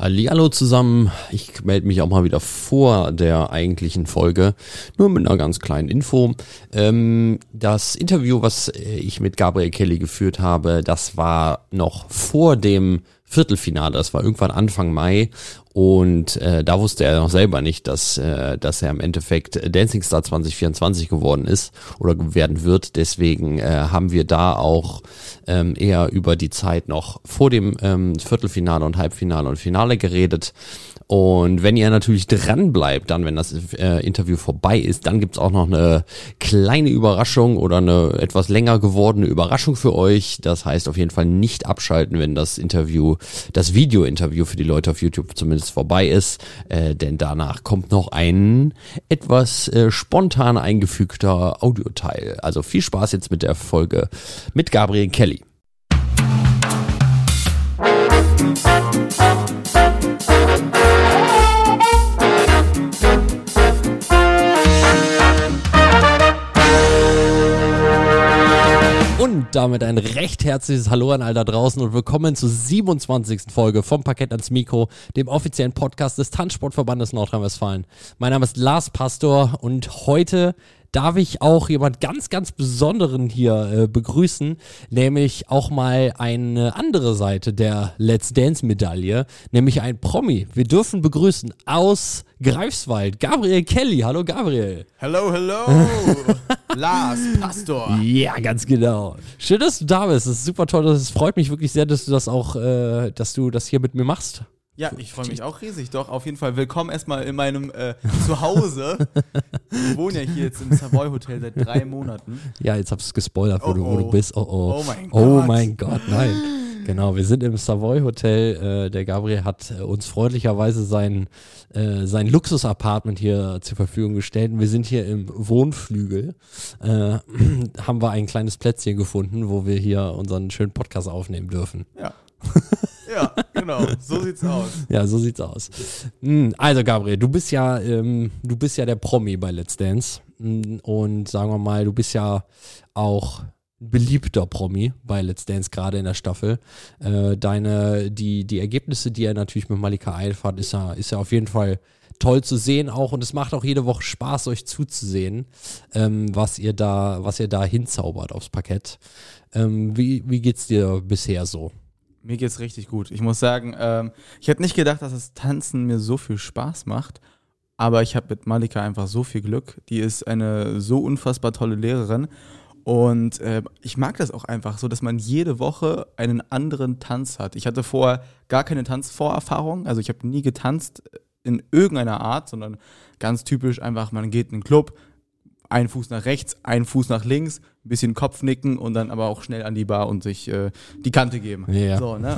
Hallihallo zusammen, ich melde mich auch mal wieder vor der eigentlichen Folge, nur mit einer ganz kleinen Info. Das Interview, was ich mit Gabriel Kelly geführt habe, das war noch vor dem Viertelfinale, das war irgendwann Anfang Mai und da wusste er noch selber nicht, dass er im Endeffekt Dancing Star 2024 geworden ist oder werden wird. Deswegen haben wir da auch eher über die Zeit noch vor dem Viertelfinale und Halbfinale und Finale geredet. Und wenn ihr natürlich dran bleibt, dann, wenn das Interview vorbei ist, dann gibt's auch noch eine kleine Überraschung oder eine etwas länger gewordene Überraschung für euch. Das heißt auf jeden Fall nicht abschalten, wenn das Video-Interview für die Leute auf YouTube zumindest vorbei ist, denn danach kommt noch ein etwas spontan eingefügter Audioteil. Also viel Spaß jetzt mit der Folge mit Gabriel Kelly. Und damit ein recht herzliches Hallo an all da draußen und willkommen zur 27. Folge vom Parkett ans Mikro, dem offiziellen Podcast des Tanzsportverbandes Nordrhein-Westfalen. Mein Name ist Lars Pastor und heute darf ich auch jemand ganz, ganz Besonderen hier begrüßen, nämlich auch mal eine andere Seite der Let's Dance-Medaille, nämlich ein Promi. Wir dürfen begrüßen aus Greifswald, Gabriel Kelly. Hallo Gabriel. Hello, Lars Pastor. Ja, ganz genau. Schön, dass du da bist. Das ist super toll. Es freut mich wirklich sehr, dass du das auch, dass du das hier mit mir machst. Ja, ich freue mich auch riesig. Doch, auf jeden Fall willkommen erstmal in meinem Zuhause. Wir wohnen ja hier jetzt im Savoy Hotel seit 3 Monaten. Ja, jetzt hab's gespoilert, wo du bist. Oh mein Gott. Oh mein Gott, nein. Genau, wir sind im Savoy Hotel. Der Gabriel hat uns freundlicherweise sein Luxus-Apartment hier zur Verfügung gestellt. Und wir sind hier im Wohnflügel. Haben wir ein kleines Plätzchen gefunden, wo wir hier unseren schönen Podcast aufnehmen dürfen. Ja. Ja, genau. So sieht's aus. Ja, so sieht's aus. Also Gabriel, du bist ja der Promi bei Let's Dance. Und sagen wir mal, du bist ja auch beliebter Promi bei Let's Dance, gerade in der Staffel. Die Ergebnisse, die er natürlich mit Malika einfahrt, ist ja auf jeden Fall toll zu sehen auch, und es macht auch jede Woche Spaß, euch zuzusehen, was ihr da hinzaubert aufs Parkett. Wie geht's dir bisher so? Mir geht's richtig gut. Ich muss sagen, ich hätte nicht gedacht, dass das Tanzen mir so viel Spaß macht, aber ich habe mit Malika einfach so viel Glück. Die ist eine so unfassbar tolle Lehrerin. Und ich mag das auch einfach so, dass man jede Woche einen anderen Tanz hat. Ich hatte vorher gar keine Tanzvorerfahrung, also ich habe nie getanzt in irgendeiner Art, sondern ganz typisch einfach, man geht in einen Club, ein Fuß nach rechts, ein Fuß nach links, ein bisschen Kopfnicken und dann aber auch schnell an die Bar und sich die Kante geben. Ja. So, ne?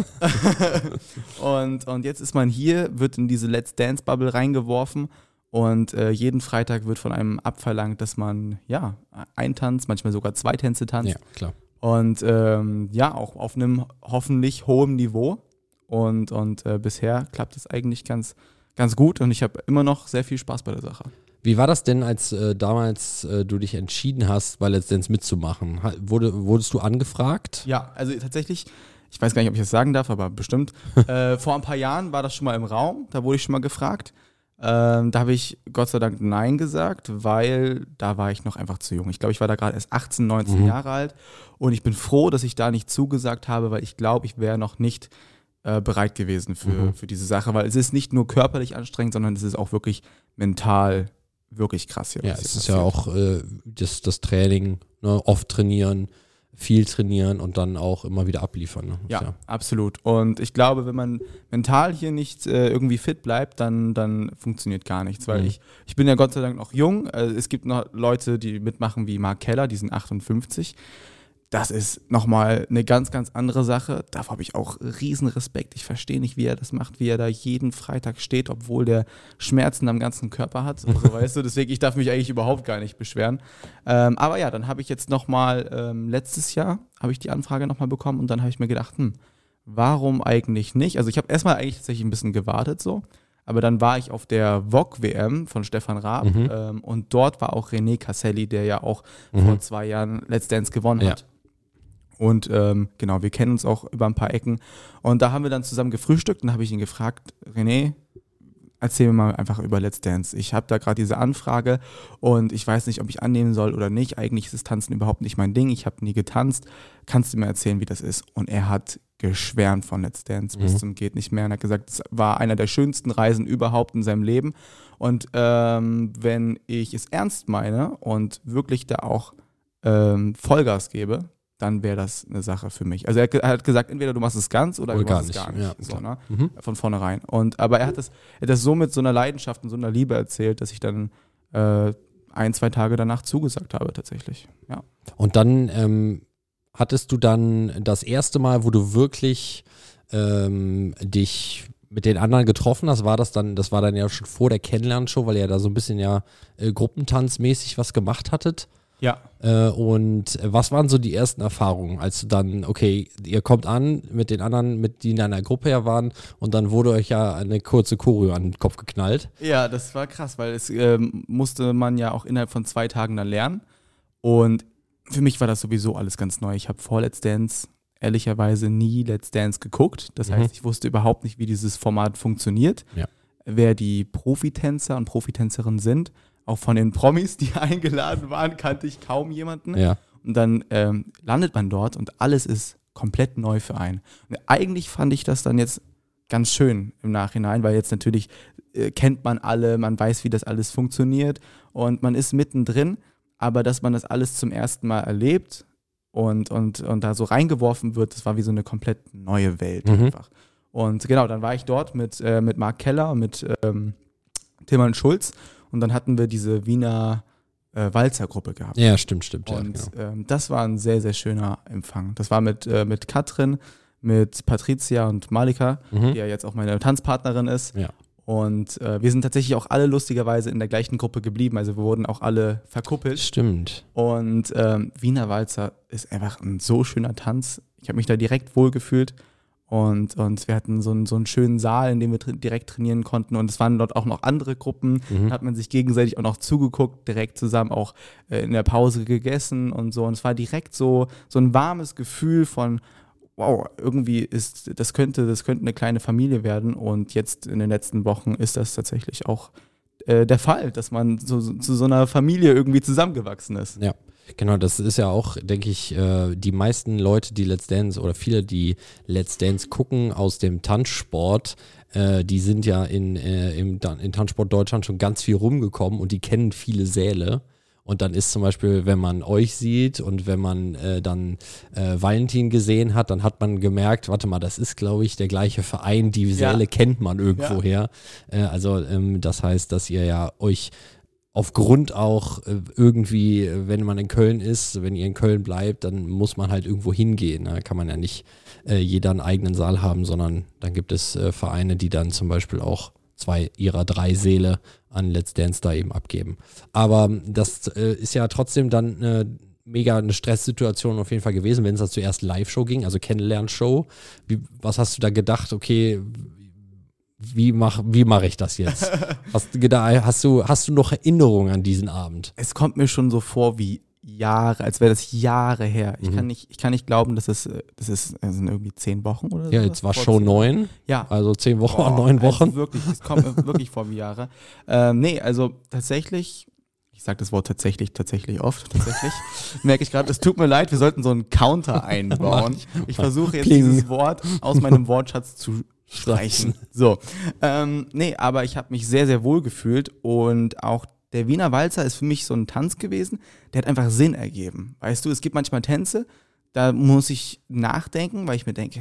und jetzt ist man hier, wird in diese Let's Dance Bubble reingeworfen. Und jeden Freitag wird von einem abverlangt, dass man ein Tanz, manchmal sogar 2 Tänze tanzt. Ja, klar. Und auch auf einem hoffentlich hohen Niveau. Und bisher klappt es eigentlich ganz, ganz gut. Und ich habe immer noch sehr viel Spaß bei der Sache. Wie war das denn, als damals du dich entschieden hast, bei Let's Dance mitzumachen? Wurdest du angefragt? Ja, also tatsächlich, ich weiß gar nicht, ob ich das sagen darf, aber bestimmt. Vor ein paar Jahren war das schon mal im Raum. Da wurde ich schon mal gefragt. Da habe ich Gott sei Dank Nein gesagt, weil da war ich noch einfach zu jung. Ich glaube, ich war da gerade erst 18, 19 Jahre alt und ich bin froh, dass ich da nicht zugesagt habe, weil ich glaube, ich wäre noch nicht bereit gewesen für diese Sache, weil es ist nicht nur körperlich anstrengend, sondern es ist auch wirklich mental wirklich krass hier. Ja, es ist ja auch das Training, ne? Oft trainieren, viel trainieren und dann auch immer wieder abliefern. Ne? Ja, absolut. Und ich glaube, wenn man mental hier nicht irgendwie fit bleibt, dann funktioniert gar nichts. Weil ich bin ja Gott sei Dank noch jung. Es gibt noch Leute, die mitmachen wie Mark Keller, die sind 58. Das ist nochmal eine ganz, ganz andere Sache. Davor habe ich auch riesen Respekt. Ich verstehe nicht, wie er das macht, wie er da jeden Freitag steht, obwohl der Schmerzen am ganzen Körper hat. Also, weißt du, deswegen, ich darf mich eigentlich überhaupt gar nicht beschweren. Aber ja, dann habe ich jetzt nochmal, letztes Jahr habe ich die Anfrage nochmal bekommen und dann habe ich mir gedacht, warum eigentlich nicht? Also ich habe erstmal eigentlich tatsächlich ein bisschen gewartet so. Aber dann war ich auf der VOG-WM von Stefan Raab und dort war auch René Casselli, der ja auch vor 2 Jahren Let's Dance gewonnen hat. Und genau, wir kennen uns auch über ein paar Ecken. Und da haben wir dann zusammen gefrühstückt und habe ich ihn gefragt, René, erzähl mir mal einfach über Let's Dance. Ich habe da gerade diese Anfrage und ich weiß nicht, ob ich annehmen soll oder nicht. Eigentlich ist das Tanzen überhaupt nicht mein Ding. Ich habe nie getanzt. Kannst du mir erzählen, wie das ist? Und er hat geschwärmt von Let's Dance bis zum geht nicht mehr. Und er hat gesagt, es war einer der schönsten Reisen überhaupt in seinem Leben. Und wenn ich es ernst meine und wirklich da auch Vollgas gebe, dann wäre das eine Sache für mich. Also er hat gesagt, entweder du machst es ganz oder du machst es gar nicht. Ja, so, ne? Von vornherein. Aber er hat das so mit so einer Leidenschaft und so einer Liebe erzählt, dass ich dann 1-2 Tage danach zugesagt habe tatsächlich. Ja. Und dann hattest du dann das erste Mal, wo du wirklich dich mit den anderen getroffen hast, das war dann ja schon vor der Kennenlernshow, weil ihr da so ein bisschen ja gruppentanzmäßig was gemacht hattet. Ja. Und was waren so die ersten Erfahrungen, als du dann, okay, ihr kommt an mit den anderen, die in einer Gruppe ja waren und dann wurde euch ja eine kurze Choreo an den Kopf geknallt? Ja, das war krass, weil es musste man ja auch innerhalb von 2 Tagen dann lernen und für mich war das sowieso alles ganz neu. Ich habe vor Let's Dance ehrlicherweise nie Let's Dance geguckt, das heißt, ich wusste überhaupt nicht, wie dieses Format funktioniert, wer die Profitänzer und Profitänzerinnen sind. Auch von den Promis, die eingeladen waren, kannte ich kaum jemanden. Ja. Und dann landet man dort und alles ist komplett neu für einen. Und eigentlich fand ich das dann jetzt ganz schön im Nachhinein, weil jetzt natürlich kennt man alle, man weiß, wie das alles funktioniert und man ist mittendrin, aber dass man das alles zum ersten Mal erlebt und da so reingeworfen wird, das war wie so eine komplett neue Welt einfach. Und genau, dann war ich dort mit Mark Keller, mit Tilman Schulz. Und dann hatten wir diese Wiener Walzer-Gruppe gehabt. Ja, stimmt. Und ja, genau. das war ein sehr, sehr schöner Empfang. Das war mit Katrin, mit Patricia und Malika, die ja jetzt auch meine Tanzpartnerin ist. Ja. Und wir sind tatsächlich auch alle lustigerweise in der gleichen Gruppe geblieben. Also wir wurden auch alle verkuppelt. Stimmt. Und Wiener Walzer ist einfach ein so schöner Tanz. Ich habe mich da direkt wohlgefühlt. Und wir hatten so einen schönen Saal, in dem wir direkt trainieren konnten. Und es waren dort auch noch andere Gruppen. Da hat man sich gegenseitig auch noch zugeguckt, direkt zusammen auch in der Pause gegessen und so. Und es war direkt so ein warmes Gefühl von, wow, irgendwie das könnte eine kleine Familie werden. Und jetzt in den letzten Wochen ist das tatsächlich auch der Fall, dass man zu so einer Familie irgendwie zusammengewachsen ist. Ja. Genau, das ist ja auch, denke ich, die meisten Leute, die Let's Dance oder viele, die Let's Dance gucken aus dem Tanzsport, die sind ja in Tanzsport Deutschland schon ganz viel rumgekommen und die kennen viele Säle. Und dann ist zum Beispiel, wenn man euch sieht und wenn man dann Valentin gesehen hat, dann hat man gemerkt, warte mal, das ist, glaube ich, der gleiche Verein, die Säle kennt man irgendwoher. Also das heißt, dass ihr ja euch aufgrund auch irgendwie, wenn man in Köln ist, wenn ihr in Köln bleibt, dann muss man halt irgendwo hingehen. Da kann man ja nicht jeder einen eigenen Saal haben, sondern dann gibt es Vereine, die dann zum Beispiel auch 2 ihrer 3 Säle an Let's Dance da eben abgeben. Aber das ist ja trotzdem dann mega eine Stresssituation auf jeden Fall gewesen, wenn es da zuerst Live-Show ging, also Kennenlernshow. Was hast du da gedacht, okay, wie mach ich das jetzt? Hast du noch Erinnerungen an diesen Abend? Es kommt mir schon so vor wie Jahre, als wäre das Jahre her. Ich kann nicht glauben, dass das sind irgendwie 10 Wochen oder so. Ja, jetzt war Show 9. Ja. Also 10 Wochen oder 9 Wochen. Also wirklich, es kommt mir wirklich vor wie Jahre. Nee, also tatsächlich, ich sage das Wort tatsächlich oft, merke ich gerade, es tut mir leid, wir sollten so einen Counter einbauen. Ich versuche jetzt dieses Wort aus meinem Wortschatz zu streichen. So. Nee, aber ich habe mich sehr, sehr wohl gefühlt und auch der Wiener Walzer ist für mich so ein Tanz gewesen, der hat einfach Sinn ergeben. Weißt du, es gibt manchmal Tänze, da muss ich nachdenken, weil ich mir denke,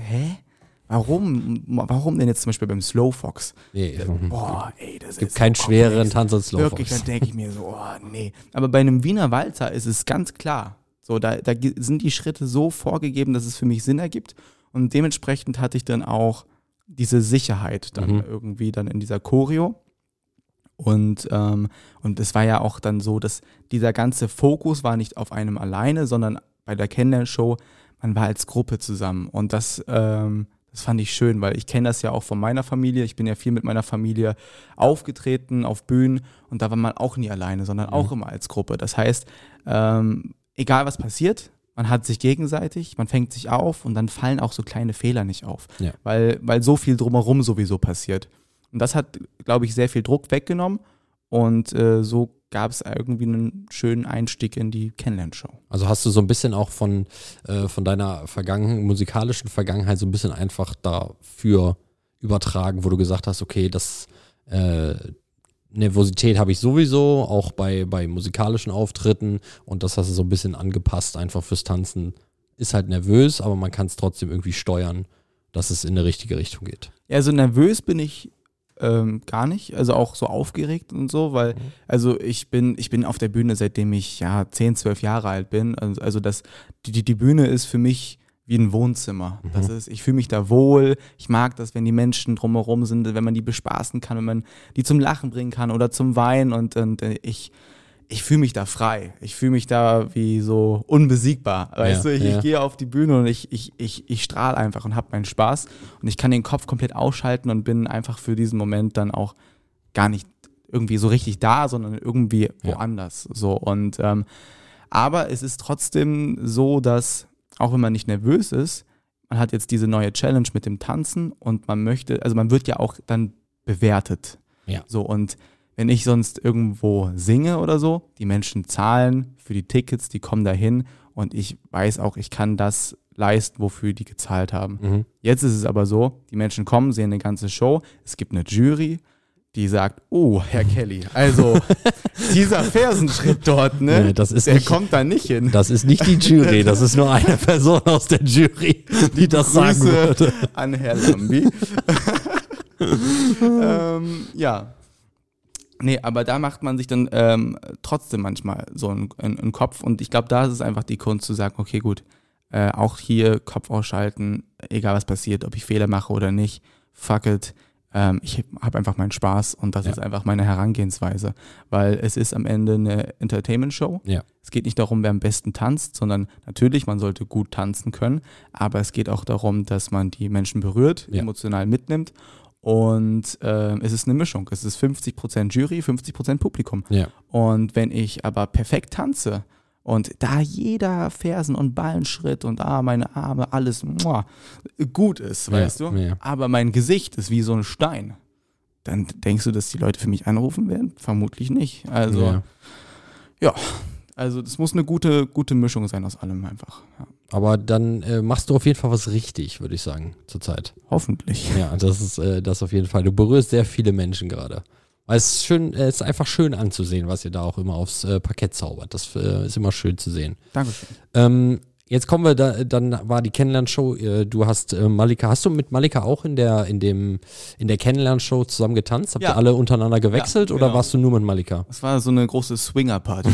warum denn jetzt zum Beispiel beim Slow Fox? Nee. Boah, ey, das gibt ist keinen schwereren Tanz als Slow Fox. Wirklich, da denke ich mir so, nee. Aber bei einem Wiener Walzer ist es ganz klar, so, da sind die Schritte so vorgegeben, dass es für mich Sinn ergibt und dementsprechend hatte ich dann auch diese Sicherheit dann irgendwie dann in dieser Choreo. Und es war ja auch dann so, dass dieser ganze Fokus war nicht auf einem alleine, sondern bei der Kennenlernshow, man war als Gruppe zusammen. Und das fand ich schön, weil ich kenne das ja auch von meiner Familie. Ich bin ja viel mit meiner Familie aufgetreten auf Bühnen und da war man auch nie alleine, sondern auch immer als Gruppe. Das heißt, egal was passiert, man hat sich gegenseitig, man fängt sich auf und dann fallen auch so kleine Fehler nicht auf, Ja. weil so viel drumherum sowieso passiert. Und das hat, glaube ich, sehr viel Druck weggenommen und so gab es irgendwie einen schönen Einstieg in die Kennenlernshow. Also hast du so ein bisschen auch von deiner musikalischen Vergangenheit so ein bisschen einfach dafür übertragen, wo du gesagt hast, okay, das Nervosität habe ich sowieso, auch bei musikalischen Auftritten, und das hast du so ein bisschen angepasst, einfach fürs Tanzen. Ist halt nervös, aber man kann es trotzdem irgendwie steuern, dass es in eine richtige Richtung geht. Ja, so nervös bin ich gar nicht, also auch so aufgeregt und so, weil, also ich bin auf der Bühne, seitdem ich 10, 12 Jahre alt bin, also die Bühne ist für mich wie ein Wohnzimmer. Das ist, ich fühle mich da wohl, ich mag das, wenn die Menschen drumherum sind, wenn man die bespaßen kann, wenn man die zum Lachen bringen kann oder zum Weinen und ich fühle mich da frei. Ich fühle mich da wie so unbesiegbar. Weißt du, ich gehe auf die Bühne und ich strahle einfach und habe meinen Spaß und ich kann den Kopf komplett ausschalten und bin einfach für diesen Moment dann auch gar nicht irgendwie so richtig da, sondern irgendwie woanders. So und aber es ist trotzdem so, dass auch wenn man nicht nervös ist, man hat jetzt diese neue Challenge mit dem Tanzen und man wird ja auch dann bewertet. Ja. So und wenn ich sonst irgendwo singe oder so, die Menschen zahlen für die Tickets, die kommen dahin und ich weiß auch, ich kann das leisten, wofür die gezahlt haben. Jetzt ist es aber so, die Menschen kommen, sehen eine ganze Show, es gibt eine Jury, die sagt, oh, Herr Kelly, also dieser Fersenschritt dort, ne, der kommt da nicht hin. Das ist nicht die Jury, das ist nur eine Person aus der Jury, die das sagen würde. An Herr Lambi. Ja. Nee, aber da macht man sich dann trotzdem manchmal so einen Kopf und ich glaube, da ist es einfach die Kunst zu sagen, okay, gut, auch hier Kopf ausschalten, egal was passiert, ob ich Fehler mache oder nicht, fuck it, ich habe einfach meinen Spaß und das ist einfach meine Herangehensweise, weil es ist am Ende eine Entertainment-Show. Ja. Es geht nicht darum, wer am besten tanzt, sondern natürlich, man sollte gut tanzen können, aber es geht auch darum, dass man die Menschen berührt, emotional mitnimmt. Und es ist eine Mischung. Es ist 50% Jury, 50% Publikum. Ja. Und wenn ich aber perfekt tanze und da jeder Fersen- und Ballenschritt und meine Arme, alles gut ist, weißt du, aber mein Gesicht ist wie so ein Stein, dann denkst du, dass die Leute für mich anrufen werden? Vermutlich nicht. Also, also das muss eine gute Mischung sein aus allem einfach. Ja. Aber dann machst du auf jeden Fall was richtig, würde ich sagen, zurzeit. Hoffentlich. Ja, das ist auf jeden Fall. Du berührst sehr viele Menschen gerade. Weil es ist einfach schön anzusehen, was ihr da auch immer aufs Parkett zaubert. Das ist immer schön zu sehen. Dankeschön. Jetzt kommen wir dann war die Kennenlernshow. Du hast Malika, hast du mit Malika auch in der Kennenlernshow zusammen getanzt? Habt ihr alle untereinander gewechselt oder warst du nur mit Malika? Das war so eine große Swinger-Party.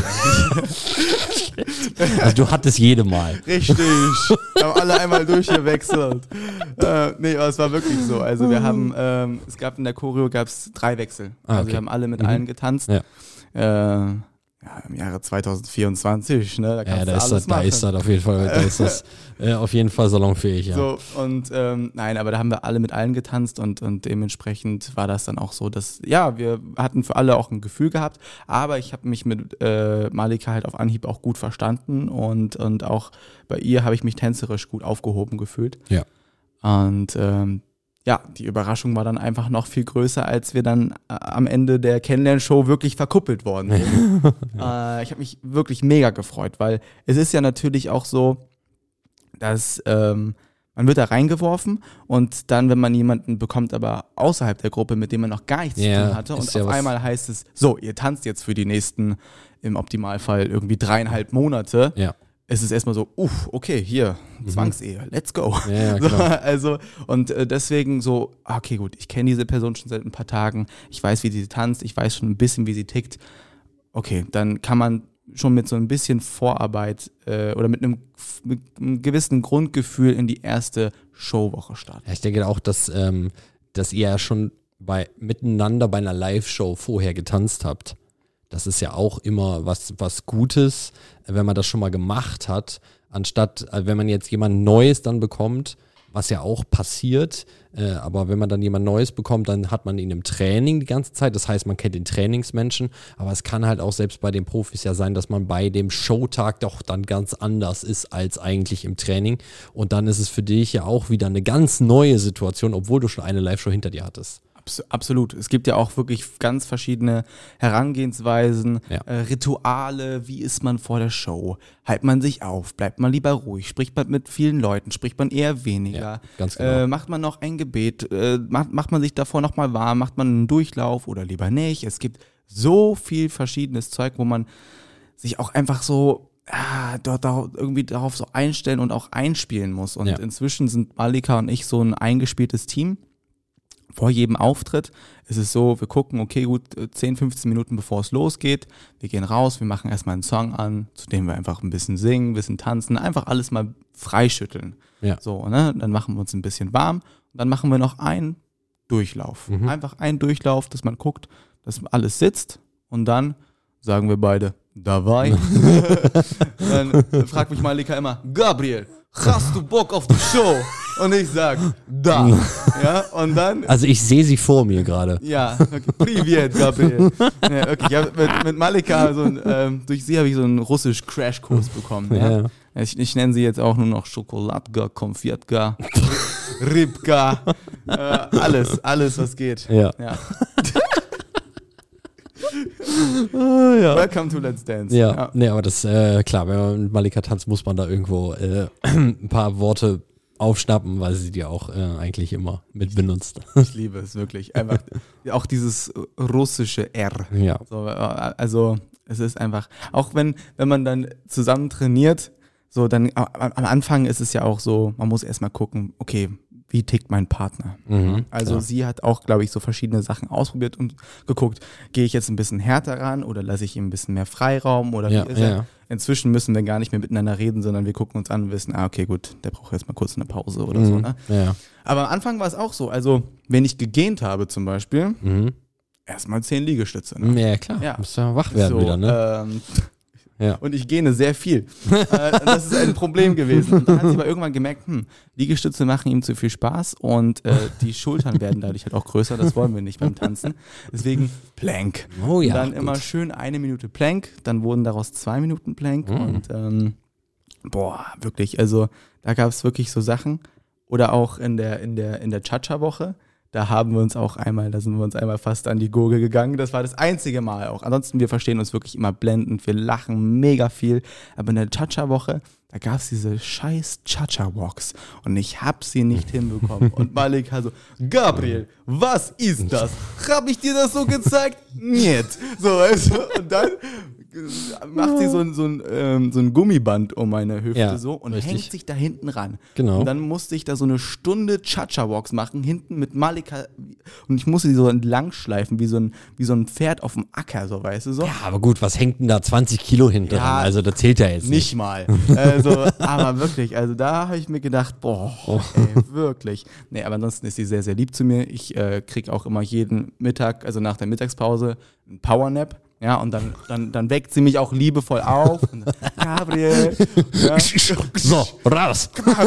Also du hattest jede Mal. Richtig. Wir haben alle einmal durchgewechselt. Nee, aber es war wirklich so. Also wir haben, es gab in der Choreo 3 Wechsel. Also wir haben alle mit allen getanzt. Ja. Im Jahre 2024, ne? Da kannst du alles machen. Da ist das auf jeden Fall salonfähig, ja. So, und nein, aber da haben wir alle mit allen getanzt und dementsprechend war das dann auch so, dass, wir hatten für alle auch ein Gefühl gehabt, aber ich habe mich mit Malika halt auf Anhieb auch gut verstanden und auch bei ihr habe ich mich tänzerisch gut aufgehoben gefühlt. Ja. Und die Überraschung war dann einfach noch viel größer, als wir dann am Ende der Kennenlernshow wirklich verkuppelt worden sind. Ich habe mich wirklich mega gefreut, weil es ist ja natürlich auch so, dass man wird da reingeworfen und dann, wenn man jemanden bekommt, aber außerhalb der Gruppe, mit dem man noch gar nichts zu tun hatte und auf einmal heißt es, so, ihr tanzt jetzt für die nächsten, im Optimalfall irgendwie 3,5 Monate. Ja. Es ist erstmal so, okay, hier, Zwangsehe, let's go. Ja, so, also, und deswegen so, okay, gut, ich kenne diese Person schon seit ein paar Tagen, ich weiß, wie sie tanzt, ich weiß schon ein bisschen, wie sie tickt. Okay, dann kann man schon mit so ein bisschen Vorarbeit oder mit einem gewissen Grundgefühl in die erste Showwoche starten. Ja, ich denke auch, dass ihr ja schon miteinander bei einer Live-Show vorher getanzt habt. Das ist ja auch immer was Gutes, wenn man das schon mal gemacht hat, anstatt, wenn man jetzt jemand Neues dann bekommt, was ja auch passiert. Aber wenn man dann jemand Neues bekommt, dann hat man ihn im Training die ganze Zeit. Das heißt, man kennt den Trainingsmenschen. Aber es kann halt auch selbst bei den Profis ja sein, dass man bei dem Showtag doch dann ganz anders ist als eigentlich im Training. Und dann ist es für dich ja auch wieder eine ganz neue Situation, obwohl du schon eine Live-Show hinter dir hattest. Absolut. Es gibt ja auch wirklich ganz verschiedene Herangehensweisen, Rituale. Wie ist man vor der Show? Hält man sich auf? Bleibt man lieber ruhig? Spricht man mit vielen Leuten? Spricht man eher weniger? Ja, ganz genau. Macht man noch ein Gebet? Macht man sich davor nochmal warm? Macht man einen Durchlauf oder lieber nicht? Es gibt so viel verschiedenes Zeug, wo man sich auch einfach so dort irgendwie darauf so einstellen und auch einspielen muss. Und inzwischen sind Malika und ich so ein eingespieltes Team. Vor jedem Auftritt ist es so, wir gucken, okay, gut, 10, 15 Minuten bevor es losgeht, wir gehen raus, wir machen erstmal einen Song an, zu dem wir einfach ein bisschen singen, ein bisschen tanzen, einfach alles mal freischütteln. Ja. So, ne? Dann machen wir uns ein bisschen warm und dann machen wir noch einen Durchlauf. Einfach einen Durchlauf, dass man guckt, dass alles sitzt und dann sagen wir beide, dabei. Dann fragt mich Malika immer, Gabriel, hast du Bock auf die Show? Und ich sag, da. Ja, und dann. Also ich sehe sie vor mir gerade. Ja, okay. Privet, Gabriel. Ja, okay. Ich hab mit Malika durch sie habe ich so einen Russisch-Crashkurs bekommen. Ja? Ich nenne sie jetzt auch nur noch Schokoladka, Konfetka, Ribka, alles, was geht. Ja. Welcome to Let's Dance. Ja. Nee, aber das, klar, wenn man mit Malika tanzt, muss man da irgendwo ein paar Worte aufschnappen, weil sie die auch eigentlich immer mit benutzt. Ich liebe es wirklich. Einfach auch dieses russische R. Ja. So, also es ist einfach, auch wenn man dann zusammen trainiert, so dann am Anfang ist es ja auch so, man muss erstmal gucken, okay, wie tickt mein Partner? Also sie hat auch, glaube ich, so verschiedene Sachen ausprobiert und geguckt, gehe ich jetzt ein bisschen härter ran oder lasse ich ihm ein bisschen mehr Freiraum oder wie ist er? Inzwischen müssen wir gar nicht mehr miteinander reden, sondern wir gucken uns an und wissen, okay, gut, der braucht jetzt mal kurz eine Pause oder so. Ne? Ja. Aber am Anfang war es auch so, also wenn ich gegähnt habe zum Beispiel, erstmal 10 Liegestütze. Ne? Ja, klar, muss ja wach werden wieder, ne? Und ich gähne sehr viel. Das ist ein Problem gewesen. Und dann hat sie aber irgendwann gemerkt, Liegestütze machen ihm zu viel Spaß und die Schultern werden dadurch halt auch größer. Das wollen wir nicht beim Tanzen. Deswegen Plank. Oh ja, und dann immer schön 1 Minute Plank. Dann wurden daraus 2 Minuten Plank. Und wirklich, also da gab es wirklich so Sachen. Oder auch in der Cha-Cha-Woche. Da sind wir uns einmal fast an die Gurgel gegangen. Das war das einzige Mal auch. Ansonsten, wir verstehen uns wirklich immer blendend. Wir lachen mega viel. Aber in der Cha-Cha-Woche, da gab es diese scheiß Cha-Cha-Walks. Und ich hab sie nicht hinbekommen. Und Malika so, Gabriel, was ist das? Hab ich dir das so gezeigt? Niet. So, weißt du? Und dann macht sie so ein Gummiband um meine Hüfte so und hängt sich da hinten ran. Genau. Und dann musste ich da so eine Stunde Cha-Cha-Walks machen, hinten mit Malika, und ich musste die so entlang schleifen, wie so ein Pferd auf dem Acker, so, weißt du so. Ja, aber gut, was hängt denn da 20 Kilo hinten dran? Also das zählt ja jetzt nicht mal. Also, aber wirklich, also da habe ich mir gedacht, ey, wirklich. Nee, aber ansonsten ist sie sehr, sehr lieb zu mir. Ich kriege auch immer jeden Mittag, also nach der Mittagspause, einen Powernap. Ja, und dann weckt sie mich auch liebevoll auf. Und dann, Gabriel. Ja. So, raus.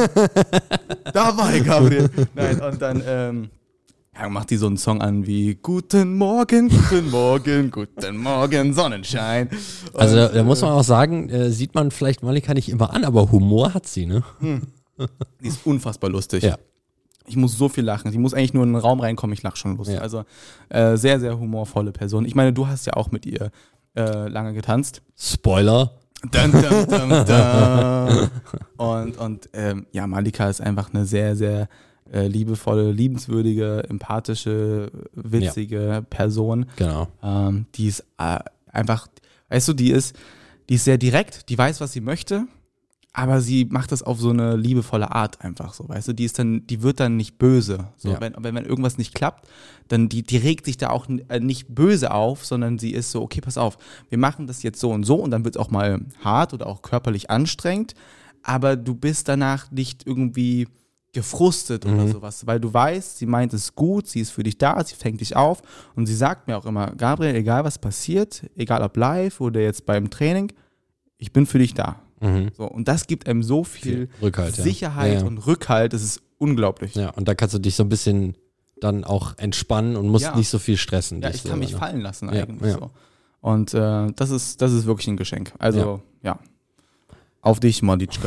Dabei, Gabriel. Nein, und dann macht die so einen Song an wie Guten Morgen, guten Morgen, guten Morgen, Sonnenschein. Und, also da muss man auch sagen, sieht man vielleicht Malika nicht immer an, aber Humor hat sie, ne? Die ist unfassbar lustig. Ja. Ich muss so viel lachen. Ich muss eigentlich nur in den Raum reinkommen, ich lache schon lustig. Ja. Also sehr, sehr humorvolle Person. Ich meine, du hast ja auch mit ihr lange getanzt. Spoiler. Dun, dun, dun, dun. Und Malika ist einfach eine sehr, sehr liebevolle, liebenswürdige, empathische, witzige Person. Genau. Die ist einfach, weißt du, die ist sehr direkt, die weiß, was sie möchte. Aber sie macht das auf so eine liebevolle Art einfach so, weißt du, die wird dann nicht böse. So, ja. Wenn irgendwas nicht klappt, dann die regt sich da auch nicht böse auf, sondern sie ist so, okay, pass auf, wir machen das jetzt so und dann wird es auch mal hart oder auch körperlich anstrengend, aber du bist danach nicht irgendwie gefrustet oder sowas, weil du weißt, sie meint es gut, sie ist für dich da, sie fängt dich auf und sie sagt mir auch immer, Gabriel, egal was passiert, egal ob live oder jetzt beim Training, ich bin für dich da. So, und das gibt einem so viel Rückhalt, Sicherheit ja. und Rückhalt, das ist unglaublich. Ja, und da kannst du dich so ein bisschen dann auch entspannen und musst nicht so viel stressen. Ja, ich kann mich fallen lassen eigentlich ja. so. Und das ist wirklich ein Geschenk. Also, ja. Auf dich, Moditschka.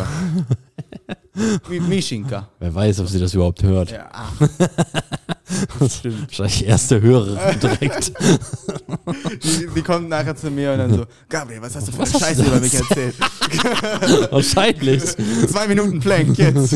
Mischinka. Wer weiß, ob sie das überhaupt hört. Ja. Stimmt. Wahrscheinlich erste Hörerin direkt. Die kommt nachher zu mir und dann so, Gabriel, was hast du für eine Scheiße über mich erzählt? Wahrscheinlich. 2 Minuten Plank, jetzt.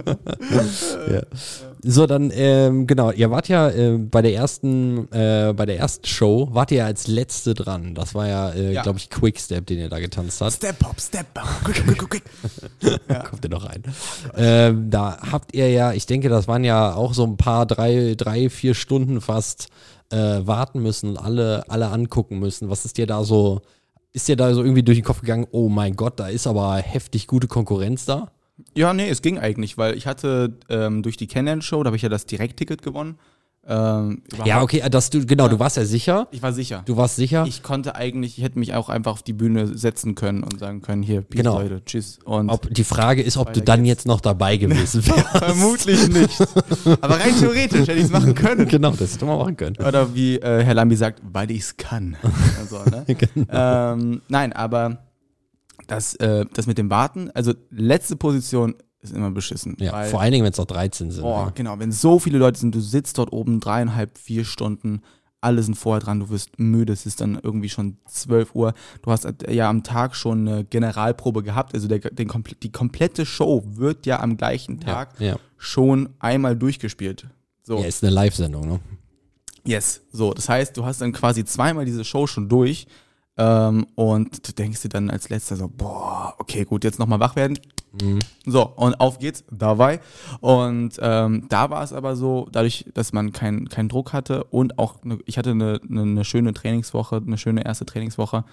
Ja. So, dann, genau, ihr wart ja bei der ersten Show, wart ihr ja als Letzte dran. Das war ja, glaube ich, Quickstep, den ihr da getanzt habt. Step Hop, Step Hop, quick. Kommt ihr noch rein. Da habt ihr ja, ich denke, das waren ja auch so ein paar, 3-4 Stunden fast warten müssen, alle angucken müssen. Was ist dir da so irgendwie durch den Kopf gegangen, oh mein Gott, da ist aber heftig gute Konkurrenz da? Ja, nee, es ging eigentlich, weil ich hatte durch die Kennenlern-Show, da habe ich ja das Direktticket gewonnen. Ja, okay, du warst ja sicher. Ich war sicher. Du warst sicher? Ich hätte mich auch einfach auf die Bühne setzen können und sagen können, hier, peace, Leute, tschüss. Und die Frage ist, ob du dann jetzt noch dabei gewesen wärst. Vermutlich nicht. Aber rein theoretisch hätte ich es machen können. Genau, das hätte man machen können. Oder wie Herr Lambi sagt, weil ich es kann. Also, ne? Genau. Nein, aber das mit dem Warten, also letzte Position ist immer beschissen. Ja, weil, vor allen Dingen, wenn es noch 13 sind. Oh, genau, wenn so viele Leute sind, du sitzt dort oben 3,5-4 Stunden, alle sind vorher dran, du wirst müde, es ist dann irgendwie schon 12 Uhr. Du hast ja am Tag schon eine Generalprobe gehabt, also die komplette Show wird ja am gleichen Tag schon einmal durchgespielt. So. Ja, ist eine Live-Sendung, ne? Yes, so, das heißt, du hast dann quasi zweimal diese Show schon durch und du denkst dir dann als letzter so, boah, okay, gut, jetzt nochmal wach werden. So, und auf geht's, dabei. Und da war es aber so, dadurch, dass man keinen Druck hatte und auch, ich hatte eine schöne Trainingswoche, eine schöne erste Trainingswoche,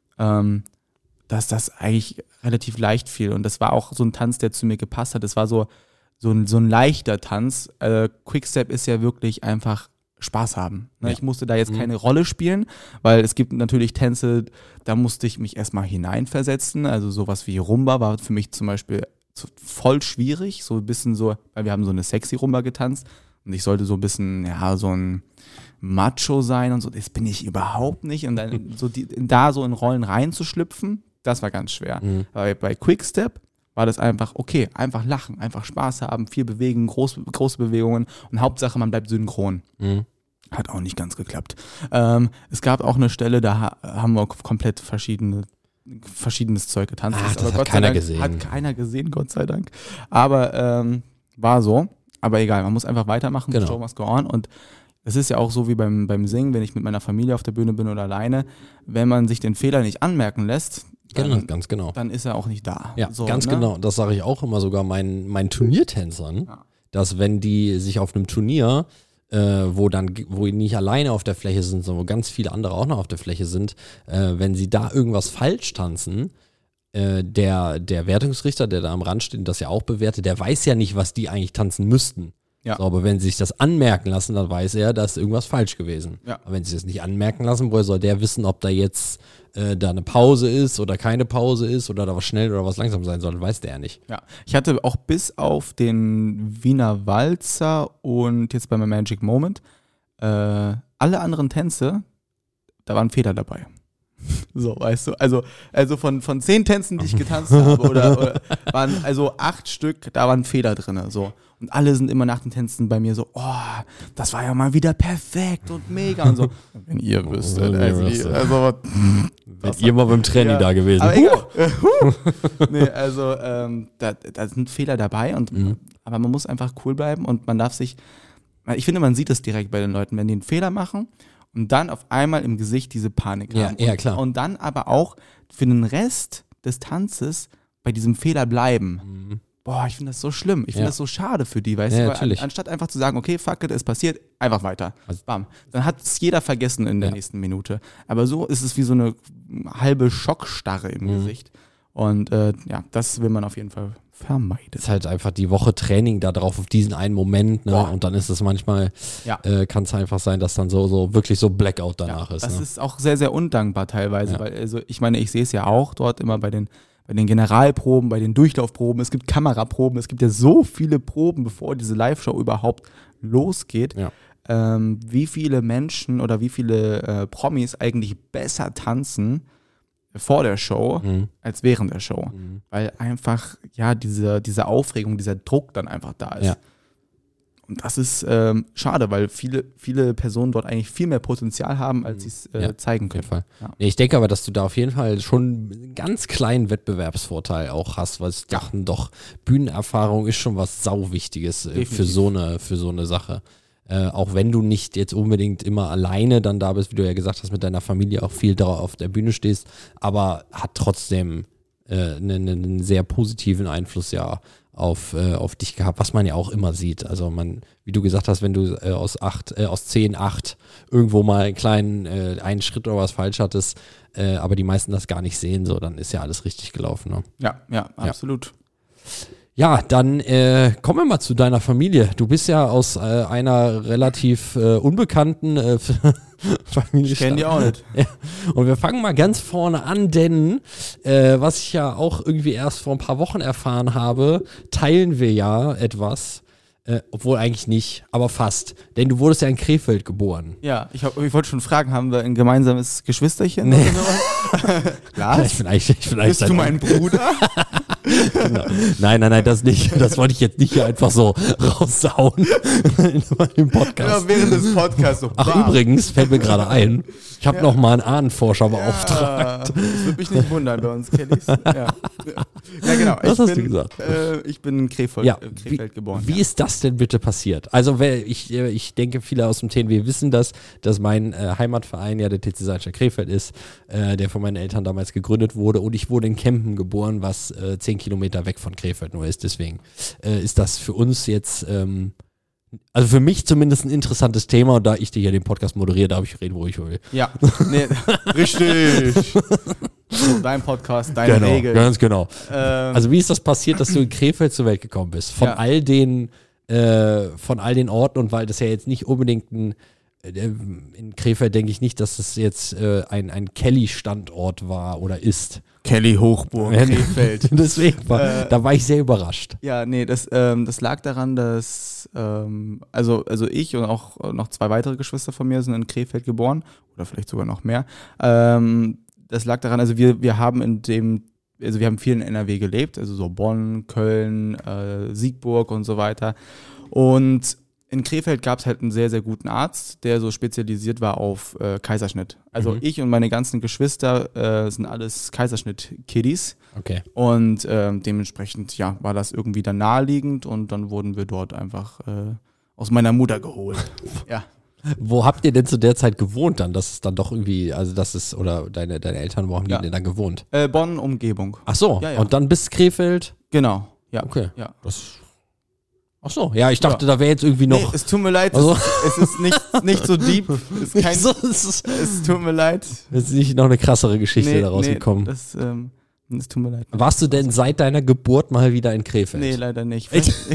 dass das eigentlich relativ leicht fiel. Und das war auch so ein Tanz, der zu mir gepasst hat. Das war so ein leichter Tanz. Quickstep ist ja wirklich einfach Spaß haben. Ne? Ja. Ich musste da jetzt keine Rolle spielen, weil es gibt natürlich Tänze, da musste ich mich erstmal hineinversetzen. Also sowas wie Rumba war für mich zum Beispiel voll schwierig. So ein bisschen so, weil wir haben so eine sexy Rumba getanzt und ich sollte so ein bisschen, ja, so ein Macho sein und so. Das bin ich überhaupt nicht. Und dann so da so in Rollen reinzuschlüpfen, das war ganz schwer. Bei Quickstep war das einfach, okay, einfach lachen, einfach Spaß haben, viel bewegen, große Bewegungen und Hauptsache, man bleibt synchron. Hat auch nicht ganz geklappt. Es gab auch eine Stelle, da haben wir komplett verschiedenes Zeug getanzt. Das hat keiner gesehen. Hat keiner gesehen, Gott sei Dank. Aber war so. Aber egal, man muss einfach weitermachen, genau. Show must go on. Und es ist ja auch so wie beim Singen, wenn ich mit meiner Familie auf der Bühne bin oder alleine, wenn man sich den Fehler nicht anmerken lässt, ganz genau. Dann ist er auch nicht da. Ja, so, ganz genau. Das sage ich auch immer sogar meinen Turniertänzern, dass wenn die sich auf einem Turnier, wo die nicht alleine auf der Fläche sind, sondern wo ganz viele andere auch noch auf der Fläche sind, wenn sie da irgendwas falsch tanzen, der Wertungsrichter, der da am Rand steht und das ja auch bewertet, der weiß ja nicht, was die eigentlich tanzen müssten. Ja. So, aber wenn sie sich das anmerken lassen, dann weiß er, da ist irgendwas falsch gewesen. Ja. Aber wenn sie das nicht anmerken lassen, woher soll der wissen, ob da jetzt da eine Pause ist oder keine Pause ist oder da was schnell oder was langsam sein soll, weiß der ja nicht. Ja, ich hatte auch bis auf den Wiener Walzer und jetzt bei meinem Magic Moment alle anderen Tänze, da waren Fehler dabei. So, weißt du, also von 10 Tänzen, die ich getanzt habe, oder waren also 8 Stück, da waren Fehler drin, so. Und alle sind immer nach den Tänzen bei mir so, oh, das war ja mal wieder perfekt und mega und so. Wenn ihr wüsstet, wenn ihr mal beim Training da gewesen. Aber egal. Nee, also da sind Fehler dabei aber man muss einfach cool bleiben und man darf sich, ich finde, man sieht es direkt bei den Leuten, wenn die einen Fehler machen und dann auf einmal im Gesicht diese Panik haben. Ja, klar. Und dann aber auch für den Rest des Tanzes bei diesem Fehler bleiben. Boah, ich finde das so schlimm. Ich finde das so schade für die, weißt du? Weil anstatt einfach zu sagen, okay, fuck it, es passiert, einfach weiter. Bam. Dann hat es jeder vergessen in der nächsten Minute. Aber so ist es wie so eine halbe Schockstarre im Gesicht. Und das will man auf jeden Fall vermeiden. Es ist halt einfach die Woche Training da drauf auf diesen einen Moment, ne? Und dann ist es manchmal, kann es einfach sein, dass dann so wirklich so Blackout danach ist. Das ist auch sehr, sehr undankbar teilweise, weil, also ich meine, ich sehe es ja auch dort immer bei den den Generalproben, bei den Durchlaufproben, es gibt Kameraproben, es gibt ja so viele Proben, bevor diese Live-Show überhaupt losgeht. Ja. Wie viele Menschen oder wie viele Promis eigentlich besser tanzen vor der Show als während der Show. Weil einfach, ja, diese Aufregung, dieser Druck dann einfach da ist. Ja. Und das ist schade, weil viele Personen dort eigentlich viel mehr Potenzial haben, als sie es zeigen können. Auf jeden Fall. Ja. Nee, ich denke aber, dass du da auf jeden Fall schon einen ganz kleinen Wettbewerbsvorteil auch hast, weil ich dachte, doch, Bühnenerfahrung ist schon was Sauwichtiges für so eine Sache. Auch wenn du nicht jetzt unbedingt immer alleine dann da bist, wie du ja gesagt hast, mit deiner Familie auch viel da auf der Bühne stehst, aber hat trotzdem einen sehr positiven Einfluss ja auf dich gehabt, was man ja auch immer sieht. Also wie du gesagt hast, wenn du aus 10, 8 irgendwo mal einen kleinen einen Schritt oder was falsch hattest, aber die meisten das gar nicht sehen, so, dann ist ja alles richtig gelaufen. Ne? Ja, absolut. Ja, dann kommen wir mal zu deiner Familie. Du bist ja aus einer relativ unbekannten Familie. Ich kenne die auch nicht. Ja. Und wir fangen mal ganz vorne an, denn was ich ja auch irgendwie erst vor ein paar Wochen erfahren habe, teilen wir ja etwas. Obwohl eigentlich nicht, aber fast. Denn du wurdest ja in Krefeld geboren. Ja, ich wollte schon fragen, haben wir ein gemeinsames Geschwisterchen? Nee. Oder sowas? Lars? Ich bin Bist du mein Bruder? Genau. Nein, das nicht. Das wollte ich jetzt nicht hier einfach so raussauen im Podcast. Ja, während des Podcasts. So, Ach, bam. übrigens, fällt mir gerade ein, ich habe noch mal einen Ahnenforscher beauftragt. Das würde mich nicht wundern bei uns Kellys. Ja, genau. Was hast du gesagt? Ich bin in Krefeld, Ja, Krefeld geboren. Wie ist das denn bitte passiert? Also ich denke, viele aus dem TNW wissen das, dass mein Heimatverein ja der TC Seidenstadt Krefeld ist, der von meinen Eltern damals gegründet wurde, und ich wurde in Kempen geboren, was 10 Kilometer weg von Krefeld nur ist. Deswegen ist das für uns jetzt, also für mich zumindest ein interessantes Thema, und da ich dir hier den Podcast moderiere, darf ich reden, wo ich will. Ja, nee, richtig. So, dein Podcast, deine Regeln. Ganz genau. Also wie ist das passiert, dass du in Krefeld zur Welt gekommen bist? Von all den Orten, und weil das ja jetzt nicht unbedingt in Krefeld denke ich nicht, dass es jetzt ein Kelly-Standort war oder ist. Kelly Hochburg, Krefeld. Deswegen da war ich sehr überrascht. Ja, nee, das lag daran, dass also ich und auch noch 2 weitere Geschwister von mir sind in Krefeld geboren, oder vielleicht sogar noch mehr. Das lag daran, also wir haben wir haben viel in NRW gelebt, also so Bonn, Köln, Siegburg und so weiter. Und in Krefeld gab es halt einen sehr, sehr guten Arzt, der so spezialisiert war auf Kaiserschnitt. Also ich und meine ganzen Geschwister sind alles Kaiserschnitt-Kiddies. Okay. Und dementsprechend, ja, war das irgendwie dann naheliegend, und dann wurden wir dort einfach aus meiner Mutter geholt. Ja. Wo habt ihr denn zu der Zeit gewohnt dann? Das ist dann doch irgendwie, also das ist, oder deine Eltern, wo haben die denn dann gewohnt? Bonn, Umgebung. Ach so, Ja. Und dann bis Krefeld? Genau, ja. Okay. Ja. Ach so, ja, ich dachte, da wäre jetzt irgendwie noch... Nee, es tut mir leid, Also- es ist nicht so deep. Es tut mir leid. Ist nicht noch eine krassere Geschichte daraus gekommen. Das tut mir leid. Warst du denn seit deiner Geburt mal wieder in Krefeld? Nee, leider nicht.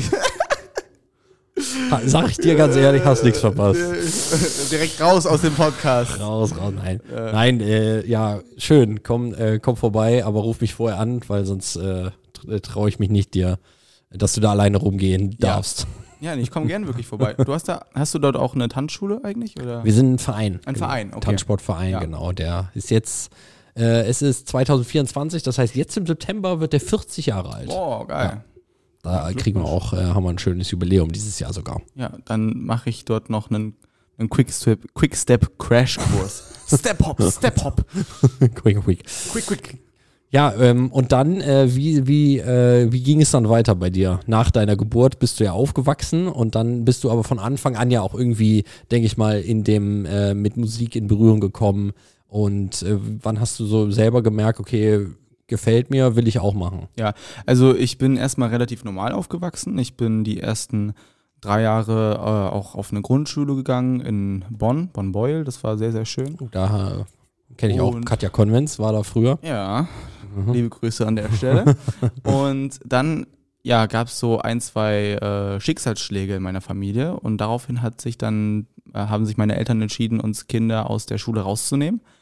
Sag ich dir ganz ehrlich, hast nichts verpasst. Direkt raus aus dem Podcast. Raus, nein. Nein, ja, schön, komm vorbei, aber ruf mich vorher an, weil sonst traue ich mich nicht dir, dass du da alleine rumgehen darfst. Ja, nee, ich komme gern wirklich vorbei. Hast du dort auch eine Tanzschule eigentlich? Oder? Wir sind ein Verein. Ein Verein, okay. Tanzsportverein, Ja. genau. Der ist jetzt, es ist 2024, das heißt jetzt im September wird der 40 Jahre alt. Oh, geil. Da kriegen wir auch, haben wir ein schönes Jubiläum dieses Jahr sogar. Ja, dann mache ich dort noch einen Quick-Step-Crash-Kurs. Step-Hop. Quick. Ja, und dann, wie ging es dann weiter bei dir? Nach deiner Geburt bist du ja aufgewachsen, und dann bist du aber von Anfang an ja auch irgendwie, denke ich mal, mit Musik in Berührung gekommen. Und wann hast du so selber gemerkt, okay, gefällt mir, will ich auch machen? Ja, also ich bin erstmal relativ normal aufgewachsen. Ich bin die ersten 3 Jahre auch auf eine Grundschule gegangen in Bonn-Beuel. Das war sehr, sehr schön. Da kenne ich auch Und- Katja Konvenz, war da früher. Ja, liebe Grüße an der Stelle. Und dann gab es so 1, 2 Schicksalsschläge in meiner Familie, und daraufhin haben sich meine Eltern entschieden, uns Kinder aus der Schule rauszunehmen.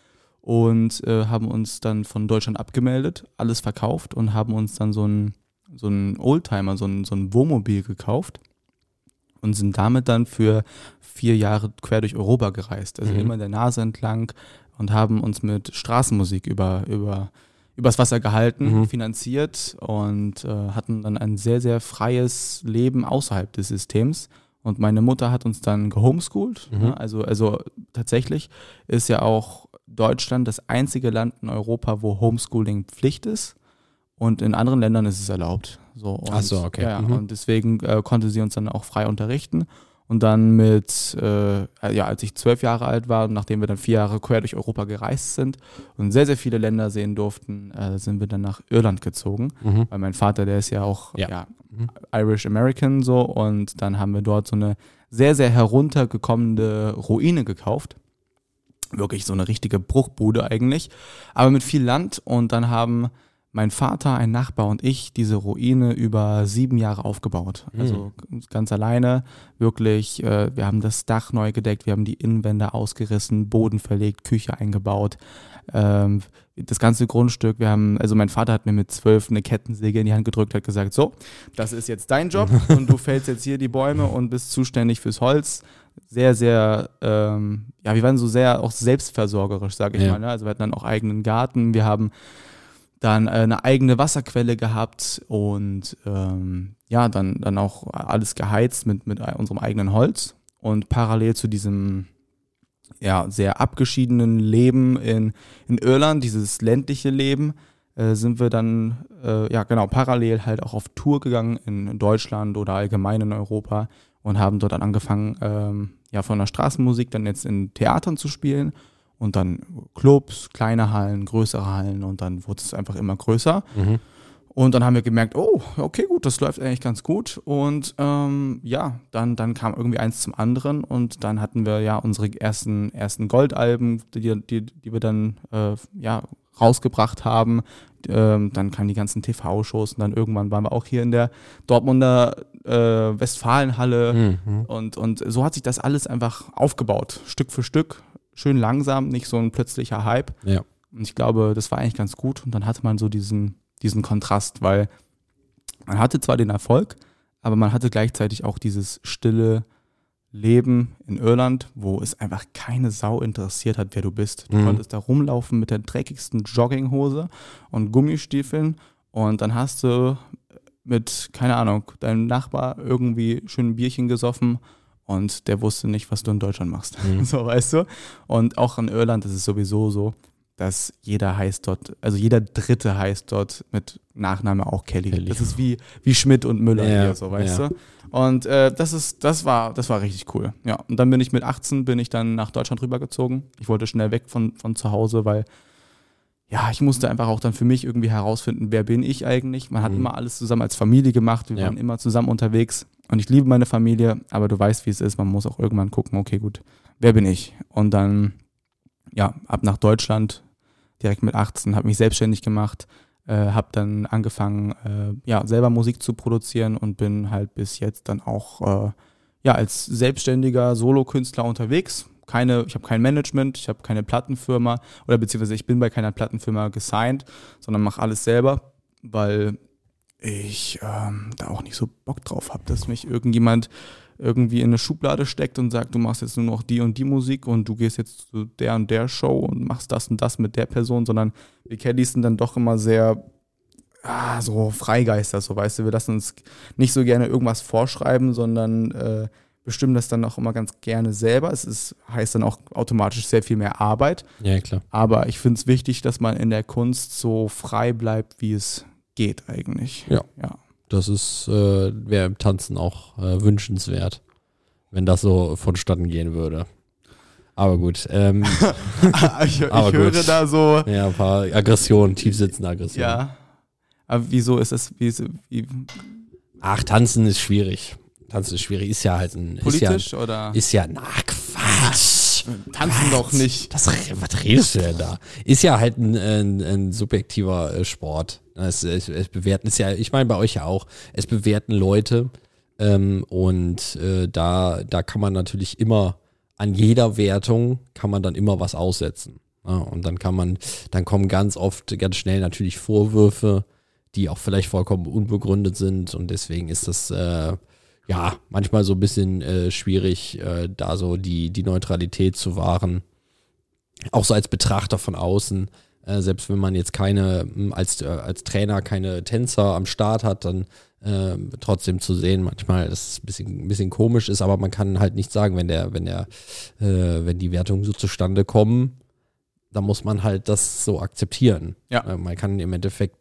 und haben uns dann von Deutschland abgemeldet, alles verkauft und haben uns dann so ein Oldtimer, so ein Wohnmobil gekauft und sind damit dann für 4 Jahre quer durch Europa gereist, also immer der Nase entlang und haben uns mit Straßenmusik übers Wasser gehalten, finanziert und hatten dann ein sehr, sehr freies Leben außerhalb des Systems. Und meine Mutter hat uns dann gehomeschoolt. Ne? Also tatsächlich ist ja auch Deutschland das einzige Land in Europa, wo Homeschooling Pflicht ist. Und in anderen Ländern ist es erlaubt. So, und, Ach so, okay. Ja, und deswegen konnte sie uns dann auch frei unterrichten. Und dann als ich 12 Jahre alt war, nachdem wir dann 4 Jahre quer durch Europa gereist sind und sehr, sehr viele Länder sehen durften, sind wir dann nach Irland gezogen. Weil mein Vater, der ist ja auch Irish American so, und dann haben wir dort so eine sehr, sehr heruntergekommene Ruine gekauft. Wirklich so eine richtige Bruchbude eigentlich, aber mit viel Land, und dann haben mein Vater, ein Nachbar und ich diese Ruine über 7 Jahre aufgebaut. Also ganz alleine, wirklich. Wir haben das Dach neu gedeckt, wir haben die Innenwände ausgerissen, Boden verlegt, Küche eingebaut. Das ganze Grundstück, mein Vater hat mir mit 12 eine Kettensäge in die Hand gedrückt, hat gesagt, so, das ist jetzt dein Job und du fällst jetzt hier die Bäume und bist zuständig fürs Holz. Sehr, sehr, wir waren so sehr auch selbstversorgerisch, sage ich mal. Ne? Also wir hatten dann auch eigenen Garten, wir haben dann eine eigene Wasserquelle gehabt und dann auch alles geheizt mit unserem eigenen Holz. Und parallel zu diesem sehr abgeschiedenen Leben in Irland, dieses ländliche Leben, sind wir dann parallel halt auch auf Tour gegangen in Deutschland oder allgemein in Europa und haben dort dann angefangen, von der Straßenmusik dann jetzt in Theatern zu spielen. Und dann Clubs, kleine Hallen, größere Hallen, und dann wurde es einfach immer größer. Und dann haben wir gemerkt, oh, okay, gut, das läuft eigentlich ganz gut. Und dann kam irgendwie eins zum anderen, und dann hatten wir unsere ersten Goldalben, die wir dann rausgebracht haben. Dann kamen die ganzen TV-Shows, und dann irgendwann waren wir auch hier in der Dortmunder Westfalenhalle. Und so hat sich das alles einfach aufgebaut, Stück für Stück. Schön langsam, nicht so ein plötzlicher Hype. Ja. Und ich glaube, das war eigentlich ganz gut. Und dann hatte man so diesen Kontrast, weil man hatte zwar den Erfolg, aber man hatte gleichzeitig auch dieses stille Leben in Irland, wo es einfach keine Sau interessiert hat, wer du bist. Du konntest da rumlaufen mit der dreckigsten Jogginghose und Gummistiefeln, und dann hast du mit, keine Ahnung, deinem Nachbar irgendwie schön ein Bierchen gesoffen, und der wusste nicht, was du in Deutschland machst. So, weißt du? Und auch in Irland ist es sowieso so, dass jeder Dritte heißt dort mit Nachname auch Kelly. Das ist wie Schmidt und Müller hier, so, weißt du? Und das war richtig cool. Ja, und dann bin ich mit 18 dann nach Deutschland rübergezogen. Ich wollte schnell weg von zu Hause, weil ich musste einfach auch dann für mich irgendwie herausfinden, wer bin ich eigentlich? Man hat immer alles zusammen als Familie gemacht, wir waren immer zusammen unterwegs, und ich liebe meine Familie, aber du weißt, wie es ist, man muss auch irgendwann gucken, okay, gut, wer bin ich? Und dann, ab nach Deutschland, direkt mit 18, habe mich selbstständig gemacht, habe dann angefangen, selber Musik zu produzieren, und bin halt bis jetzt dann auch als selbstständiger Solokünstler unterwegs. Ich habe kein Management, ich habe keine Plattenfirma, oder beziehungsweise ich bin bei keiner Plattenfirma gesigned, sondern mache alles selber, weil ich da auch nicht so Bock drauf habe, dass mich irgendjemand irgendwie in eine Schublade steckt und sagt, du machst jetzt nur noch die und die Musik und du gehst jetzt zu der und der Show und machst das und das mit der Person, sondern wir Kellys sind dann doch immer sehr so Freigeister, so, weißt du, wir lassen uns nicht so gerne irgendwas vorschreiben, sondern bestimmen das dann auch immer ganz gerne selber. Heißt dann auch automatisch sehr viel mehr Arbeit. Ja, klar. Aber ich finde es wichtig, dass man in der Kunst so frei bleibt, wie es geht eigentlich. Ja. Das wäre im Tanzen auch wünschenswert, wenn das so vonstatten gehen würde. Aber gut. ich höre da so... Ja, ein paar Aggressionen, tiefsitzende Aggressionen. Ja, aber wieso ist das... Ach, Tanzen ist schwierig. Ist ja halt ein... Politisch oder? Quatsch. Tanzen doch nicht. Was redest du denn da? Ist ja halt ein subjektiver Sport. Es bewerten ist ja, ich meine bei euch ja auch, es bewerten Leute und da kann man natürlich immer, an jeder Wertung kann man dann immer was aussetzen. Ja, und dann kommen ganz oft, ganz schnell natürlich Vorwürfe, die auch vielleicht vollkommen unbegründet sind und deswegen ist das manchmal so ein bisschen schwierig, da so die Neutralität zu wahren. Auch so als Betrachter von außen, selbst wenn man jetzt als Trainer keine Tänzer am Start hat, dann trotzdem zu sehen, manchmal, dass es ein bisschen komisch ist, aber man kann halt nicht sagen, wenn die Wertungen so zustande kommen, dann muss man halt das so akzeptieren. Ja. Man kann im Endeffekt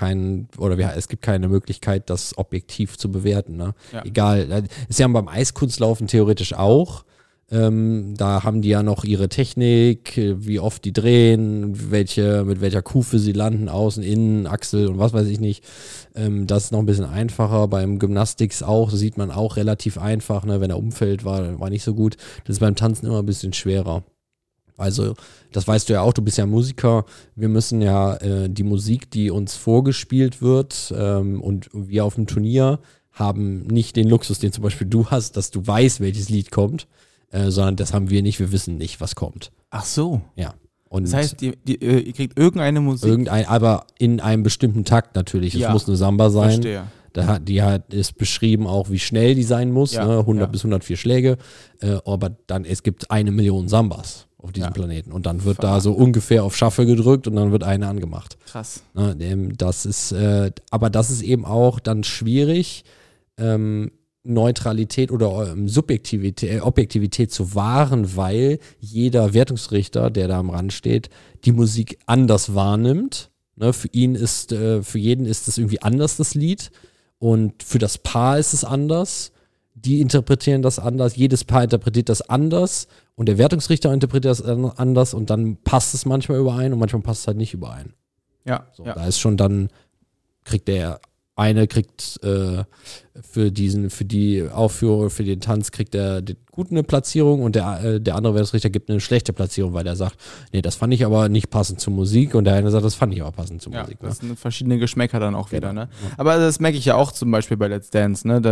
es gibt keine Möglichkeit, das objektiv zu bewerten. Ne? Ja. Egal, ist ja beim Eiskunstlaufen theoretisch auch. Da haben die ja noch ihre Technik, wie oft die drehen, mit welcher Kufe sie landen, außen, innen, Achsel und was weiß ich nicht. Das ist noch ein bisschen einfacher. Beim Gymnastics auch, das sieht man auch relativ einfach, ne? Wenn er umfällt, war nicht so gut. Das ist beim Tanzen immer ein bisschen schwerer. Also, das weißt du ja auch, du bist ja Musiker. Wir müssen ja die Musik, die uns vorgespielt wird und wir auf dem Turnier haben nicht den Luxus, den zum Beispiel du hast, dass du weißt, welches Lied kommt. Sondern das haben wir nicht, wir wissen nicht, was kommt. Ach so. Ja. Und das heißt, ihr kriegt irgendeine Musik. Aber in einem bestimmten Takt natürlich. Es muss eine Samba sein. Verstehe. Ist beschrieben auch, wie schnell die sein muss, Ja, ne? 100 bis 104 Schläge. Aber es gibt 1 Million Sambas auf diesem Planeten. Und dann wird da so ungefähr auf Shuffle gedrückt und dann wird eine angemacht. Krass. Ne? Das ist eben auch dann schwierig, Neutralität oder Objektivität zu wahren, weil jeder Wertungsrichter, der da am Rand steht, die Musik anders wahrnimmt. Ne, für jeden ist es irgendwie anders, das Lied. Und für das Paar ist es anders. Die interpretieren das anders. Jedes Paar interpretiert das anders. Und der Wertungsrichter interpretiert das anders. Und dann passt es manchmal überein und manchmal passt es halt nicht überein. Ja. So, da ist schon dann, kriegt für die Aufführung, für den Tanz kriegt er gut eine Platzierung und der andere Wertungsrichter gibt eine schlechte Platzierung, weil er sagt, nee, das fand ich aber nicht passend zur Musik und der eine sagt, das fand ich aber passend zur Musik. Das sind verschiedene Geschmäcker dann auch wieder, Genau. ne? Aber das merke ich ja auch zum Beispiel bei Let's Dance, ne?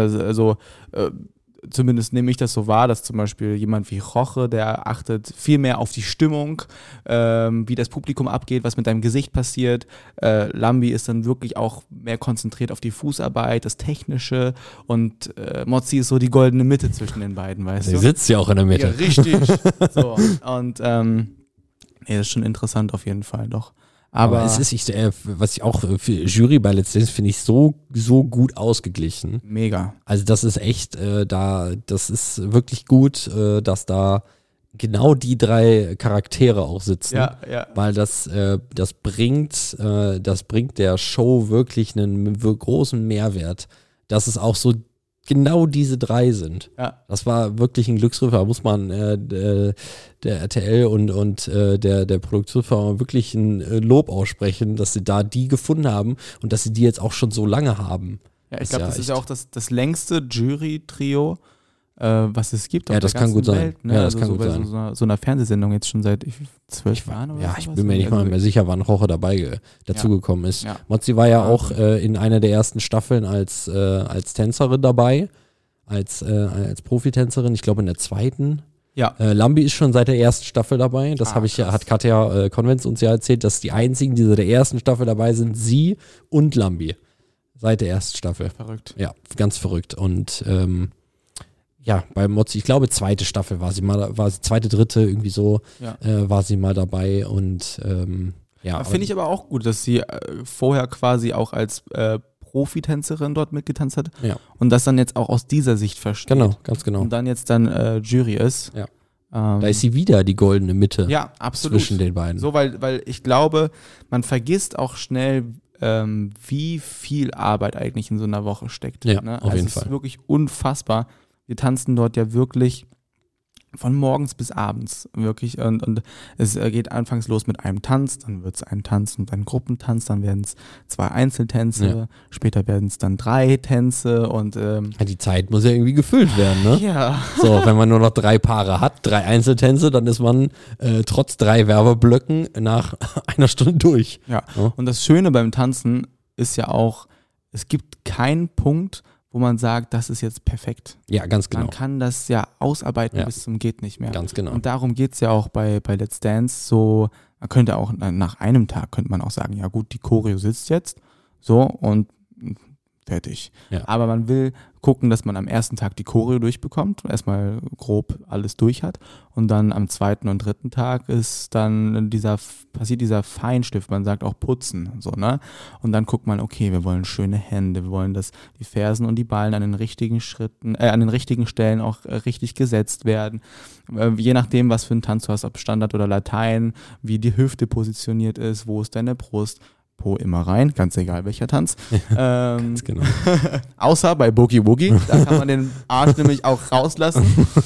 Zumindest nehme ich das so wahr, dass zum Beispiel jemand wie Roche, der achtet viel mehr auf die Stimmung, wie das Publikum abgeht, was mit deinem Gesicht passiert. Lambi ist dann wirklich auch mehr konzentriert auf die Fußarbeit, das Technische und Mozzi ist so die goldene Mitte zwischen den beiden, weißt du? Sie sitzt ja auch in der Mitte. Ja, richtig. So, und das ist schon interessant auf jeden Fall, doch. Aber es ist, was ich auch für Jury bei Let's Dance finde ich so gut ausgeglichen. Mega. Also das ist echt, das ist wirklich gut, dass da genau die 3 Charaktere auch sitzen. Ja. Weil das bringt der Show wirklich einen großen Mehrwert, dass es auch so genau diese 3 sind. Ja. Das war wirklich ein Glücksgriff, da muss man der RTL und der Produktionsfirma wirklich ein Lob aussprechen, dass sie da die gefunden haben und dass sie die jetzt auch schon so lange haben. Ja, ich glaube, das ist ja auch das längste Jury-Trio, was es gibt. Ja, das kann gut sein. Welt, ne? Ja, das also kann so gut sein. So einer Fernsehsendung jetzt schon seit 12 Jahren oder so. Ja, ich bin mir nicht mal mehr sicher, wann Roche dazugekommen ist. Ja. Mozzi war ja auch in einer der ersten Staffeln als Tänzerin dabei, als Profitänzerin, ich glaube in der 2. Ja. Lambi ist schon seit der ersten Staffel dabei. Das hat Katja Konvenz uns ja erzählt, dass die einzigen, die seit der ersten Staffel dabei sind, sie und Lambi. Seit der ersten Staffel. Verrückt. Ja, ganz verrückt. Und bei Mozzi, ich glaube, 2. Staffel war sie 2., 3. irgendwie so, war sie mal dabei und finde ich aber auch gut, dass sie vorher quasi auch als Profitänzerin dort mitgetanzt hat und das dann jetzt auch aus dieser Sicht versteht. Genau, ganz genau. Und dann jetzt dann Jury ist. Ja. Da ist sie wieder die goldene Mitte absolut. zwischen den beiden. So, weil ich glaube, man vergisst auch schnell, wie viel Arbeit eigentlich in so einer Woche steckt. Ja, ne? auf jeden Es ist Fall. wirklich unfassbar. Wir tanzen dort ja wirklich von morgens bis abends, wirklich. Und es geht anfangs los mit einem Tanz, dann wird es ein Tanz und ein Gruppentanz, dann werden es 2 Einzeltänze, später werden es dann 3 Tänze und die Zeit muss ja irgendwie gefüllt werden, ne? Ja. So, wenn man nur noch 3 Paare hat, 3 Einzeltänze, dann ist man trotz 3 Werbeblöcken nach einer Stunde durch. Ja. Und das Schöne beim Tanzen ist ja auch, es gibt keinen Punkt, wo man sagt, das ist jetzt perfekt. Ja, ganz genau. Man kann das ja ausarbeiten bis zum geht nicht mehr. Ganz genau. Und darum geht es ja auch bei Let's Dance so, man könnte auch nach einem Tag, könnte man auch sagen, ja gut, die Choreo sitzt jetzt, so und fertig. Ja. Aber man will gucken, dass man am ersten Tag die Choreo durchbekommt, erstmal grob alles durch hat und dann am zweiten und dritten Tag ist dann passiert dieser Feinschliff, man sagt auch putzen, so, ne? Und dann guckt man, okay, wir wollen schöne Hände, wir wollen, dass die Fersen und die Ballen an den richtigen Stellen auch richtig gesetzt werden. Je nachdem, was für einen Tanz du hast, ob Standard oder Latein, wie die Hüfte positioniert ist, wo ist deine Brust, Po immer rein, ganz egal welcher Tanz. Ganz genau. Außer bei Boogie Woogie, da kann man den Arsch nämlich auch rauslassen.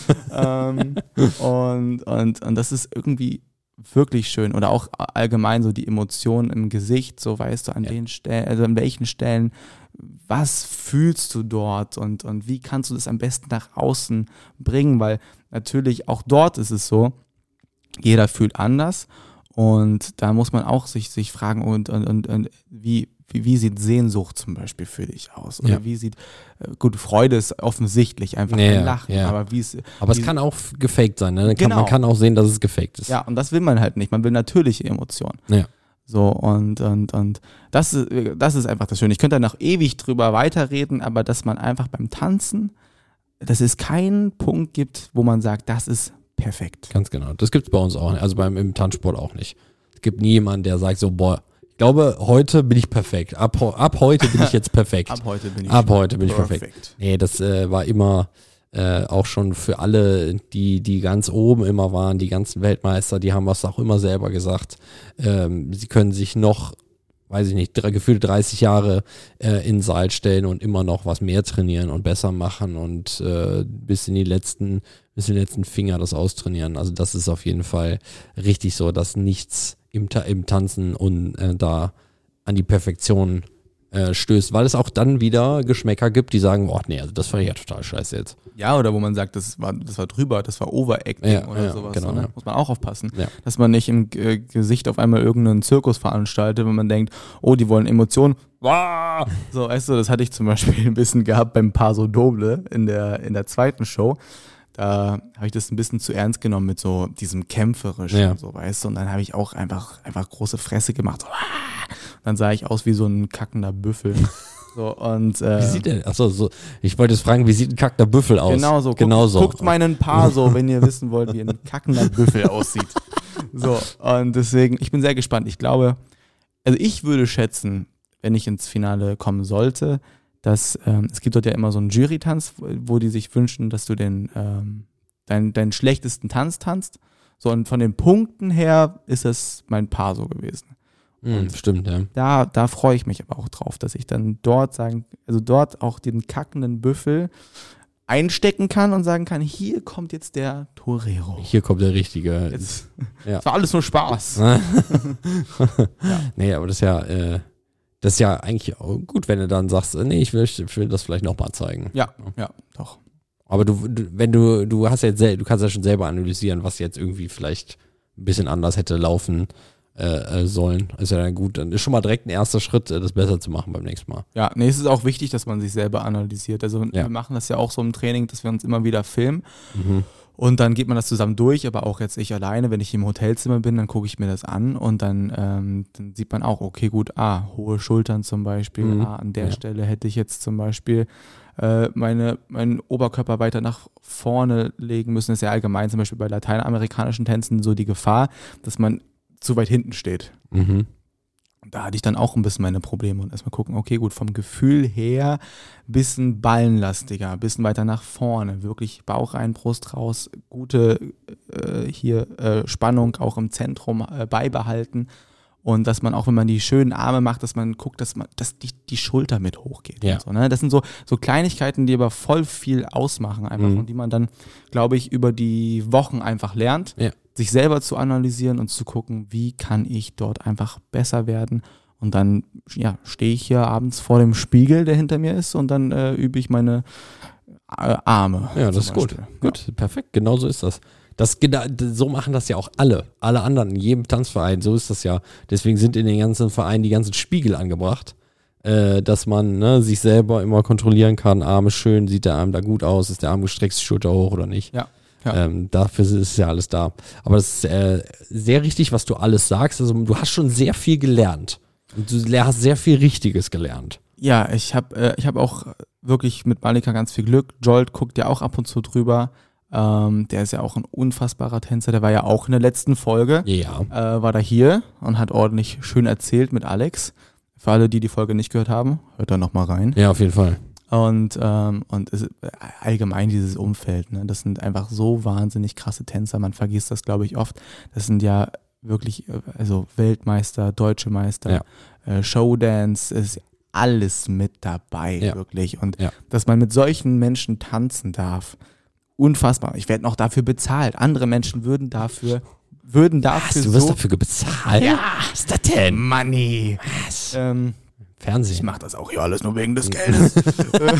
Und das ist irgendwie wirklich schön. Oder auch allgemein so die Emotionen im Gesicht, so weißt du, an den Stellen, also an welchen Stellen, was fühlst du dort und wie kannst du das am besten nach außen bringen, weil natürlich auch dort ist es so, jeder fühlt anders. Und da muss man auch sich fragen, und wie sieht Sehnsucht zum Beispiel für dich aus? Oder wie sieht, gut, Freude ist offensichtlich, einfach ein Lachen. Ja. Aber es kann auch gefaked sein, ne? Genau. Man kann auch sehen, dass es gefaked ist. Ja, und das will man halt nicht. Man will natürliche Emotionen. Ja. So, und das ist einfach das Schöne. Ich könnte da noch ewig drüber weiterreden, aber dass man einfach beim Tanzen, dass es keinen Punkt gibt, wo man sagt, das ist perfekt. Ganz genau. Das gibt es bei uns auch nicht. Also im Tanzsport auch nicht. Es gibt nie jemanden, der sagt so, boah, ich glaube, heute bin ich perfekt. Ab heute bin ich jetzt perfekt. Ab heute bin ich perfekt. Nee, das war immer auch schon für alle, die ganz oben immer waren, die ganzen Weltmeister, die haben was auch immer selber gesagt. Sie können sich noch, weiß ich nicht, gefühlt 30 Jahre in den Saal stellen und immer noch was mehr trainieren und besser machen und bis in die letzten Finger das austrainieren. Also das ist auf jeden Fall richtig so, dass nichts im Tanzen und da an die Perfektion stößt, weil es auch dann wieder Geschmäcker gibt, die sagen, oh nee, also das fand ich ja total scheiße jetzt. Ja, oder wo man sagt, das war drüber, das war Overacting oder sowas. Genau, ne? Muss man auch aufpassen, ja. dass man nicht im Gesicht auf einmal irgendeinen Zirkus veranstaltet, wenn man denkt, oh, die wollen Emotionen. So, weißt du, das hatte ich zum Beispiel ein bisschen gehabt beim Paso Doble in der zweiten Show. Da habe ich das ein bisschen zu ernst genommen mit so diesem Kämpferischen, so, weißt du, und dann habe ich auch einfach große Fresse gemacht. So, dann sah ich aus wie so ein kackender Büffel. So, und, wie sieht der? Achso, so, ich wollte jetzt fragen, wie sieht ein kackender Büffel aus? Genau so. Guckt meinen Paso, wenn ihr wissen wollt, wie ein kackender Büffel aussieht. So, und deswegen, ich bin sehr gespannt. Ich glaube, also ich würde schätzen, wenn ich ins Finale kommen sollte, dass es gibt dort ja immer so einen Jury-Tanz, wo die sich wünschen, dass du deinen schlechtesten Tanz tanzt. So, und von den Punkten her ist das mein Paso gewesen. Stimmt, ja. Da freue ich mich aber auch drauf, dass ich dann dort auch den kackenden Büffel einstecken kann und sagen kann, hier kommt jetzt der Torero. Hier kommt der Richtige. Jetzt, das war alles nur Spaß. Ja. Nee, aber das ist ja eigentlich auch gut, wenn du dann sagst, nee, ich will das vielleicht nochmal zeigen. Ja, doch. Aber du hast ja du kannst ja schon selber analysieren, was jetzt irgendwie vielleicht ein bisschen anders hätte laufen sollen. Ist ja dann gut. Dann ist schon mal direkt ein erster Schritt, das besser zu machen beim nächsten Mal. Ja, nee, es ist auch wichtig, dass man sich selber analysiert. Also wir machen das ja auch so im Training, dass wir uns immer wieder filmen. Und dann geht man das zusammen durch, aber auch jetzt ich alleine, wenn ich im Hotelzimmer bin, dann gucke ich mir das an und dann sieht man auch, okay, gut, hohe Schultern zum Beispiel, an der Stelle hätte ich jetzt zum Beispiel meinen Oberkörper weiter nach vorne legen müssen. Das ist ja allgemein zum Beispiel bei lateinamerikanischen Tänzen so die Gefahr, dass man zu weit hinten steht. Da hatte ich dann auch ein bisschen meine Probleme und erstmal gucken, okay, gut, vom Gefühl her bisschen ballenlastiger, bisschen weiter nach vorne, wirklich Bauch rein, Brust raus, gute Spannung auch im Zentrum beibehalten und dass man auch, wenn man die schönen Arme macht, dass man guckt, dass die Schulter mit hochgeht. Ja. Und so, ne? Das sind so Kleinigkeiten, die aber voll viel ausmachen einfach und die man dann, glaube ich, über die Wochen einfach lernt. Ja. Sich selber zu analysieren und zu gucken, wie kann ich dort einfach besser werden. Und dann stehe ich hier abends vor dem Spiegel, der hinter mir ist, und dann übe ich meine Arme. Ja, das ist gut. Gut, perfekt, genau so ist das. So machen das ja auch alle anderen in jedem Tanzverein, so ist das ja. Deswegen sind in den ganzen Vereinen die ganzen Spiegel angebracht, dass man sich selber immer kontrollieren kann, Arm ist schön, sieht der Arm da gut aus, ist der Arm gestreckt, die Schulter hoch oder nicht. Ja. Dafür ist ja alles da. Aber das ist sehr richtig, was du alles sagst. Also du hast schon sehr viel gelernt. Und du hast sehr viel Richtiges gelernt. Ja, ich hab auch wirklich mit Malika ganz viel Glück. Jolt guckt ja auch ab und zu drüber. Der ist ja auch ein unfassbarer Tänzer. Der war ja auch in der letzten Folge. Ja. War da hier und hat ordentlich schön erzählt mit Alex. Für alle, die Folge nicht gehört haben, hört da nochmal rein. Ja, auf jeden Fall. Und es, allgemein dieses Umfeld, ne? Das sind einfach so wahnsinnig krasse Tänzer. Man vergisst das, glaube ich, oft. Das sind ja wirklich, also Weltmeister, Deutsche Meister, Showdance, ist alles mit dabei, wirklich. Und dass man mit solchen Menschen tanzen darf, unfassbar. Ich werde noch dafür bezahlt. Andere Menschen würden dafür Was, du wirst dafür bezahlt? Ja. Was ist das denn? Money. Was? Fernsehen. Ich mache das auch hier alles nur wegen des Geldes. Das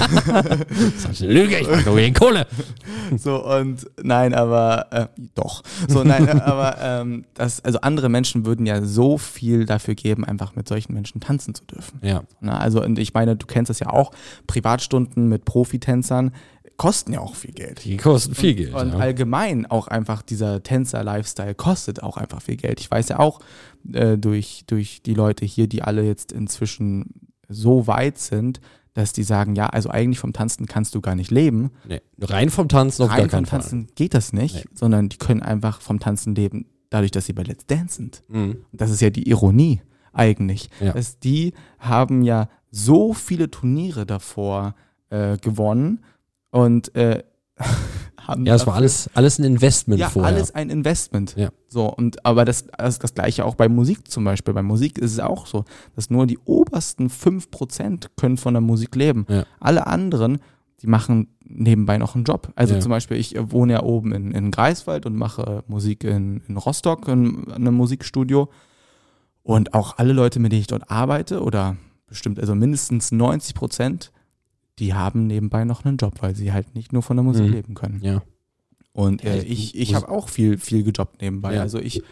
ist eine Lüge, ich mache nur wegen Kohle. So, und nein, aber doch. So, nein, aber also andere Menschen würden ja so viel dafür geben, einfach mit solchen Menschen tanzen zu dürfen. Ja. Na, also, und ich meine, du kennst das ja auch, Privatstunden mit Profitänzern kosten ja auch viel Geld. Die kosten viel Geld. Und allgemein auch einfach dieser Tänzer-Lifestyle kostet auch einfach viel Geld. Ich weiß ja auch durch die Leute hier, die alle jetzt inzwischen so weit sind, dass die sagen, ja, also eigentlich vom Tanzen kannst du gar nicht leben. Nee, rein vom Tanzen auf gar keinen Fall. Rein vom Tanzen geht das nicht, sondern die können einfach vom Tanzen leben, dadurch, dass sie bei Let's Dance sind. Mhm. Das ist ja die Ironie eigentlich. Ja. Dass die haben ja so viele Turniere davor gewonnen und haben ja, es war alles ein Investment vorher. Ja, alles ein Investment. Ja. So, aber das Gleiche auch bei Musik zum Beispiel. Bei Musik ist es auch so, dass nur die obersten 5% können von der Musik leben. Ja. Alle anderen, die machen nebenbei noch einen Job. Also zum Beispiel, ich wohne ja oben in Greifswald und mache Musik in Rostock in einem Musikstudio. Und auch alle Leute, mit denen ich dort arbeite, oder bestimmt, also mindestens 90%, die haben nebenbei noch einen Job, weil sie halt nicht nur von der Musik leben können. Ja. Und ich habe auch viel gejobbt nebenbei. Ja. Also ich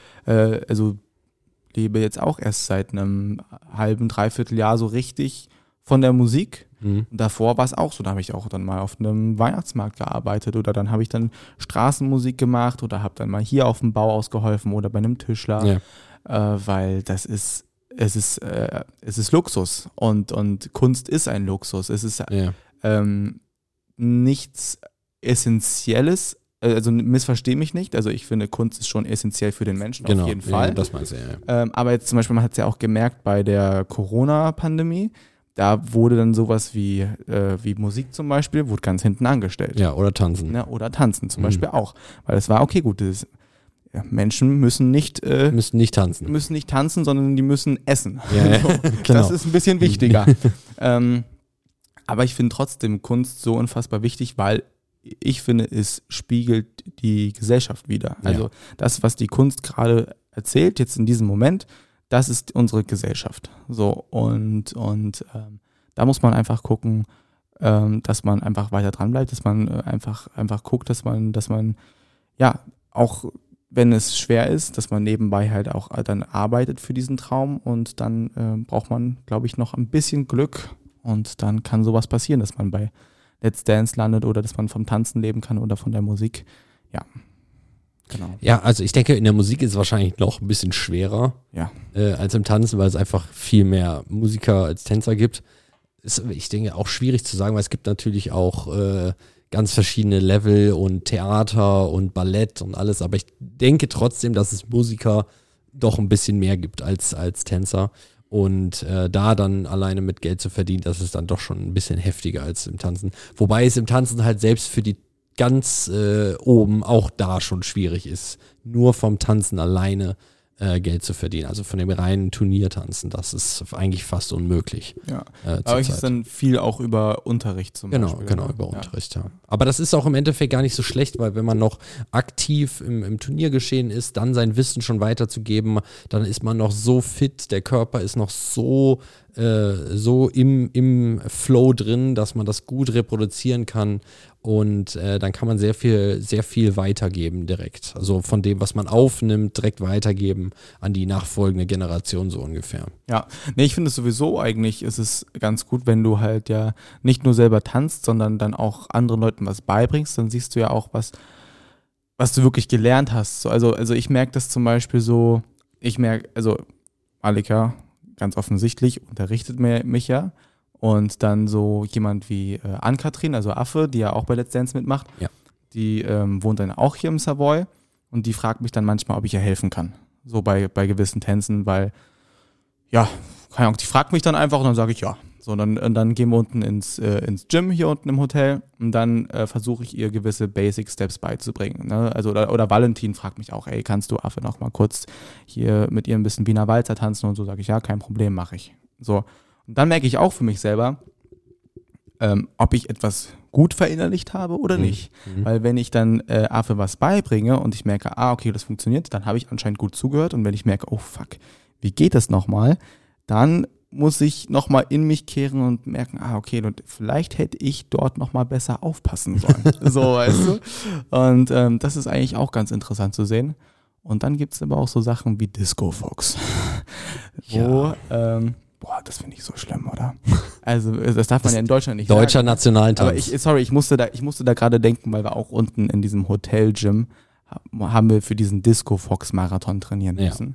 lebe jetzt auch erst seit einem halben, dreiviertel Jahr so richtig von der Musik. Und davor war es auch so. Da habe ich auch dann mal auf einem Weihnachtsmarkt gearbeitet oder dann habe ich dann Straßenmusik gemacht oder habe dann mal hier auf dem Bau ausgeholfen oder bei einem Tischler. Ja. Weil es ist Luxus und Kunst ist ein Luxus. Es ist nichts Essentielles. Also missversteh mich nicht. Also ich finde, Kunst ist schon essentiell für den Menschen, auf jeden Fall. Ja, das meinst du, ja. Aber jetzt zum Beispiel, man hat es ja auch gemerkt bei der Corona-Pandemie, da wurde dann sowas wie Musik zum Beispiel, wurde ganz hinten angestellt. Ja, oder Tanzen. Ja, oder Tanzen zum Beispiel auch. Weil es war, okay, gut, Menschen müssen nicht tanzen, sondern die müssen essen. Ja, so, genau. Das ist ein bisschen wichtiger. Aber ich finde trotzdem Kunst so unfassbar wichtig, weil ich finde, es spiegelt die Gesellschaft wider. Also das, was die Kunst gerade erzählt, jetzt in diesem Moment, das ist unsere Gesellschaft. So, und da muss man einfach gucken, dass man einfach weiter dran bleibt, dass man einfach guckt, dass man ja auch, wenn es schwer ist, dass man nebenbei halt auch dann arbeitet für diesen Traum und dann braucht man, glaube ich, noch ein bisschen Glück und dann kann sowas passieren, dass man bei Let's Dance landet oder dass man vom Tanzen leben kann oder von der Musik. Ja, genau. Ja, also ich denke, in der Musik ist es wahrscheinlich noch ein bisschen schwerer als im Tanzen, weil es einfach viel mehr Musiker als Tänzer gibt. Ist, ich denke, auch schwierig zu sagen, weil es gibt natürlich auch ganz verschiedene Level und Theater und Ballett und alles, aber ich denke trotzdem, dass es Musiker doch ein bisschen mehr gibt als Tänzer und da dann alleine mit Geld zu verdienen, das ist dann doch schon ein bisschen heftiger als im Tanzen. Wobei es im Tanzen halt selbst für die ganz oben auch da schon schwierig ist, nur vom Tanzen alleine Geld zu verdienen. Also von dem reinen Turniertanzen, das ist eigentlich fast unmöglich. Ja, aber es ist dann viel auch über Unterricht zum Beispiel. Genau, über Unterricht, ja. Aber das ist auch im Endeffekt gar nicht so schlecht, weil wenn man noch aktiv im Turniergeschehen ist, dann sein Wissen schon weiterzugeben, dann ist man noch so fit, der Körper ist noch so so im Flow drin, dass man das gut reproduzieren kann und dann kann man sehr viel weitergeben direkt. Also von dem, was man aufnimmt, direkt weitergeben an die nachfolgende Generation so ungefähr. Ja, nee, ich finde es sowieso eigentlich, ist es ganz gut, wenn du halt ja nicht nur selber tanzt, sondern dann auch anderen Leuten was beibringst, dann siehst du ja auch was du wirklich gelernt hast. So, also ich merke das zum Beispiel so, also Alika, ganz offensichtlich, unterrichtet mich ja. Und dann so jemand wie Ann-Kathrin, also Affe, die ja auch bei Let's Dance mitmacht, Ja. die wohnt dann auch hier im Savoy und die fragt mich dann manchmal, ob ich ihr helfen kann. So bei gewissen Tänzen, weil, ja, keine Ahnung, die fragt mich dann einfach und dann sage ich ja. So, dann gehen wir unten ins Gym hier unten im Hotel und dann versuche ich ihr gewisse Basic Steps beizubringen. Ne? Also, oder Valentin fragt mich auch, ey, kannst du Affe noch mal kurz hier mit ihr ein bisschen Wiener Walzer tanzen und so, sage ich, ja, kein Problem, mache ich. So, und dann merke ich auch für mich selber, ob ich etwas gut verinnerlicht habe oder nicht. Weil wenn ich dann Affe was beibringe und ich merke, okay, das funktioniert, dann habe ich anscheinend gut zugehört und wenn ich merke, oh fuck, wie geht das nochmal, dann muss ich nochmal in mich kehren und merken, okay, und vielleicht hätte ich dort nochmal besser aufpassen sollen. So, weißt du? Und das ist eigentlich auch ganz interessant zu sehen. Und dann gibt es aber auch so Sachen wie Disco Fox. Wo, das finde ich so schlimm, oder? Also, das darf man ja in Deutschland nicht Deutscher sagen. Nationaltanz. Aber ich musste da gerade denken, weil wir auch unten in diesem Hotel-Gym haben wir für diesen Disco Fox Marathon trainieren müssen.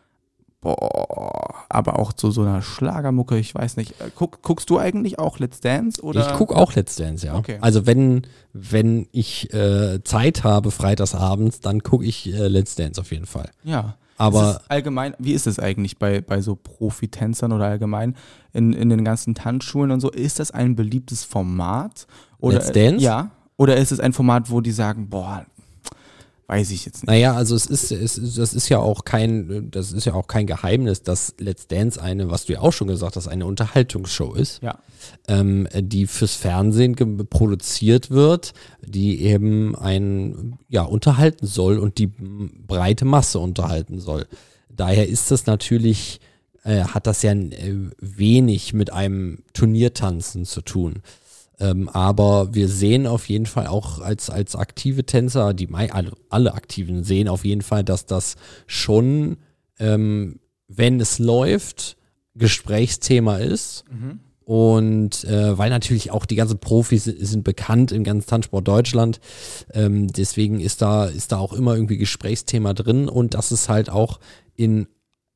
Boah, aber auch zu so einer Schlagermucke, ich weiß nicht. Guckst du eigentlich auch Let's Dance? Oder? Ich gucke auch Let's Dance, ja. Okay. Also wenn ich Zeit habe, freitagsabends, dann gucke ich Let's Dance auf jeden Fall. Ja. Aber allgemein, wie ist es eigentlich bei so Profitänzern oder allgemein in den ganzen Tanzschulen und so? Ist das ein beliebtes Format? Oder, Let's Dance? Ja. Oder ist es ein Format, wo die sagen, boah, weiß ich jetzt nicht. Naja, also das ist ja auch kein Geheimnis, dass Let's Dance was du ja auch schon gesagt hast, eine Unterhaltungsshow ist, Ja. Die fürs Fernsehen produziert wird, die eben unterhalten soll und die breite Masse unterhalten soll. Daher ist das natürlich, hat das ja wenig mit einem Turniertanzen zu tun. Aber wir sehen auf jeden Fall auch als aktive Tänzer, alle Aktiven sehen auf jeden Fall, dass das schon, wenn es läuft, Gesprächsthema ist. Und weil natürlich auch die ganzen Profis sind bekannt im ganzen Tanzsport Deutschland, deswegen ist da auch immer irgendwie Gesprächsthema drin und dass es halt auch in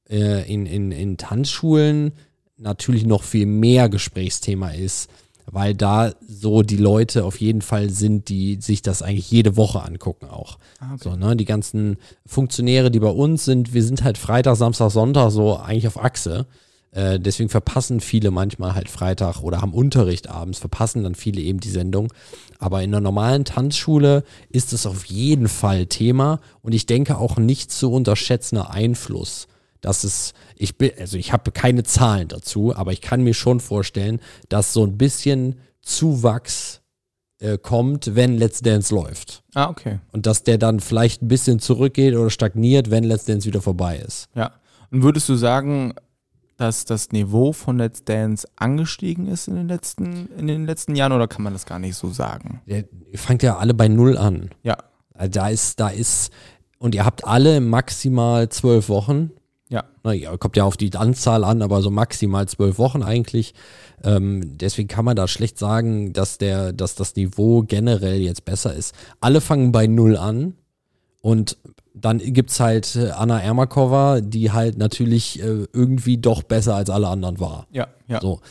Tanzschulen natürlich noch viel mehr Gesprächsthema ist, weil da so die Leute auf jeden Fall sind, die sich das eigentlich jede Woche angucken auch. Okay. So, ne, die ganzen Funktionäre, die bei uns sind, wir sind halt Freitag, Samstag, Sonntag so eigentlich auf Achse. Deswegen verpassen viele manchmal halt Freitag oder haben Unterricht abends, verpassen dann viele eben die Sendung. Aber in einer normalen Tanzschule ist es auf jeden Fall Thema und ich denke auch nicht zu unterschätzender Einfluss. Ich habe keine Zahlen dazu, aber ich kann mir schon vorstellen, dass so ein bisschen Zuwachs kommt, wenn Let's Dance läuft. Okay. Und dass der dann vielleicht ein bisschen zurückgeht oder stagniert, wenn Let's Dance wieder vorbei ist. Ja. Und würdest du sagen, dass das Niveau von Let's Dance angestiegen ist in den letzten Jahren oder kann man das gar nicht so sagen? Der fängt ja alle bei 0 an. Ja. Also und ihr habt alle maximal 12 Wochen. Ja. Kommt ja auf die Anzahl an, aber so maximal 12 Wochen eigentlich. Deswegen kann man da schlecht sagen, dass das Niveau generell jetzt besser ist. Alle fangen bei 0 an und dann gibt's halt Anna Ermakova, die halt natürlich irgendwie doch besser als alle anderen war. Ja. So,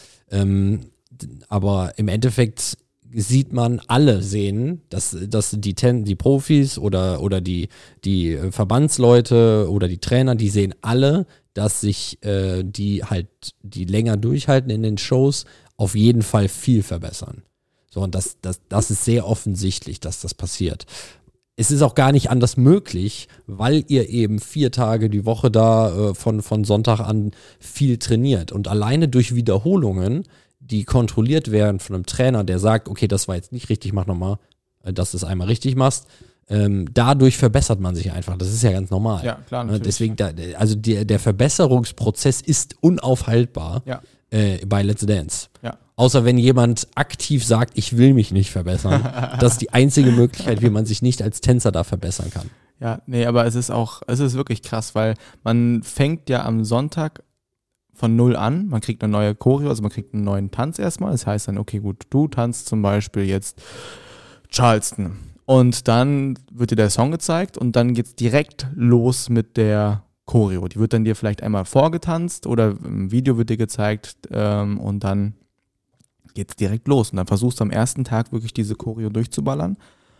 aber im Endeffekt alle sehen, dass die Profis oder die Verbandsleute oder die Trainer, die sehen alle, dass sich die länger durchhalten in den Shows, auf jeden Fall viel verbessern. So, und das ist sehr offensichtlich, dass das passiert. Es ist auch gar nicht anders möglich, weil ihr eben 4 Tage die Woche da von Sonntag an viel trainiert. Und alleine durch Wiederholungen, die kontrolliert werden von einem Trainer, der sagt, okay, das war jetzt nicht richtig, mach nochmal, dass du es einmal richtig machst. Dadurch verbessert man sich einfach. Das ist ja ganz normal. Ja, klar, natürlich. Deswegen, der Verbesserungsprozess ist unaufhaltbar. Ja. bei Let's Dance. Ja. Außer wenn jemand aktiv sagt, ich will mich nicht verbessern. Das ist die einzige Möglichkeit, wie man sich nicht als Tänzer da verbessern kann. Ja, nee, aber es ist wirklich krass, weil man fängt ja am Sonntag von 0 an, man kriegt eine neue Choreo, also man kriegt einen neuen Tanz erstmal. Das heißt dann, okay, gut, du tanzt zum Beispiel jetzt Charleston. Und dann wird dir der Song gezeigt und dann geht's direkt los mit der Choreo. Die wird dann dir vielleicht einmal vorgetanzt oder im Video wird dir gezeigt und dann geht's direkt los. Und dann versuchst du am ersten Tag wirklich diese Choreo durchzuballern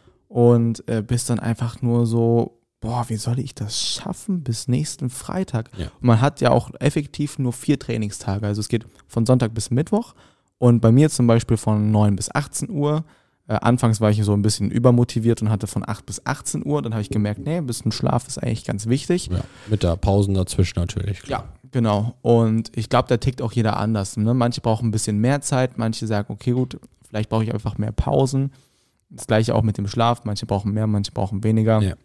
und bist dann einfach nur so, boah, wie soll ich das schaffen bis nächsten Freitag? Ja. Und man hat ja auch effektiv nur 4 Trainingstage. Also es geht von Sonntag bis Mittwoch und bei mir zum Beispiel von 9 bis 18 Uhr. Anfangs war ich so ein bisschen übermotiviert und hatte von 8 bis 18 Uhr. Dann habe ich gemerkt, nee, ein bisschen Schlaf ist eigentlich ganz wichtig. Ja, mit der Pausen dazwischen natürlich. Klar. Ja, genau. Und ich glaube, da tickt auch jeder anders. Ne? Manche brauchen ein bisschen mehr Zeit, manche sagen, okay, gut, vielleicht brauche ich einfach mehr Pausen. Das gleiche auch mit dem Schlaf. Manche brauchen mehr, manche brauchen weniger. Ja.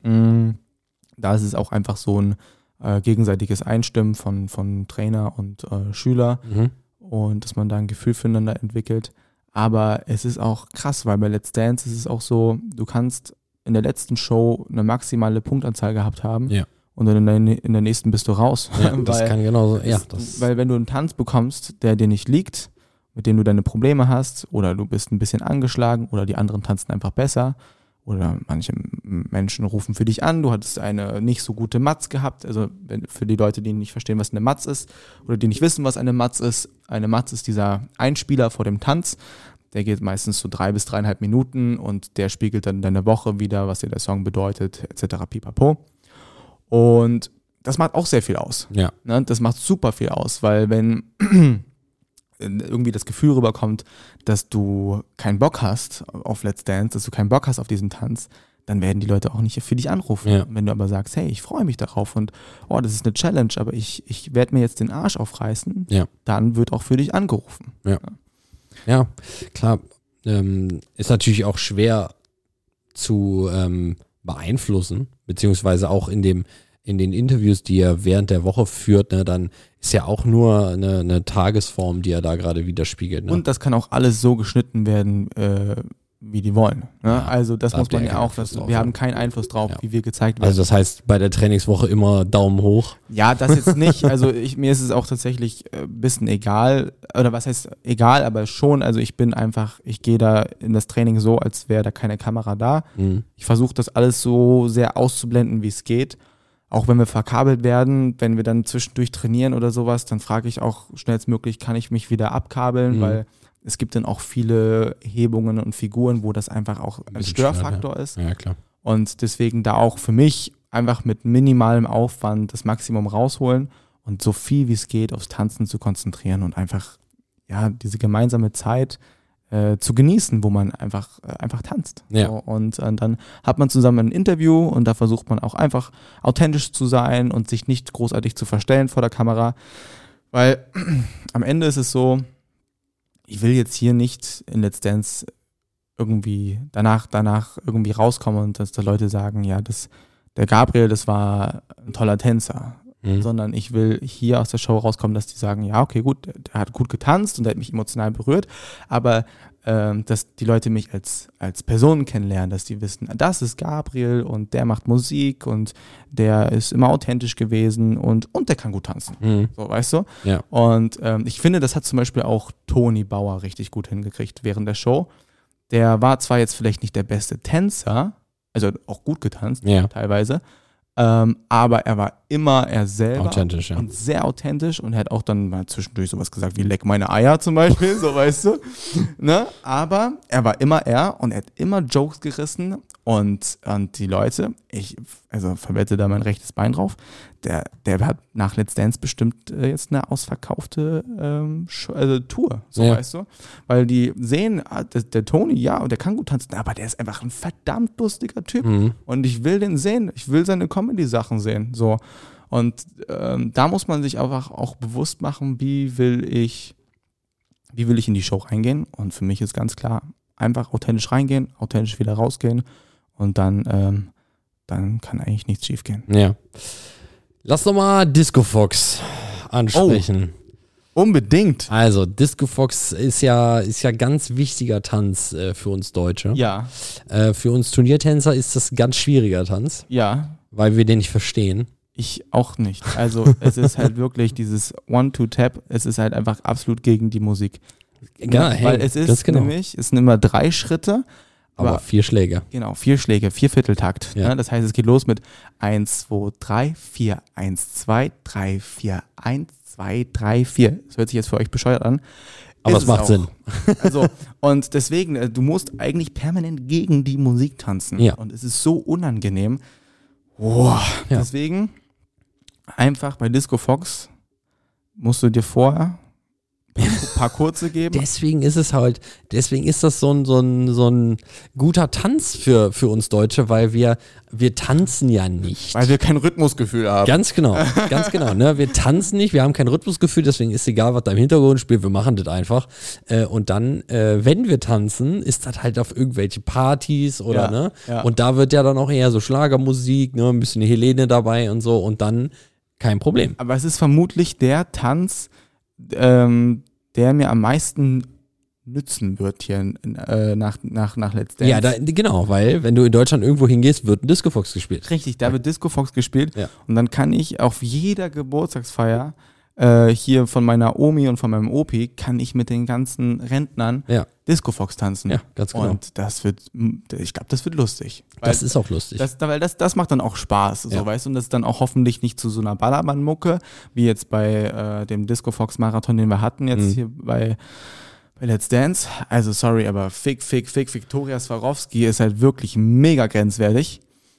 Da ist es auch einfach so ein gegenseitiges Einstimmen von Trainer und Schüler und dass man da ein Gefühl füreinander entwickelt. Aber es ist auch krass, weil bei Let's Dance ist es auch so, du kannst in der letzten Show eine maximale Punktanzahl gehabt haben und dann in der nächsten bist du raus. Ja, das kann genauso, Weil wenn du einen Tanz bekommst, der dir nicht liegt, mit dem du deine Probleme hast oder du bist ein bisschen angeschlagen oder die anderen tanzen einfach besser oder manche Menschen rufen für dich an, du hattest eine nicht so gute Matz gehabt, also für die Leute, die nicht verstehen, was eine Matz ist oder die nicht wissen, was eine Matz ist dieser Einspieler vor dem Tanz, der geht meistens so 3 bis 3,5 Minuten und der spiegelt dann deine Woche wieder, was dir der Song bedeutet, etc. pipapo. Und das macht auch sehr viel aus. Ja. Ne? Das macht super viel aus, weil wenn irgendwie das Gefühl rüberkommt, dass du keinen Bock hast auf Let's Dance, dass du keinen Bock hast auf diesen Tanz, dann werden die Leute auch nicht für dich anrufen. Ja. Wenn du aber sagst, hey, ich freue mich darauf und oh, das ist eine Challenge, aber ich werde mir jetzt den Arsch aufreißen, dann wird auch für dich angerufen. Ja, klar. Ist natürlich auch schwer zu beeinflussen, beziehungsweise auch in den Interviews, die er während der Woche führt, ne, dann ist ja auch nur eine Tagesform, die er da gerade widerspiegelt. Ne? Und das kann auch alles so geschnitten werden, wie die wollen. Ne? Ja, also das muss man ja auch, wir haben keinen Einfluss drauf, wie wir gezeigt werden. Also das heißt, bei der Trainingswoche immer Daumen hoch? Ja, das jetzt nicht. Also mir ist es auch tatsächlich ein bisschen egal, oder was heißt egal, aber schon, also ich gehe da in das Training so, als wäre da keine Kamera da. Ich versuche das alles so sehr auszublenden, wie es geht. Auch wenn wir verkabelt werden, wenn wir dann zwischendurch trainieren oder sowas, dann frage ich auch schnellstmöglich, kann ich mich wieder abkabeln, weil es gibt dann auch viele Hebungen und Figuren, wo das einfach auch ein Störfaktor ist. Ja, klar. Und deswegen da auch für mich einfach mit minimalem Aufwand das Maximum rausholen und so viel wie es geht aufs Tanzen zu konzentrieren und einfach diese gemeinsame Zeit zu genießen, wo man einfach tanzt. Ja. So, und dann hat man zusammen ein Interview und da versucht man auch einfach authentisch zu sein und sich nicht großartig zu verstellen vor der Kamera, weil am Ende ist es so, ich will jetzt hier nicht in Let's Dance irgendwie danach irgendwie rauskommen und dass da Leute sagen, ja, der Gabriel, das war ein toller Tänzer. Sondern ich will hier aus der Show rauskommen, dass die sagen, ja, okay, gut, der hat gut getanzt und der hat mich emotional berührt, aber dass die Leute mich als Person kennenlernen, dass die wissen, das ist Gabriel und der macht Musik und der ist immer authentisch gewesen und der kann gut tanzen. So, weißt du? Ja. Und ich finde, das hat zum Beispiel auch Toni Bauer richtig gut hingekriegt während der Show. Der war zwar jetzt vielleicht nicht der beste Tänzer, also auch gut getanzt, teilweise, aber er war immer er selber authentisch, und sehr authentisch und er hat auch dann mal zwischendurch sowas gesagt wie leck meine Eier zum Beispiel, so weißt du, ne? Aber er war immer er und er hat immer Jokes gerissen und die Leute, also verwette da mein rechtes Bein drauf, der hat nach Let's Dance bestimmt jetzt eine ausverkaufte Tour, so weißt du, weil die sehen, der Toni, und der kann gut tanzen, aber der ist einfach ein verdammt lustiger Typ und ich will den sehen, ich will seine Comedy-Sachen sehen, so. Und da muss man sich einfach auch bewusst machen, wie will ich in die Show reingehen. Und für mich ist ganz klar, einfach authentisch reingehen, authentisch wieder rausgehen und dann kann eigentlich nichts schief gehen. Ja. Lass doch mal Disco Fox ansprechen. Unbedingt. Also, Disco Fox ist ja ganz wichtiger Tanz für uns Deutsche. Ja. Für uns Turniertänzer ist das ein ganz schwieriger Tanz, Ja. weil wir den nicht verstehen. Ich auch nicht. Also es ist halt wirklich dieses One-Two-Tap, es ist halt einfach absolut gegen die Musik. Ja, hey, weil es ist ganz genau. nämlich, es sind immer 3 Schritte, Aber 4 Schläge. genau, 4 Schläge, 4 Vierteltakt. Ja. Ne? Das heißt, es geht los mit 1, 2, 3, 4, 1, 2, 3, 4, 1, 2, 3, 4. Das hört sich jetzt für euch bescheuert an. Aber Ist es macht auch. Sinn. Also, und deswegen, du musst eigentlich permanent gegen die Musik tanzen. Ja. Und es ist so unangenehm. Wow. Ja. Deswegen einfach bei Disco Fox musst du dir vorher ein paar kurze geben. Deswegen ist das so ein guter Tanz für uns Deutsche, weil wir tanzen ja nicht. Weil wir kein Rhythmusgefühl haben. Ganz genau, ne? Wir tanzen nicht, wir haben kein Rhythmusgefühl, deswegen ist egal, was da im Hintergrund spielt, wir machen das einfach. Und dann, wenn wir tanzen, ist das halt auf irgendwelche Partys oder, Ja, ne? ja. Und da wird ja dann auch eher so Schlagermusik, ne? Ein bisschen Helene dabei und so und dann kein Problem. Aber es ist vermutlich der Tanz, der mir am meisten nützen wird hier nach Let's Dance. Ja, genau, weil wenn du in Deutschland irgendwo hingehst, wird ein Disco Fox gespielt. Richtig, da wird Disco Fox gespielt Ja. und dann kann ich auf jeder Geburtstagsfeier hier von meiner Omi und von meinem Opi, kann ich mit den ganzen Rentnern Ja, Disco Fox tanzen. ja, ganz genau. Und ich glaube, das wird lustig. Das ist auch lustig. Weil das macht dann auch Spaß, so, Ja. weißt du, und das ist dann auch hoffentlich nicht zu so einer Ballermann-Mucke, wie jetzt bei dem Disco Fox Marathon, den wir hatten, jetzt hier bei Let's Dance. Also sorry, aber Fick, Viktoria Swarovski ist halt wirklich mega grenzwertig.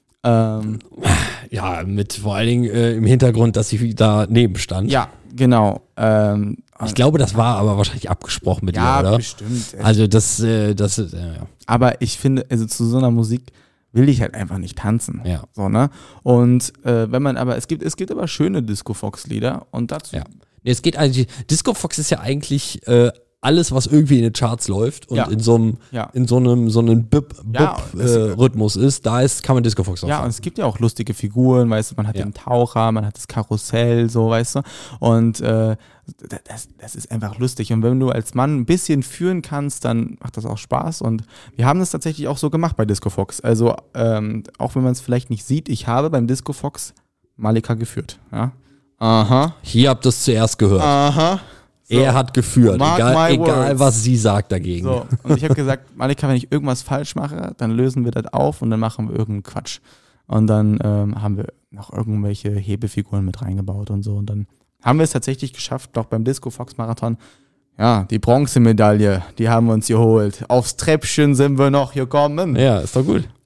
Ja, mit vor allen Dingen im Hintergrund, dass sie daneben stand. Ja, genau. Ich glaube, das war aber wahrscheinlich abgesprochen mit Ja, ihr, oder? bestimmt. Also das ist, ja. Aber ich finde, also zu so einer Musik will ich halt einfach nicht tanzen. Ja. So, ne? Und es gibt aber schöne Disco Fox Lieder und dazu. Ja. Nee, es geht eigentlich, Disco Fox ist ja eigentlich alles, was irgendwie in den Charts läuft und Ja. in so einem Ja. Ja, Rhythmus ist, kann man Disco Fox auch Ja, und sagen. es gibt ja auch lustige Figuren, weißt du, man hat Ja. den Taucher, man hat das Karussell, so, weißt du, und das ist einfach lustig und wenn du als Mann ein bisschen führen kannst, dann macht das auch Spaß und wir haben das tatsächlich auch so gemacht bei Disco Fox, also auch wenn man es vielleicht nicht sieht, ich habe beim Disco Fox Malika geführt, ja. Aha. Hier habt ihr es zuerst gehört. Aha. So. Er hat geführt, Mark egal my words. was sie sagt dagegen. So, und ich habe gesagt, Malika, wenn ich irgendwas falsch mache, dann lösen wir das auf und dann machen wir irgendeinen Quatsch. Und dann haben wir noch irgendwelche Hebefiguren mit reingebaut und so. Und dann haben wir es tatsächlich geschafft, doch beim Disco Fox Marathon, ja, die Bronzemedaille, die haben wir uns geholt. Aufs Treppchen sind wir noch gekommen. Ja, ist doch gut.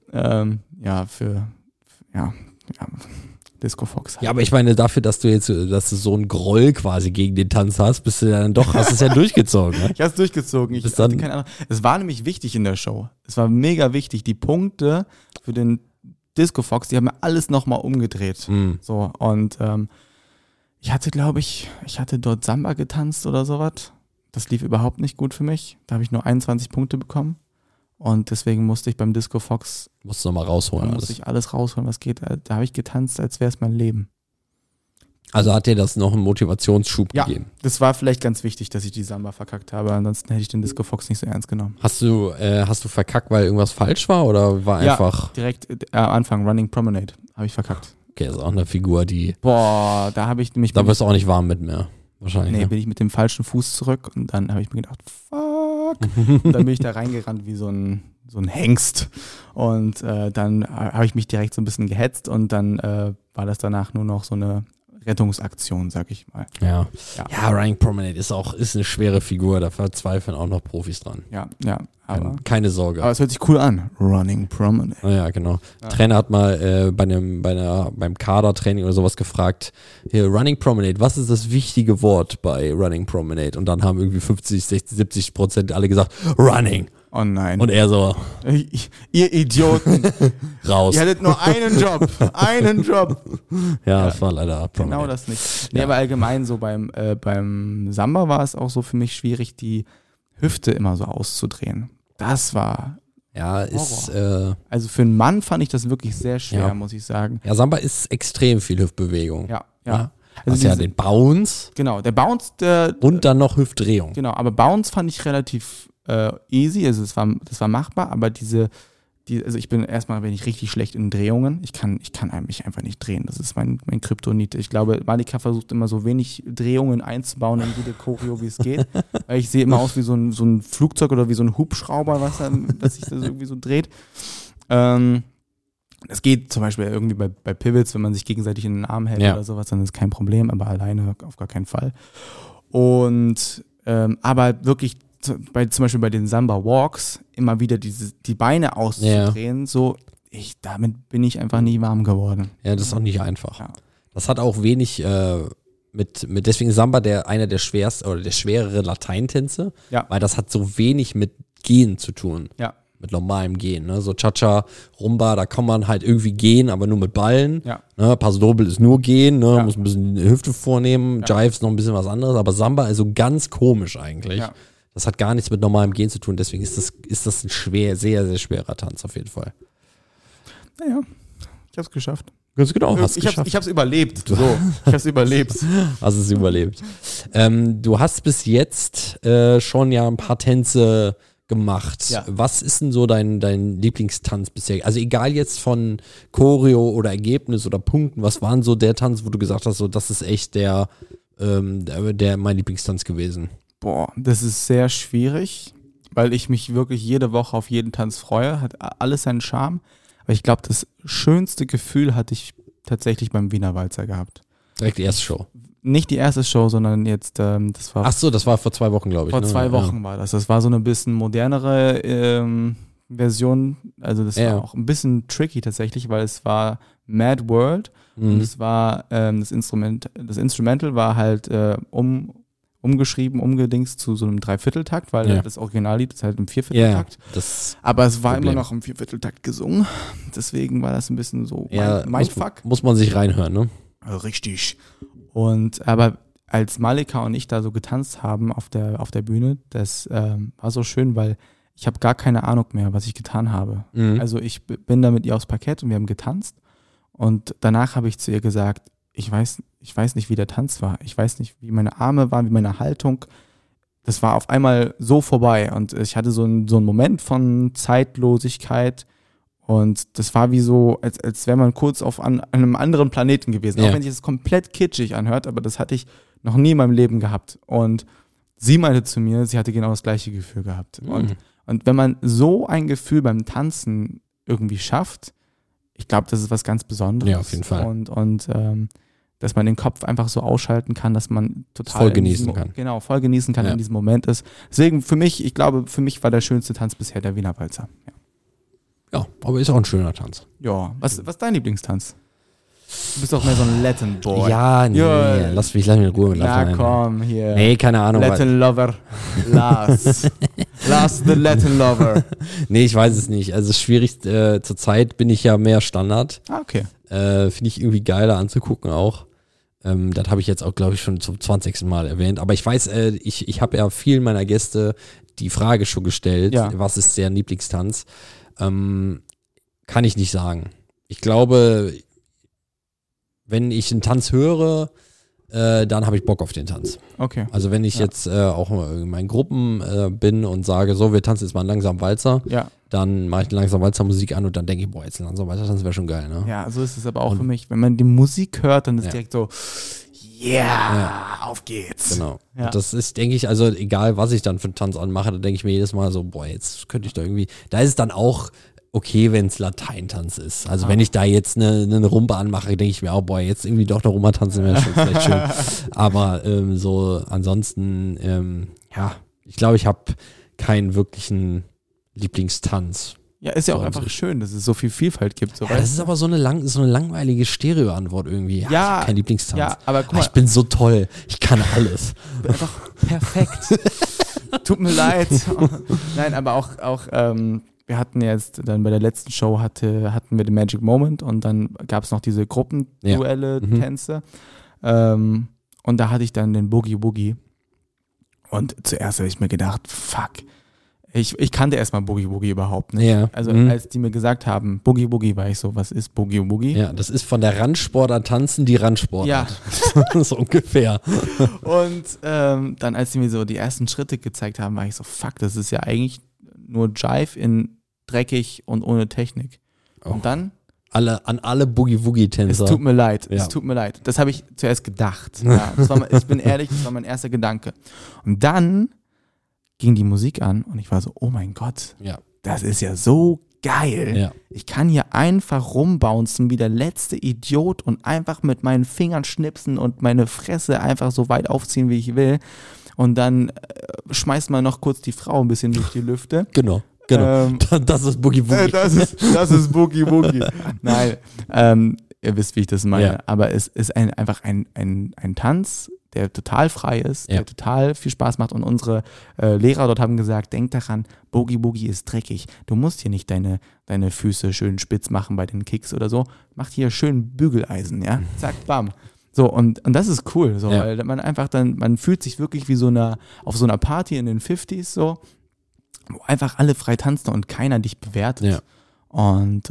Disco Fox. Ja, aber ich meine, dafür, dass du so einen Groll quasi gegen den Tanz hast, bist du dann doch, hast es ja durchgezogen. Ne? Ich habe es durchgezogen. Ich Bis hatte dann- keine Ahnung. Es war nämlich wichtig in der Show. Es war mega wichtig. Die Punkte für den Disco Fox, die haben wir alles nochmal umgedreht. Mhm. So, und ich hatte dort Samba getanzt oder sowas. Das lief überhaupt nicht gut für mich. Da habe ich nur 21 Punkte bekommen. Und deswegen musste ich beim Disco Fox Musst du nochmal rausholen. musste ich alles rausholen, was geht. Da habe ich getanzt, als wäre es mein Leben. Also hat dir das noch einen Motivationsschub Ja, gegeben? das war vielleicht ganz wichtig, dass ich die Samba verkackt habe. Ansonsten hätte ich den Disco Fox nicht so ernst genommen. Hast du verkackt, weil irgendwas falsch war oder war Ja. einfach, Direkt am Anfang, Running Promenade, habe ich verkackt. okay, ist auch eine Figur, Boah, da habe ich nämlich. da wirst du auch nicht warm mit mehr. Wahrscheinlich. Nee, ne? bin ich mit dem falschen Fuß zurück und dann habe ich mir gedacht, fuck. Und dann bin ich da reingerannt wie so ein Hengst. Und dann habe ich mich direkt so ein bisschen gehetzt und dann war das danach nur noch so eine Rettungsaktion, sag ich mal. Ja. Ja. Ja, Running Promenade ist eine schwere Figur, da verzweifeln auch noch Profis dran. Ja, aber Keine Sorge. es hört sich cool an. Running Promenade. Ja, genau. Trainer hat mal beim Kadertraining oder sowas gefragt, hier, Running Promenade, was ist das wichtige Wort bei Running Promenade? Und dann haben irgendwie 50, 60, 70% alle gesagt, Running. Oh nein. Und er so, Ihr Idioten. raus. Ihr hattet nur einen Job. Einen Job. Ja, das war leider Promenade. Genau das nicht. Nee, Ja. aber allgemein so beim Samba war es auch so für mich schwierig, die Hüfte immer so auszudrehen. Das war, Ja, ist, also für einen Mann fand ich das wirklich sehr schwer, Ja. muss ich sagen. ja, Samba ist extrem viel Hüftbewegung. Ja. Ja. Also ja den Bounce. Genau, der Bounce, und dann noch Hüftdrehung. Genau, aber Bounce fand ich relativ easy, also das war machbar, aber also bin ich richtig schlecht in Drehungen. Ich kann mich einfach nicht drehen. Das ist mein Kryptonit. Ich glaube, Malika versucht immer so wenig Drehungen einzubauen in jede Choreo, wie es geht. Weil ich sehe immer aus wie so ein Flugzeug oder wie so ein Hubschrauber, was sich da irgendwie so dreht. Es geht zum Beispiel irgendwie bei Pivots, wenn man sich gegenseitig in den Arm hält oder sowas, dann ist kein Problem, aber alleine auf gar keinen Fall. Und aber wirklich zum Beispiel bei den Samba Walks immer wieder die Beine auszudrehen, damit bin ich einfach nie warm geworden. Ja, das ist auch nicht einfach. Ja. Das hat auch wenig deswegen Samba einer der schwersten oder der schwerere Lateintänze, weil das hat so wenig mit Gehen zu tun. Ja. Mit normalem Gehen, ne? So Cha-Cha, Rumba, da kann man halt irgendwie gehen, aber nur mit Ballen. Ja. Ne? Paso Doble ist nur gehen, ne? Muss ein bisschen die Hüfte vornehmen. Jive ist noch ein bisschen was anderes, aber Samba ist so ganz komisch eigentlich. Ja. Das hat gar nichts mit normalem Gehen zu tun, deswegen ist das ein sehr, sehr schwerer Tanz auf jeden Fall. Naja, ich hab's geschafft. Ganz genau, ich hab's überlebt. Ich hab's überlebt. Hast es überlebt. Du hast bis jetzt schon ein paar Tänze gemacht. Ja. Was ist denn so dein Lieblingstanz bisher? Also egal jetzt von Choreo oder Ergebnis oder Punkten, was waren so der Tanz, wo du gesagt hast, so das ist echt der mein Lieblingstanz gewesen? Boah, das ist sehr schwierig, weil ich mich wirklich jede Woche auf jeden Tanz freue, hat alles seinen Charme. Aber ich glaube, das schönste Gefühl hatte ich tatsächlich beim Wiener Walzer gehabt. Direkt die erste Show? Nicht die erste Show, sondern jetzt, das war... Ach so, das war vor 2 Wochen, glaube ich. Vor 2 Wochen war das. Das war so eine bisschen modernere Version. Also das war auch ein bisschen tricky tatsächlich, weil es war Mad World und es war das Instrumental war halt umgeschrieben, umgedingst zu so einem Dreivierteltakt, weil das Originallied ist halt im Viervierteltakt. Aber es war immer noch im Viervierteltakt gesungen. Deswegen war das ein bisschen so Mindfuck. Muss man sich reinhören, ne? Richtig. Aber als Malika und ich da so getanzt haben auf der Bühne, das war so schön, weil ich habe gar keine Ahnung mehr, was ich getan habe. Also ich bin da mit ihr aufs Parkett und wir haben getanzt und danach habe ich zu ihr gesagt, ich weiß nicht, wie der Tanz war. Ich weiß nicht, wie meine Arme waren, wie meine Haltung. Das war auf einmal so vorbei und ich hatte so einen Moment von Zeitlosigkeit und das war wie so, als wäre man kurz auf einem anderen Planeten gewesen. Auch wenn sich das komplett kitschig anhört, aber das hatte ich noch nie in meinem Leben gehabt. Und sie meinte zu mir, sie hatte genau das gleiche Gefühl gehabt. Und wenn man so ein Gefühl beim Tanzen irgendwie schafft, ich glaube, das ist was ganz Besonderes. Ja, auf jeden Fall. Und dass man den Kopf einfach so ausschalten kann, dass man total voll genießen kann. Genau, voll genießen kann in diesem Moment ist. Deswegen für mich war der schönste Tanz bisher der Wiener Walzer. Ja, aber ist auch ein schöner Tanz. Ja, was ist dein Lieblingstanz? Du bist doch mehr so ein Latin Boy. Ja, nee, lass mich in Ruhe. Na komm, hier. Nee, keine Ahnung. Latin Lover, Lars the Latin Lover. Nee, ich weiß es nicht. Also schwierig, zurzeit bin ich ja mehr Standard. Okay. Finde ich irgendwie geiler anzugucken auch. Das habe ich jetzt auch, glaube ich, schon zum 20. Mal erwähnt. Aber ich weiß, ich habe ja vielen meiner Gäste die Frage schon gestellt, was ist deren Lieblingstanz? Kann ich nicht sagen. Ich glaube, wenn ich einen Tanz höre, dann habe ich Bock auf den Tanz. Okay. Also wenn ich jetzt auch in meinen Gruppen bin und sage, so, wir tanzen jetzt mal einen langsamen Walzer, dann mache ich eine langsame Walzermusik an und dann denke ich, boah, jetzt ein langsamer Walzer, das wäre schon geil, ne? Ja, so ist es aber auch für mich. Wenn man die Musik hört, dann ist direkt so, auf geht's. Genau. Ja. Und das ist, denke ich, also egal, was ich dann für einen Tanz anmache, da denke ich mir jedes Mal so, boah, jetzt könnte ich da irgendwie, da ist es dann auch okay, wenn es Lateintanz ist. Also wenn ich da jetzt eine Rumba anmache, denke ich mir auch, boah, jetzt irgendwie doch eine Rumba tanzen wäre schon vielleicht schön. Aber so ansonsten, ich glaube, ich habe keinen wirklichen Lieblingstanz. Ja, ist ja auch einfach schön, dass es so viel Vielfalt gibt. So, das ist aber so eine langweilige Stereo-Antwort irgendwie. Ja, kein Lieblingstanz. Ja, aber guck mal, ich bin so toll. Ich kann alles. Einfach perfekt. Tut mir leid. Nein, aber auch wir hatten jetzt dann bei der letzten Show hatten wir den Magic Moment und dann gab es noch diese Gruppenduelle, Tänze. Und da hatte ich dann den Boogie Woogie. Und zuerst habe ich mir gedacht, fuck, Ich kannte erstmal Boogie Woogie überhaupt nicht. Ja. Also als die mir gesagt haben, Boogie Woogie, war ich so, was ist Boogie Woogie? Ja, das ist von der Randsportart tanzen die Randsportart. Ja. So ungefähr. Und dann, als die mir so die ersten Schritte gezeigt haben, war ich so, fuck, das ist ja eigentlich nur Jive in dreckig und ohne Technik. Und dann? An alle Boogie-Woogie-Tänzer. Es tut mir leid, Ja. es tut mir leid. Das habe ich zuerst gedacht. Ja, ich bin ehrlich, das war mein erster Gedanke. Und dann ging die Musik an und ich war so, oh mein Gott, Ja. das ist ja so geil. Ja. Ich kann hier einfach rumbouncen wie der letzte Idiot und einfach mit meinen Fingern schnipsen und meine Fresse einfach so weit aufziehen, wie ich will. Und dann schmeißt man noch kurz die Frau ein bisschen durch die Lüfte. Genau. Das ist Boogie-Woogie. Das ist Boogie Woogie. Nein, ihr wisst, wie ich das meine. Ja. Aber es ist einfach ein Tanz, der total frei ist, Ja. der total viel Spaß macht. Und unsere Lehrer dort haben gesagt, denk daran, Boogie Boogie ist dreckig. Du musst hier nicht deine Füße schön spitz machen bei den Kicks oder so. Mach hier schön Bügeleisen, ja? Zack, bam. So, und das ist cool, so, Ja. weil man einfach man fühlt sich wirklich wie auf so einer Party in den 50s, so, wo einfach alle frei tanzen und keiner dich bewertet. Ja. Und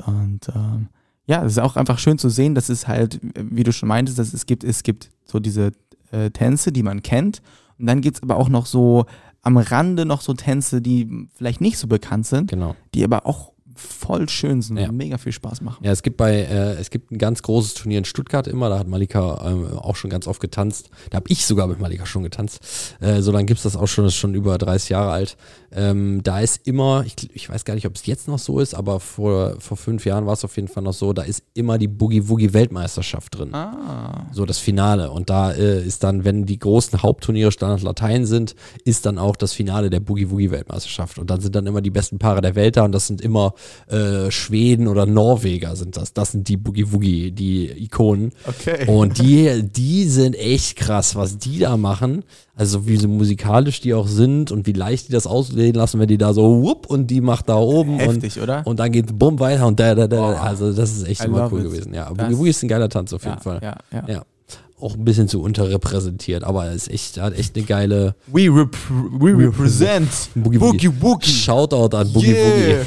ja, es ist auch einfach schön zu sehen, dass es halt, wie du schon meintest, dass es gibt so diese Tänze, die man kennt. Und dann gibt es aber auch noch so am Rande noch so Tänze, die vielleicht nicht so bekannt sind, Genau. die aber auch voll schön sind Ja. und mega viel Spaß machen. Ja, es gibt ein ganz großes Turnier in Stuttgart immer, da hat Malika auch schon ganz oft getanzt. Da habe ich sogar mit Malika schon getanzt. So lange gibt's das auch schon, das ist schon über 30 Jahre alt. Da ist immer, ich weiß gar nicht, ob es jetzt noch so ist, aber vor 5 Jahren war es auf jeden Fall noch so, da ist immer die Boogie-Woogie-Weltmeisterschaft drin. So das Finale. Und da ist dann, wenn die großen Hauptturniere Standard Latein sind, ist dann auch das Finale der Boogie-Woogie-Weltmeisterschaft. Und dann sind dann immer die besten Paare der Welt da und das sind immer Schweden oder Norweger sind das. Das sind die Boogie-Woogie, die Ikonen. Okay. Und die sind echt krass, was die da machen. Also wie so musikalisch die auch sind und wie leicht die das auslegen lassen, wenn die da so whoop und die macht da oben. Heftig, oder? Und dann geht bumm weiter und da. Boah. Also das ist echt I immer love cool it. gewesen. Ja, Das- Boogie-Woogie ist ein geiler Tanz auf jeden Fall. Ja. Auch ein bisschen zu unterrepräsentiert, aber er ist hat echt eine geile We represent Boogie Woogie. Shoutout an Boogie-Woogie.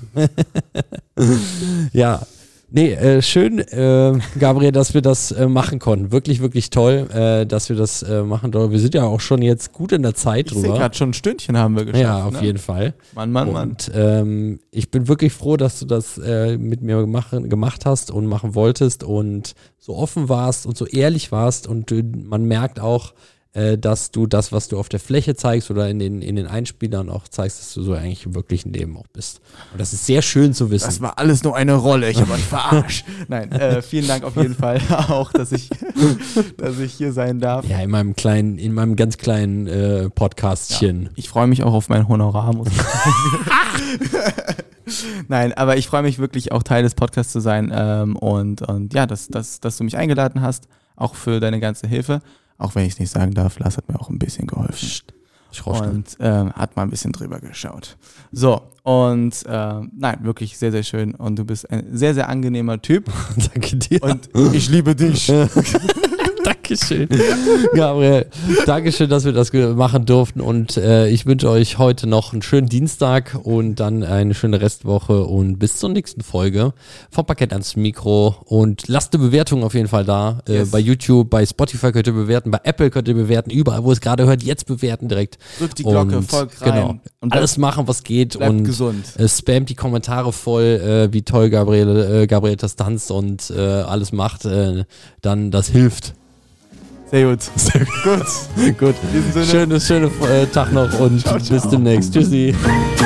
Ja, nee, schön, Gabriel, dass wir das machen konnten. Wirklich, wirklich toll, dass wir das machen durften. Wir sind ja auch schon jetzt gut in der Zeit Ich sehe drüber. gerade schon ein Stündchen haben wir geschafft. Ja, auf ne? jeden Fall. Mann. Und ich bin wirklich froh, dass du das mit mir gemacht hast und machen wolltest und so offen warst und so ehrlich warst und man merkt auch, dass du das, was du auf der Fläche zeigst oder in den Einspielern auch zeigst, dass du so eigentlich im wirklichen Leben auch bist. Und das ist sehr schön zu wissen. Das war alles nur eine Rolle, ich habe euch verarscht. Nein, vielen Dank auf jeden Fall auch, dass ich hier sein darf. Ja, in meinem ganz kleinen Podcastchen. Ich freue mich auch auf mein Honorar, muss ich sagen. Nein, aber ich freue mich wirklich auch Teil des Podcasts zu sein und ja, dass du mich eingeladen hast, auch für deine ganze Hilfe. Auch wenn ich es nicht sagen darf, Lars hat mir auch ein bisschen geholfen. Und hat mal ein bisschen drüber geschaut. So, und nein, wirklich sehr, sehr schön. Und du bist ein sehr, sehr angenehmer Typ. Danke dir. Und ich liebe dich. Dankeschön. Gabriel, Dankeschön, dass wir das machen durften. Und ich wünsche euch heute noch einen schönen Dienstag und dann eine schöne Restwoche und bis zur nächsten Folge vom Parkett ans Mikro. Und lasst eine Bewertung auf jeden Fall da. Yes. Bei YouTube, bei Spotify könnt ihr bewerten, bei Apple könnt ihr bewerten, überall, wo ihr es gerade hört, jetzt bewerten direkt. Drückt die Glocke, Und folgt rein. Genau. Und Alles machen, was geht. bleibt Und gesund. Spamt die Kommentare voll, wie toll Gabriel das tanzt und alles macht. Dann das hilft. Sehr gut. Gut. Gut. In diesem Sinne. Schönen Tag noch und bis demnächst. Tschüssi.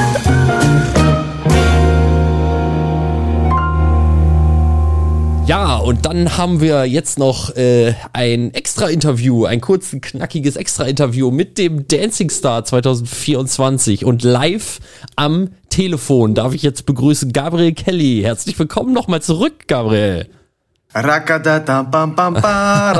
Ja, und dann haben wir jetzt noch ein Extra-Interview, ein kurzes, knackiges Extra-Interview mit dem Dancing Star 2024 und live am Telefon darf ich jetzt begrüßen Gabriel Kelly. Herzlich willkommen nochmal zurück, Gabriel. Rakadatam pam pam pa,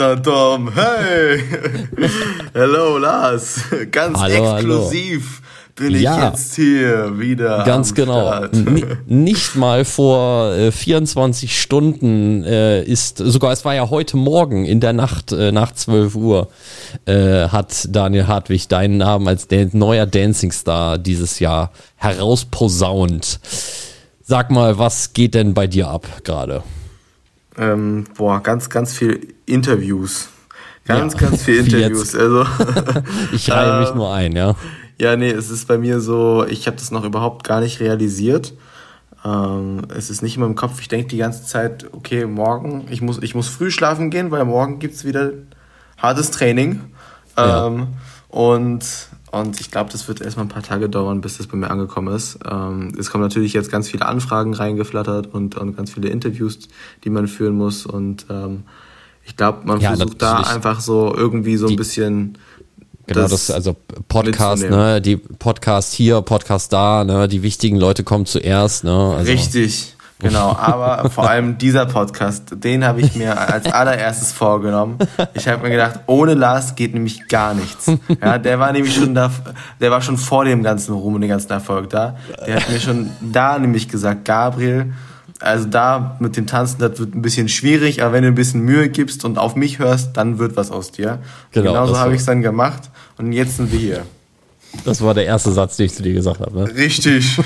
ratatatatom. Hey! Hello Lars, ganz Hallo, exklusiv bin ich jetzt hier wieder. Ganz genau. Nicht mal vor 24 Stunden sogar es war ja heute Morgen in der Nacht nach 12 Uhr, hat Daniel Hartwig deinen Namen als neuer Dancing Star dieses Jahr herausposaunt. Sag mal, was geht denn bei dir ab gerade? Ganz viel Interviews. Ganz viel Interviews. Jetzt. Also ich reihe mich nur ein, ja. Ja, nee, es ist bei mir so, ich habe das noch überhaupt gar nicht realisiert. Es ist nicht in meinem Kopf, ich denke die ganze Zeit, okay, morgen, ich muss früh schlafen gehen, weil morgen gibt's wieder hartes Training. Ja. Und ich glaube, das wird erstmal ein paar Tage dauern, bis das bei mir angekommen ist. Es kommen natürlich jetzt ganz viele Anfragen reingeflattert und ganz viele Interviews, die man führen muss. Und ich glaube, man versucht da einfach so irgendwie so ein bisschen... Genau, das also Podcast, ne, die Podcast hier, Podcast da, ne, die wichtigen Leute kommen zuerst, ne. Also. Richtig, genau, aber vor allem dieser Podcast, den habe ich mir als allererstes vorgenommen. Ich habe mir gedacht, ohne Lars geht nämlich gar nichts. Ja, der war nämlich schon da, der war schon vor dem ganzen Ruhm und dem ganzen Erfolg da. Der hat mir schon da nämlich gesagt, Gabriel, also da mit dem Tanzen, das wird ein bisschen schwierig, aber wenn du ein bisschen Mühe gibst und auf mich hörst, dann wird was aus dir. Genau so habe ich es dann gemacht und jetzt sind wir hier. Das war der erste Satz, den ich zu dir gesagt habe. Ne? Richtig.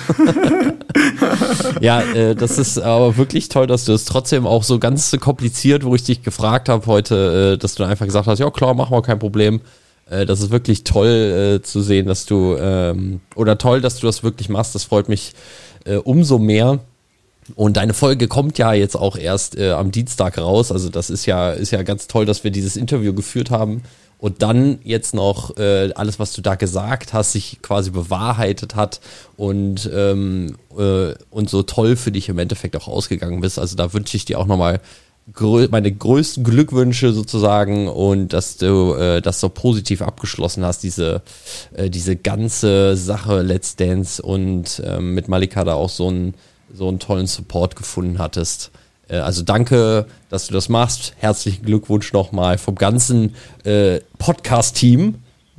Ja, das ist aber wirklich toll, dass du es trotzdem auch so ganz kompliziert, wo ich dich gefragt habe heute, dass du einfach gesagt hast, ja klar, machen wir, kein Problem. Das ist wirklich toll zu sehen, dass du, oder toll, dass du das wirklich machst. Das freut mich umso mehr. Und deine Folge kommt ja jetzt auch erst am Dienstag raus. Also das ist ja ganz toll, dass wir dieses Interview geführt haben und dann jetzt noch alles, was du da gesagt hast, sich quasi bewahrheitet hat und so toll für dich im Endeffekt auch ausgegangen bist. Also da wünsche ich dir auch nochmal meine größten Glückwünsche sozusagen und dass du das so positiv abgeschlossen hast, diese ganze Sache Let's Dance und mit Malika da auch so einen tollen Support gefunden hattest. Also danke, dass du das machst. Herzlichen Glückwunsch nochmal vom ganzen Podcast-Team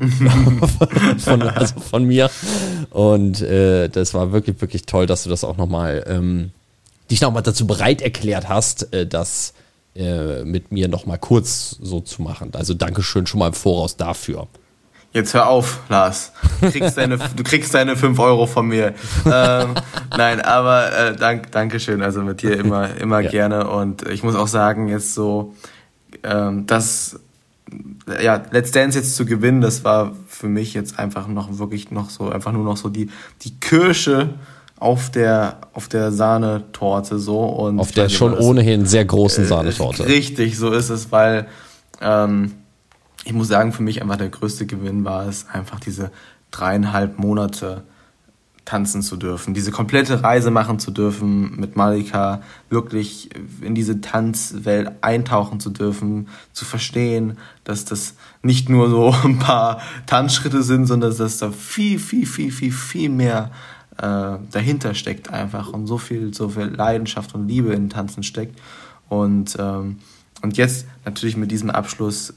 von mir. Und das war wirklich, wirklich toll, dass du das auch nochmal dich nochmal dazu bereit erklärt hast, das mit mir nochmal kurz so zu machen. Also Dankeschön schon mal im Voraus dafür. Jetzt hör auf, Lars. Du kriegst deine 5 Euro von mir. Nein, aber Dankeschön. Also mit dir immer ja. Gerne. Und ich muss auch sagen, jetzt so, Let's Dance jetzt zu gewinnen, das war für mich jetzt einfach noch wirklich noch so, einfach nur noch so die Kirsche auf der Sahnetorte so. Und auf der schon ohnehin sehr großen Sahnetorte. Richtig, so ist es, weil ich muss sagen, für mich einfach der größte Gewinn war es, einfach diese 3,5 Monate tanzen zu dürfen, diese komplette Reise machen zu dürfen mit Malika, wirklich in diese Tanzwelt eintauchen zu dürfen, zu verstehen, dass das nicht nur so ein paar Tanzschritte sind, sondern dass da viel mehr dahinter steckt einfach und so viel Leidenschaft und Liebe in Tanzen steckt und jetzt natürlich mit diesem Abschluss,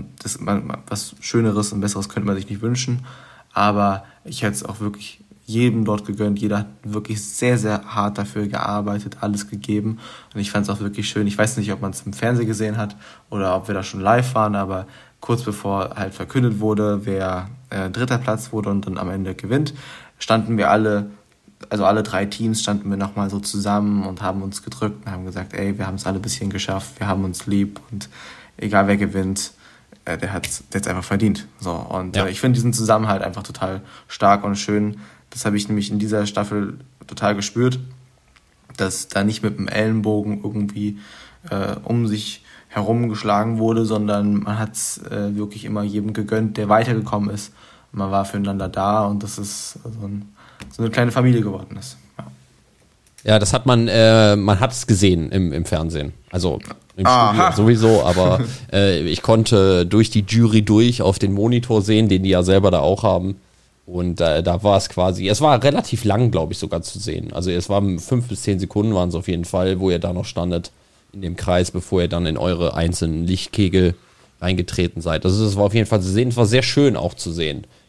was Schöneres und Besseres könnte man sich nicht wünschen, aber ich hätte es auch wirklich jedem dort gegönnt. Jeder hat wirklich sehr, sehr hart dafür gearbeitet, alles gegeben und ich fand es auch wirklich schön. Ich weiß nicht, ob man es im Fernsehen gesehen hat oder ob wir da schon live waren, aber kurz bevor halt verkündet wurde, wer dritter Platz wurde und dann am Ende gewinnt, standen wir alle 3 Teams standen wir nochmal so zusammen und haben uns gedrückt und haben gesagt, ey, wir haben es alle ein bisschen geschafft, wir haben uns lieb und egal wer gewinnt, der hat's einfach verdient. So, und ich finde diesen Zusammenhalt einfach total stark und schön. Das habe ich nämlich in dieser Staffel total gespürt, dass da nicht mit dem Ellenbogen irgendwie um sich herum geschlagen wurde, sondern man hat es wirklich immer jedem gegönnt, der weitergekommen ist. Man war füreinander da und das ist so eine kleine Familie geworden ist. Ja, das hat man hat es gesehen im Fernsehen. Also im Studio sowieso, aber ich konnte durch die Jury auf den Monitor sehen, den die ja selber da auch haben. Und da war es quasi, es war relativ lang, glaube ich, sogar zu sehen. Also es waren 5 bis 10 Sekunden waren es auf jeden Fall, wo ihr da noch standet in dem Kreis, bevor ihr dann in eure einzelnen Lichtkegel reingetreten seid. Also es war auf jeden Fall zu sehen, es war sehr schön auch zu sehen.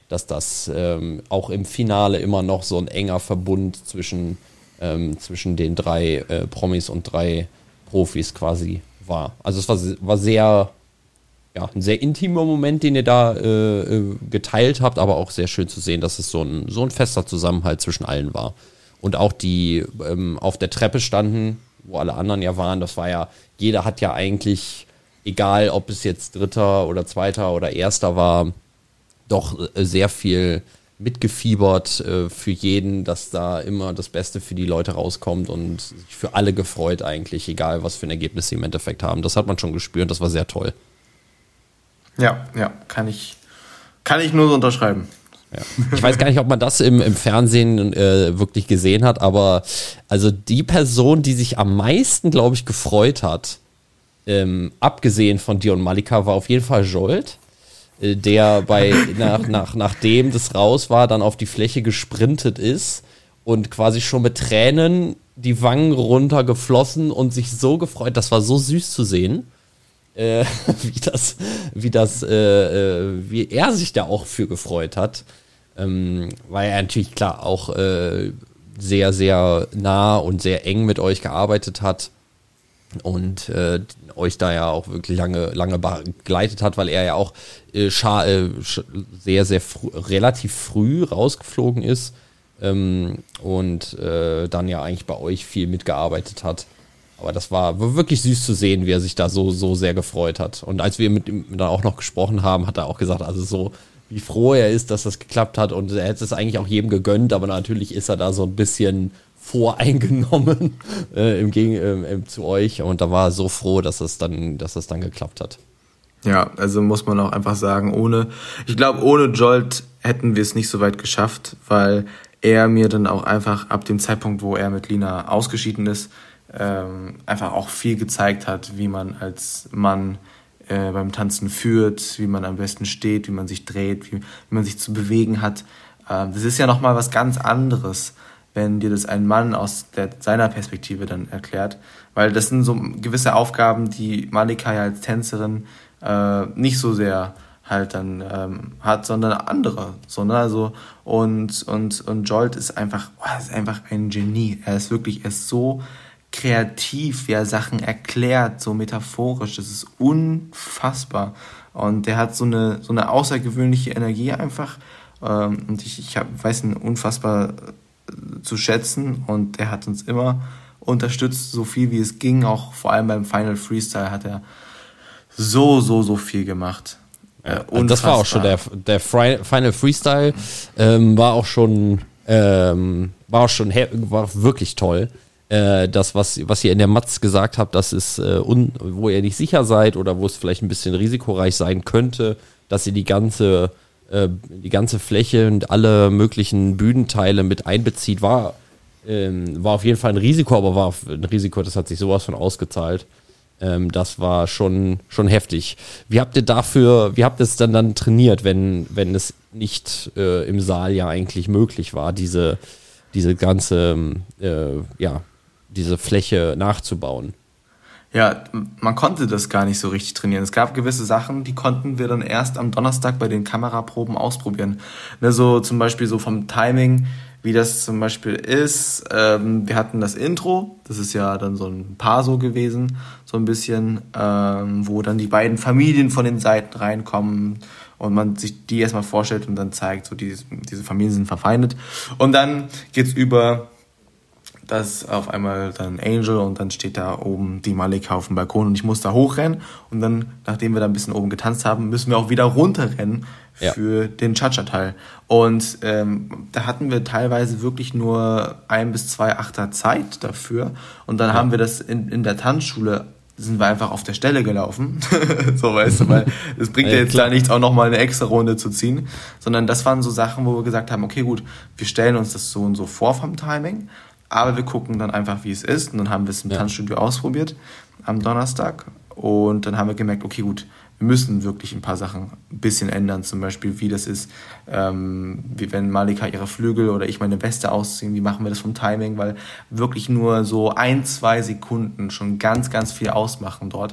dass das auch im Finale immer noch so ein enger Verbund zwischen den 3 Promis und 3 Profis quasi war. Also es war sehr, ja, ein sehr intimer Moment, den ihr da geteilt habt, aber auch sehr schön zu sehen, dass es so ein fester Zusammenhalt zwischen allen war. Und auch die auf der Treppe standen, wo alle anderen ja waren, das war ja, jeder hat ja eigentlich, egal ob es jetzt Dritter oder Zweiter oder Erster war, doch sehr viel mitgefiebert für jeden, dass da immer das Beste für die Leute rauskommt und sich für alle gefreut eigentlich, egal was für ein Ergebnis sie im Endeffekt haben. Das hat man schon gespürt, das war sehr toll. Ja, kann ich nur so unterschreiben. Ja. Ich weiß gar nicht, ob man das im Fernsehen wirklich gesehen hat, aber also die Person, die sich am meisten, glaube ich, gefreut hat, abgesehen von dir und Malika, war auf jeden Fall Jolt, der nachdem das raus war, dann auf die Fläche gesprintet ist und quasi schon mit Tränen die Wangen runtergeflossen und sich so gefreut. Das war so süß zu sehen. Wie er sich da auch für gefreut hat, weil er natürlich klar auch sehr, sehr nah und sehr eng mit euch gearbeitet hat und euch da ja auch wirklich lange begleitet hat, weil er ja auch sehr, sehr relativ früh rausgeflogen ist und dann ja eigentlich bei euch viel mitgearbeitet hat. Aber das war wirklich süß zu sehen, wie er sich da so sehr gefreut hat. Und als wir mit ihm dann auch noch gesprochen haben, hat er auch gesagt, also so, wie froh er ist, dass das geklappt hat. Und er hätte es eigentlich auch jedem gegönnt, aber natürlich ist er da so ein bisschen voreingenommen zu euch. Und da war er so froh, dass es dann geklappt hat. Ja, also muss man auch einfach sagen, ohne Jolt hätten wir es nicht so weit geschafft, weil er mir dann auch einfach ab dem Zeitpunkt, wo er mit Lina ausgeschieden ist, einfach auch viel gezeigt hat, wie man als Mann beim Tanzen führt, wie man am besten steht, wie man sich dreht, wie man sich zu bewegen hat. Das ist ja nochmal was ganz anderes, wenn dir das ein Mann aus seiner Perspektive dann erklärt, weil das sind so gewisse Aufgaben, die Malika ja als Tänzerin nicht so sehr halt dann hat, sondern andere. So, ne? Also, und Jolt ist einfach ein Genie. Er ist so kreativ, wie er Sachen erklärt, so metaphorisch, das ist unfassbar. Und der hat so eine außergewöhnliche Energie einfach. Und ich weiß ihn unfassbar zu schätzen. Und er hat uns immer unterstützt, so viel wie es ging. Auch vor allem beim Final Freestyle hat er so viel gemacht. Und das war auch schon der Final Freestyle, war wirklich toll. Das, was ihr in der Matz gesagt habt, das ist, wo ihr nicht sicher seid oder wo es vielleicht ein bisschen risikoreich sein könnte, dass ihr die ganze Fläche und alle möglichen Bühnenteile mit einbezieht, war auf jeden Fall ein Risiko, aber war ein Risiko, das hat sich sowas von ausgezahlt. Das war schon heftig. Wie habt ihr es dann trainiert, wenn es nicht im Saal ja eigentlich möglich war, diese ganze, diese Fläche nachzubauen? Ja, man konnte das gar nicht so richtig trainieren. Es gab gewisse Sachen, die konnten wir dann erst am Donnerstag bei den Kameraproben ausprobieren. Ne, so zum Beispiel so vom Timing, wie das zum Beispiel ist. Wir hatten das Intro, das ist ja dann so ein Paar so gewesen, so ein bisschen, wo dann die beiden Familien von den Seiten reinkommen und man sich die erstmal vorstellt und dann zeigt, so diese Familien sind verfeindet. Und dann geht's über das auf einmal dann Angel und dann steht da oben die Malika auf dem Balkon und ich muss da hochrennen und dann, nachdem wir da ein bisschen oben getanzt haben, müssen wir auch wieder runterrennen für den Cha-Cha-Teil. Und da hatten wir teilweise wirklich nur 1 bis 2 Achter Zeit dafür und dann haben wir das in der Tanzschule, sind wir einfach auf der Stelle gelaufen, so weißt du, weil es bringt ja jetzt da nichts, auch nochmal eine extra Runde zu ziehen, sondern das waren so Sachen, wo wir gesagt haben, okay gut, wir stellen uns das so und so vor vom Timing, aber wir gucken dann einfach, wie es ist. Und dann haben wir es im Tanzstudio ausprobiert am Donnerstag. Und dann haben wir gemerkt, okay, gut, wir müssen wirklich ein paar Sachen ein bisschen ändern. Zum Beispiel, wie das ist, wie wenn Malika ihre Flügel oder ich meine Weste ausziehen. Wie machen wir das vom Timing? Weil wirklich nur so 1-2 Sekunden schon ganz, ganz viel ausmachen dort.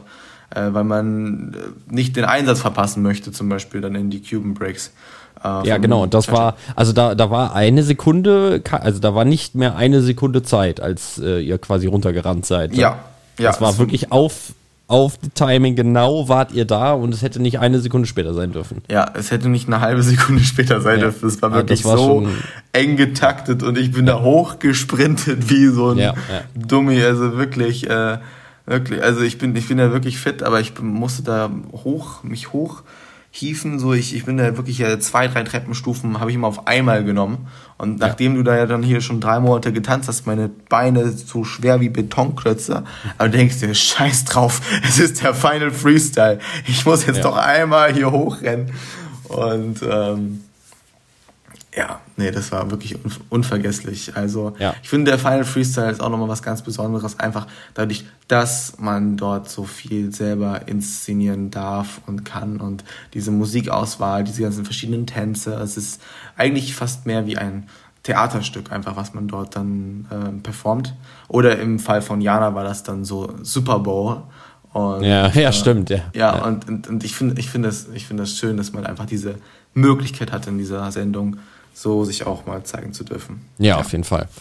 weil man nicht den Einsatz verpassen möchte, zum Beispiel dann in die Cuban Breaks. Ja, genau, und das war, also da war eine Sekunde, also da war nicht mehr eine Sekunde Zeit, als ihr quasi runtergerannt seid. Ja. Das war wirklich auf die Timing genau wart ihr da und es hätte nicht eine Sekunde später sein dürfen. Ja, es hätte nicht eine halbe Sekunde später sein dürfen. Es war wirklich so eng getaktet und ich bin da hochgesprintet wie so ein Dummi. Also wirklich, also ich bin ja wirklich fit, aber ich musste da mich hochhieven. So ich bin da wirklich 2-3 Treppenstufen habe ich immer auf einmal genommen. Und nachdem du da ja dann hier schon 3 Monate getanzt hast, meine Beine so schwer wie Betonklötze, aber du denkst dir, scheiß drauf, es ist der Final Freestyle. Ich muss jetzt doch einmal hier hochrennen. Und das war wirklich unvergesslich. Also ich finde, der Final Freestyle ist auch nochmal was ganz Besonderes, einfach dadurch, dass man dort so viel selber inszenieren darf und kann und diese Musikauswahl, diese ganzen verschiedenen Tänze, es ist eigentlich fast mehr wie ein Theaterstück einfach, was man dort dann performt. Oder im Fall von Jana war das dann so Super Bowl. Und, stimmt. Und ich finde das schön, dass man einfach diese Möglichkeit hat in dieser Sendung, so sich auch mal zeigen zu dürfen. Ja, auf jeden Fall.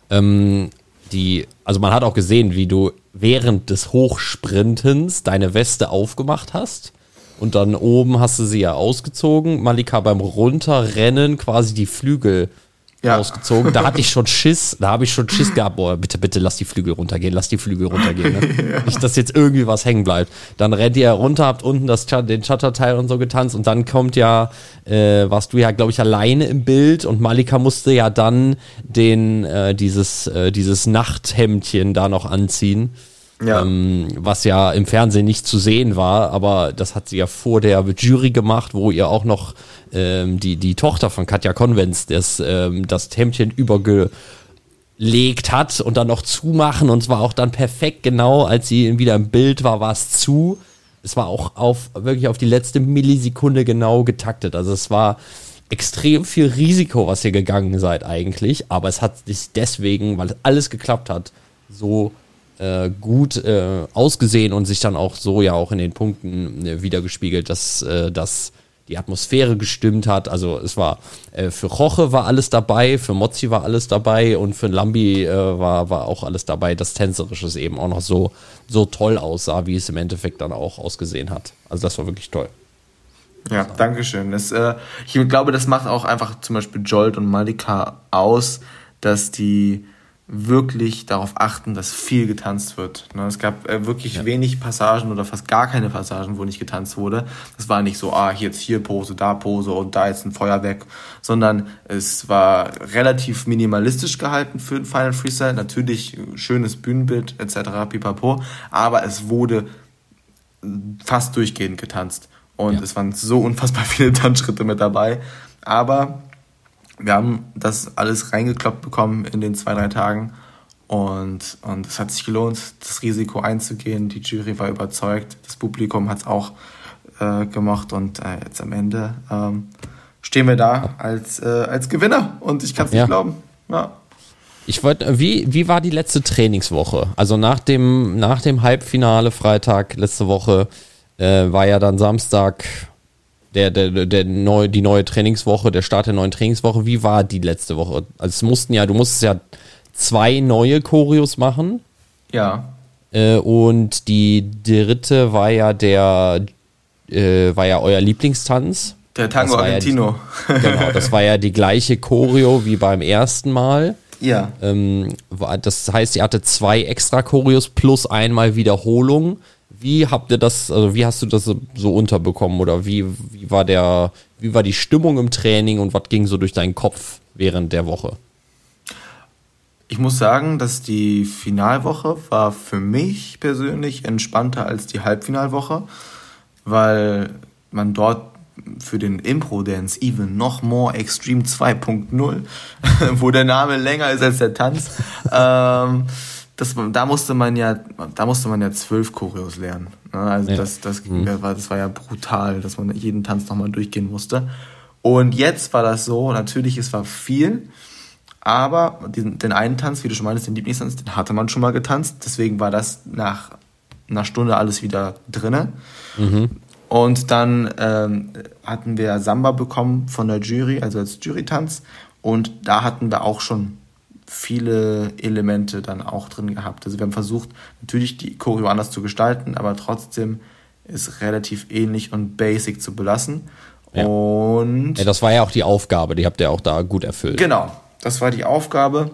Also man hat auch gesehen, wie du während des Hochsprintens deine Weste aufgemacht hast und dann oben hast du sie ja ausgezogen. Malika beim Runterrennen quasi die Flügel ausgezogen. Da hatte ich schon Schiss, gehabt, boah, bitte lass die Flügel runtergehen. Ne? Nicht, dass jetzt irgendwie was hängen bleibt. Dann rennt ihr runter, habt unten den Shutterteil und so getanzt und dann kommt warst du ja, glaube ich, alleine im Bild und Malika musste ja dann dieses Nachthemdchen da noch anziehen. Ja. Was ja im Fernsehen nicht zu sehen war, aber das hat sie ja vor der Jury gemacht, wo ihr auch noch die Tochter von Katja Konvenz das Hemdchen übergelegt hat und dann noch zumachen und es war auch dann perfekt genau, als sie wieder im Bild war es zu. Es war auch wirklich auf die letzte Millisekunde genau getaktet, also es war extrem viel Risiko, was ihr gegangen seid eigentlich, aber es hat sich deswegen, weil alles geklappt hat, so gut ausgesehen und sich dann auch so ja auch in den Punkten wiedergespiegelt, dass die Atmosphäre gestimmt hat. Also es war für Roche war alles dabei, für Mozzi war alles dabei und für Lambi war auch alles dabei, dass Tänzerisches eben auch noch so toll aussah, wie es im Endeffekt dann auch ausgesehen hat. Also das war wirklich toll. Ja, dankeschön. Ich glaube, das macht auch einfach zum Beispiel Jolt und Malika aus, dass die wirklich darauf achten, dass viel getanzt wird. Es gab wirklich wenig Passagen oder fast gar keine Passagen, wo nicht getanzt wurde. Das war nicht so, jetzt hier Pose, da Pose und da jetzt ein Feuerwerk, sondern es war relativ minimalistisch gehalten für den Final Freestyle. Natürlich schönes Bühnenbild etc. pipapo, aber es wurde fast durchgehend getanzt. Und es waren so unfassbar viele Tanzschritte mit dabei. Aber wir haben das alles reingekloppt bekommen in den 2-3 Tagen und es hat sich gelohnt, das Risiko einzugehen. Die Jury war überzeugt, das Publikum hat es auch gemocht und jetzt am Ende stehen wir da als Gewinner und ich kann es nicht glauben. Ja. Wie war die letzte Trainingswoche? Also nach dem Halbfinale Freitag letzte Woche war ja dann Samstag die neue Trainingswoche, der Start der neuen Trainingswoche. Wie war die letzte Woche? Also du musstest ja 2 neue Choreos machen. Ja. Und die dritte war ja euer Lieblingstanz. Der Tango Argentino. Genau, das war ja die gleiche Choreo wie beim ersten Mal. Ja. Das heißt, ihr hattet 2 extra Choreos plus einmal Wiederholung. Wie hast du das so unterbekommen oder wie war die Stimmung im Training und was ging so durch deinen Kopf während der Woche? Ich muss sagen, dass die Finalwoche war für mich persönlich entspannter als die Halbfinalwoche, weil man dort für den Impro-Dance Even noch more Extreme 2.0, wo der Name länger ist als der Tanz, da musste man ja 12 Choreos lernen. Also das war ja brutal, dass man jeden Tanz nochmal durchgehen musste. Und jetzt war das so, natürlich, es war viel, aber den einen Tanz, wie du schon meinst, den Lieblingstanz, den hatte man schon mal getanzt. Deswegen war das nach einer Stunde alles wieder drinne. Und dann hatten wir Samba bekommen von der Jury, also als Jurytanz. Und da hatten wir auch schon viele Elemente dann auch drin gehabt. Also wir haben versucht, natürlich die Choreo anders zu gestalten, aber trotzdem ist relativ ähnlich und basic zu belassen. Ja. Und das war ja auch die Aufgabe, die habt ihr auch da gut erfüllt. genau, das war die Aufgabe.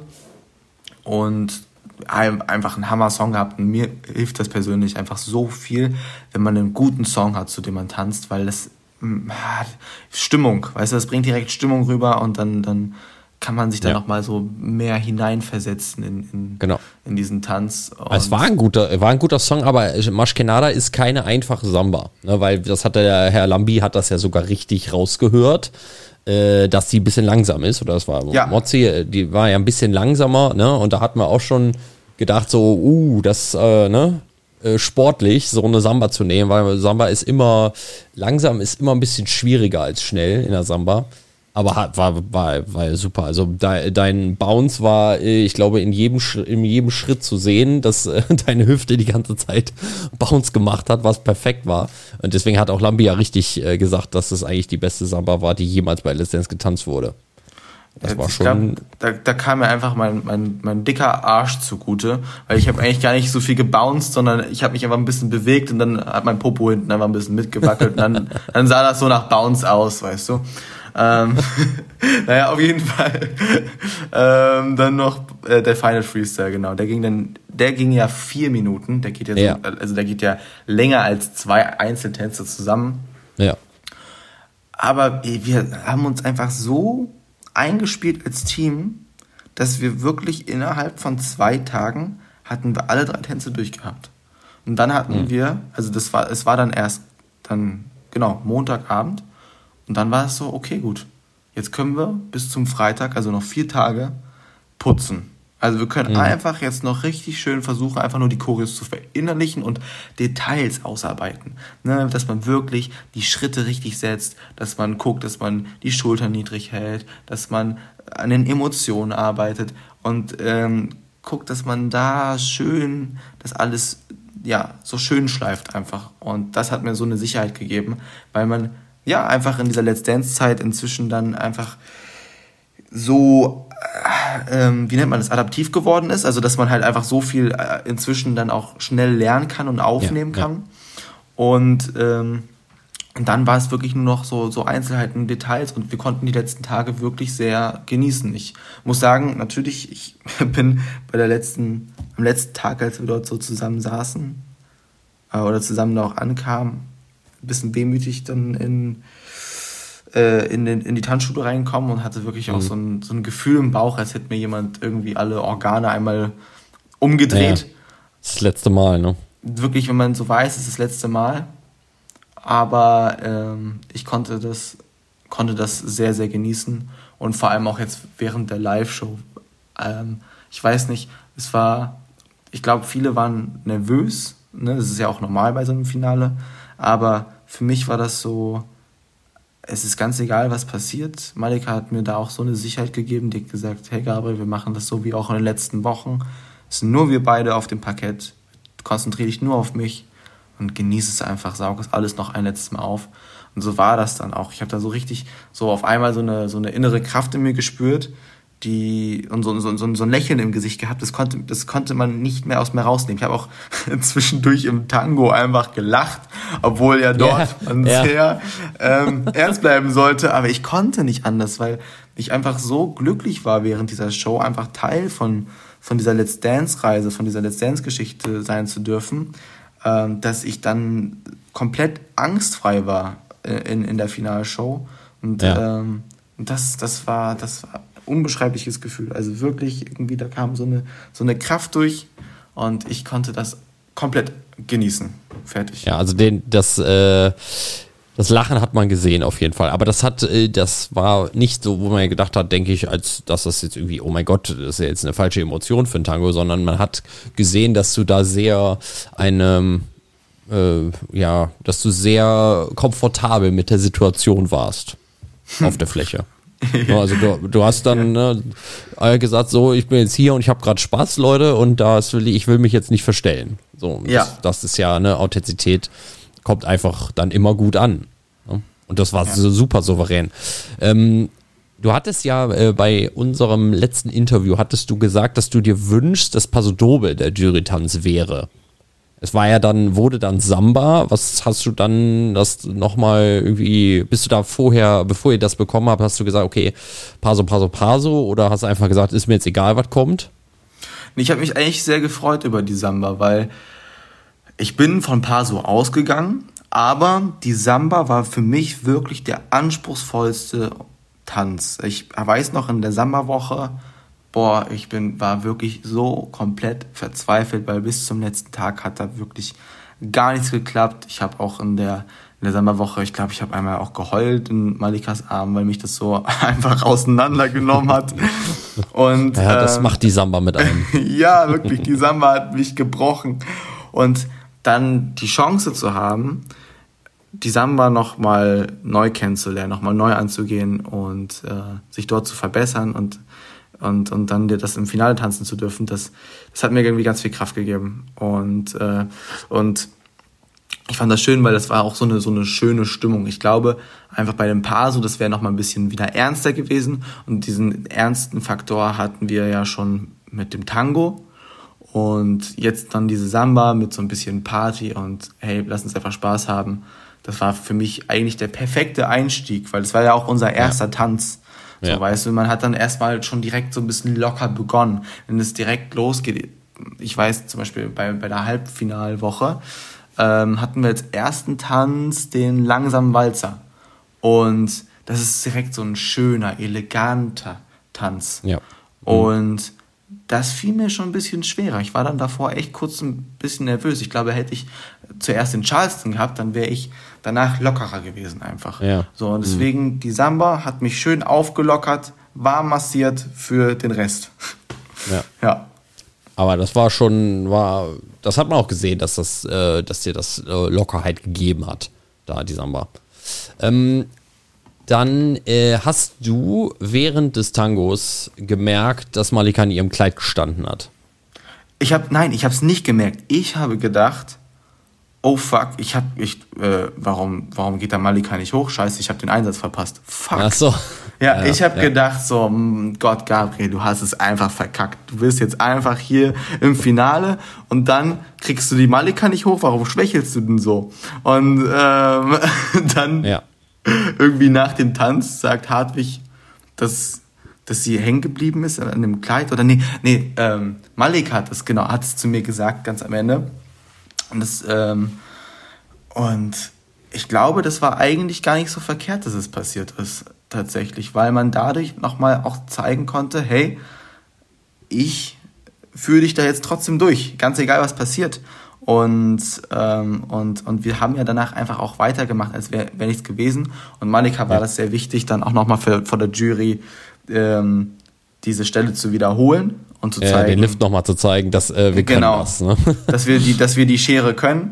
Und einfach einen Hammer-Song gehabt. Und mir hilft das persönlich einfach so viel, wenn man einen guten Song hat, zu dem man tanzt, weil das Stimmung, weißt du, das bringt direkt Stimmung rüber und dann kann man sich da nochmal so mehr hineinversetzen in diesen Tanz. Und es war ein guter Song, aber Más que nada ist keine einfache Samba, ne, weil das hat der Herr Lambi hat das ja sogar richtig rausgehört, dass die ein bisschen langsam ist, oder das war Mozzi, die war ja ein bisschen langsamer, ne, und da hat man auch schon gedacht so, das, sportlich, so eine Samba zu nehmen, weil Samba ist immer, langsam ist immer ein bisschen schwieriger als schnell in der Samba. Aber war super. Also dein Bounce war, ich glaube, in jedem Schritt zu sehen, dass deine Hüfte die ganze Zeit Bounce gemacht hat, was perfekt war. Und deswegen hat auch Lambi ja richtig gesagt, dass das eigentlich die beste Samba war, die jemals bei Let's Dance getanzt wurde. Das war schon. Da kam mir einfach mein dicker Arsch zugute, weil ich habe eigentlich gar nicht so viel gebounced, sondern ich habe mich einfach ein bisschen bewegt und dann hat mein Popo hinten einfach ein bisschen mitgewackelt und dann sah das so nach Bounce aus, weißt du. Naja, auf jeden Fall. Dann noch der Final Freestyle, genau. Der ging ja 4 Minuten. Der geht der geht ja länger als 2 Einzeltänze zusammen. Ja. Aber wir haben uns einfach so eingespielt als Team, dass wir wirklich innerhalb von 2 Tagen hatten wir alle 3 Tänze durchgehabt. Und dann hatten wir, also es war dann erst Montagabend. Und dann war es so, okay, gut, jetzt können wir bis zum Freitag, also noch 4 Tage, putzen. Also wir können einfach jetzt noch richtig schön versuchen, einfach nur die Choreos zu verinnerlichen und Details ausarbeiten. Ne, dass man wirklich die Schritte richtig setzt, dass man guckt, dass man die Schultern niedrig hält, dass man an den Emotionen arbeitet und guckt, dass man da schön das alles so schön schleift einfach. Und das hat mir so eine Sicherheit gegeben, weil man einfach in dieser Let's Dance-Zeit inzwischen dann einfach so, wie nennt man das, adaptiv geworden ist. Also, dass man halt einfach so viel inzwischen dann auch schnell lernen kann und aufnehmen kann. Und dann war es wirklich nur noch so Einzelheiten, Details und wir konnten die letzten Tage wirklich sehr genießen. Ich muss sagen, natürlich, ich bin am letzten Tag, als wir dort so zusammen saßen oder zusammen auch ankamen, ein bisschen wehmütig dann in die Tanzschule reinkommen und hatte wirklich auch so ein Gefühl im Bauch, als hätte mir jemand irgendwie alle Organe einmal umgedreht. Ja, das letzte Mal, ne? Wirklich, wenn man so weiß, ist das letzte Mal. Aber ich konnte das sehr, sehr genießen und vor allem auch jetzt während der Live-Show. Ich weiß nicht, ich glaube, viele waren nervös, ne? Das ist ja auch normal bei so einem Finale. Aber für mich war das so, es ist ganz egal, was passiert. Malika hat mir da auch so eine Sicherheit gegeben, die hat gesagt, hey Gabriel, wir machen das so wie auch in den letzten Wochen. Es sind nur wir beide auf dem Parkett. Konzentriere dich nur auf mich und genieße es einfach, saug es alles noch ein letztes Mal auf. Und so war das dann auch. Ich habe da so richtig, so auf einmal so eine innere Kraft in mir gespürt, und so ein Lächeln im Gesicht gehabt, das konnte man nicht mehr aus mir rausnehmen. Ich habe auch zwischendurch im Tango einfach gelacht, obwohl ja dort man sehr ernst bleiben sollte, aber ich konnte nicht anders, weil ich einfach so glücklich war während dieser Show, einfach Teil von dieser Let's Dance-Reise, von dieser Let's Dance-Geschichte sein zu dürfen, dass ich dann komplett angstfrei war in der Finalshow und das war unbeschreibliches Gefühl. Also wirklich, irgendwie, da kam so eine Kraft durch und ich konnte das komplett genießen. Fertig. Ja, also das Lachen hat man gesehen auf jeden Fall. Aber das war nicht so, wo man ja gedacht hat, denke ich, als dass das jetzt irgendwie, oh mein Gott, das ist ja jetzt eine falsche Emotion für ein Tango, sondern man hat gesehen, dass du da sehr dass du sehr komfortabel mit der Situation warst auf der Fläche. Ja, also du hast dann gesagt, so, ich bin jetzt hier und ich habe gerade Spaß, Leute, und ich will mich jetzt nicht verstellen. So, das ist ja eine Authentizität, kommt einfach dann immer gut an. Ne? Und das war so super souverän. Du hattest ja bei unserem letzten Interview, hattest du gesagt, dass du dir wünschst, dass Paso Doble der Jury-Tanz wäre. Es war ja wurde dann Samba. Was hast du dann das nochmal irgendwie, bist du da vorher, bevor ihr das bekommen habt, hast du gesagt, okay, Paso, oder hast du einfach gesagt, ist mir jetzt egal, was kommt? Ich habe mich eigentlich sehr gefreut über die Samba, weil ich bin von Paso ausgegangen, aber die Samba war für mich wirklich der anspruchsvollste Tanz. Ich weiß noch, in der Samba-Woche, war wirklich so komplett verzweifelt, weil bis zum letzten Tag hat da wirklich gar nichts geklappt. Ich habe auch in der Samba-Woche, ich glaube, ich habe einmal auch geheult in Malikas Arm, weil mich das so einfach auseinandergenommen hat. Und, ja, das macht die Samba mit einem. Ja, wirklich, die Samba hat mich gebrochen. Und dann die Chance zu haben, die Samba nochmal neu kennenzulernen, nochmal neu anzugehen und sich dort zu verbessern und dann das im Finale tanzen zu dürfen, das hat mir irgendwie ganz viel Kraft gegeben. Und ich fand das schön, weil das war auch so eine schöne Stimmung. Ich glaube, einfach bei dem Paso, das wäre noch mal ein bisschen wieder ernster gewesen. Und diesen ernsten Faktor hatten wir ja schon mit dem Tango. Und jetzt dann diese Samba mit so ein bisschen Party und hey, lass uns einfach Spaß haben. Das war für mich eigentlich der perfekte Einstieg, weil das war ja auch unser erster Tanz. So, weißt du, man hat dann erstmal schon direkt so ein bisschen locker begonnen. Wenn es direkt losgeht, ich weiß zum Beispiel bei der Halbfinalwoche, hatten wir als ersten Tanz den langsamen Walzer. Und das ist direkt so ein schöner, eleganter Tanz. Ja. Und das fiel mir schon ein bisschen schwerer. Ich war dann davor echt kurz ein bisschen nervös. Ich glaube, hätte ich zuerst den Charleston gehabt, dann wäre ich danach lockerer gewesen einfach. Ja. So, und deswegen, die Samba hat mich schön aufgelockert, warm massiert für den Rest. Ja. Aber das das hat man auch gesehen, dass dir das Lockerheit gegeben hat, da die Samba. Dann hast du während des Tangos gemerkt, dass Malika in ihrem Kleid gestanden hat. Ich habe es nicht gemerkt. Ich habe gedacht, oh fuck, warum geht da Malika nicht hoch? Scheiße, ich habe den Einsatz verpasst. Fuck. Ach so. Ja, ich habe gedacht so, Gott, Gabriel, du hast es einfach verkackt. Du bist jetzt einfach hier im Finale und dann kriegst du die Malika nicht hoch. Warum schwächelst du denn so? Und dann irgendwie nach dem Tanz sagt Hartwig, dass sie hängen geblieben ist an dem Kleid. Oder Malika hat es zu mir gesagt, ganz am Ende. Und ich glaube, das war eigentlich gar nicht so verkehrt, dass es passiert ist, tatsächlich, weil man dadurch nochmal auch zeigen konnte, hey, ich führe dich da jetzt trotzdem durch, ganz egal, was passiert. Und wir haben ja danach einfach auch weitergemacht, als wäre nichts gewesen. Und Malika war das sehr wichtig, dann auch nochmal vor der Jury diese Stelle zu wiederholen und zu zeigen, den Lift nochmal zu zeigen, dass wir können das. Ne? dass wir die Schere können.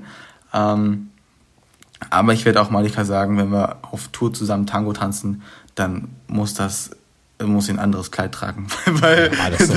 Aber ich werde auch Malika sagen, wenn wir auf Tour zusammen Tango tanzen, dann muss sie ein anderes Kleid tragen. Weil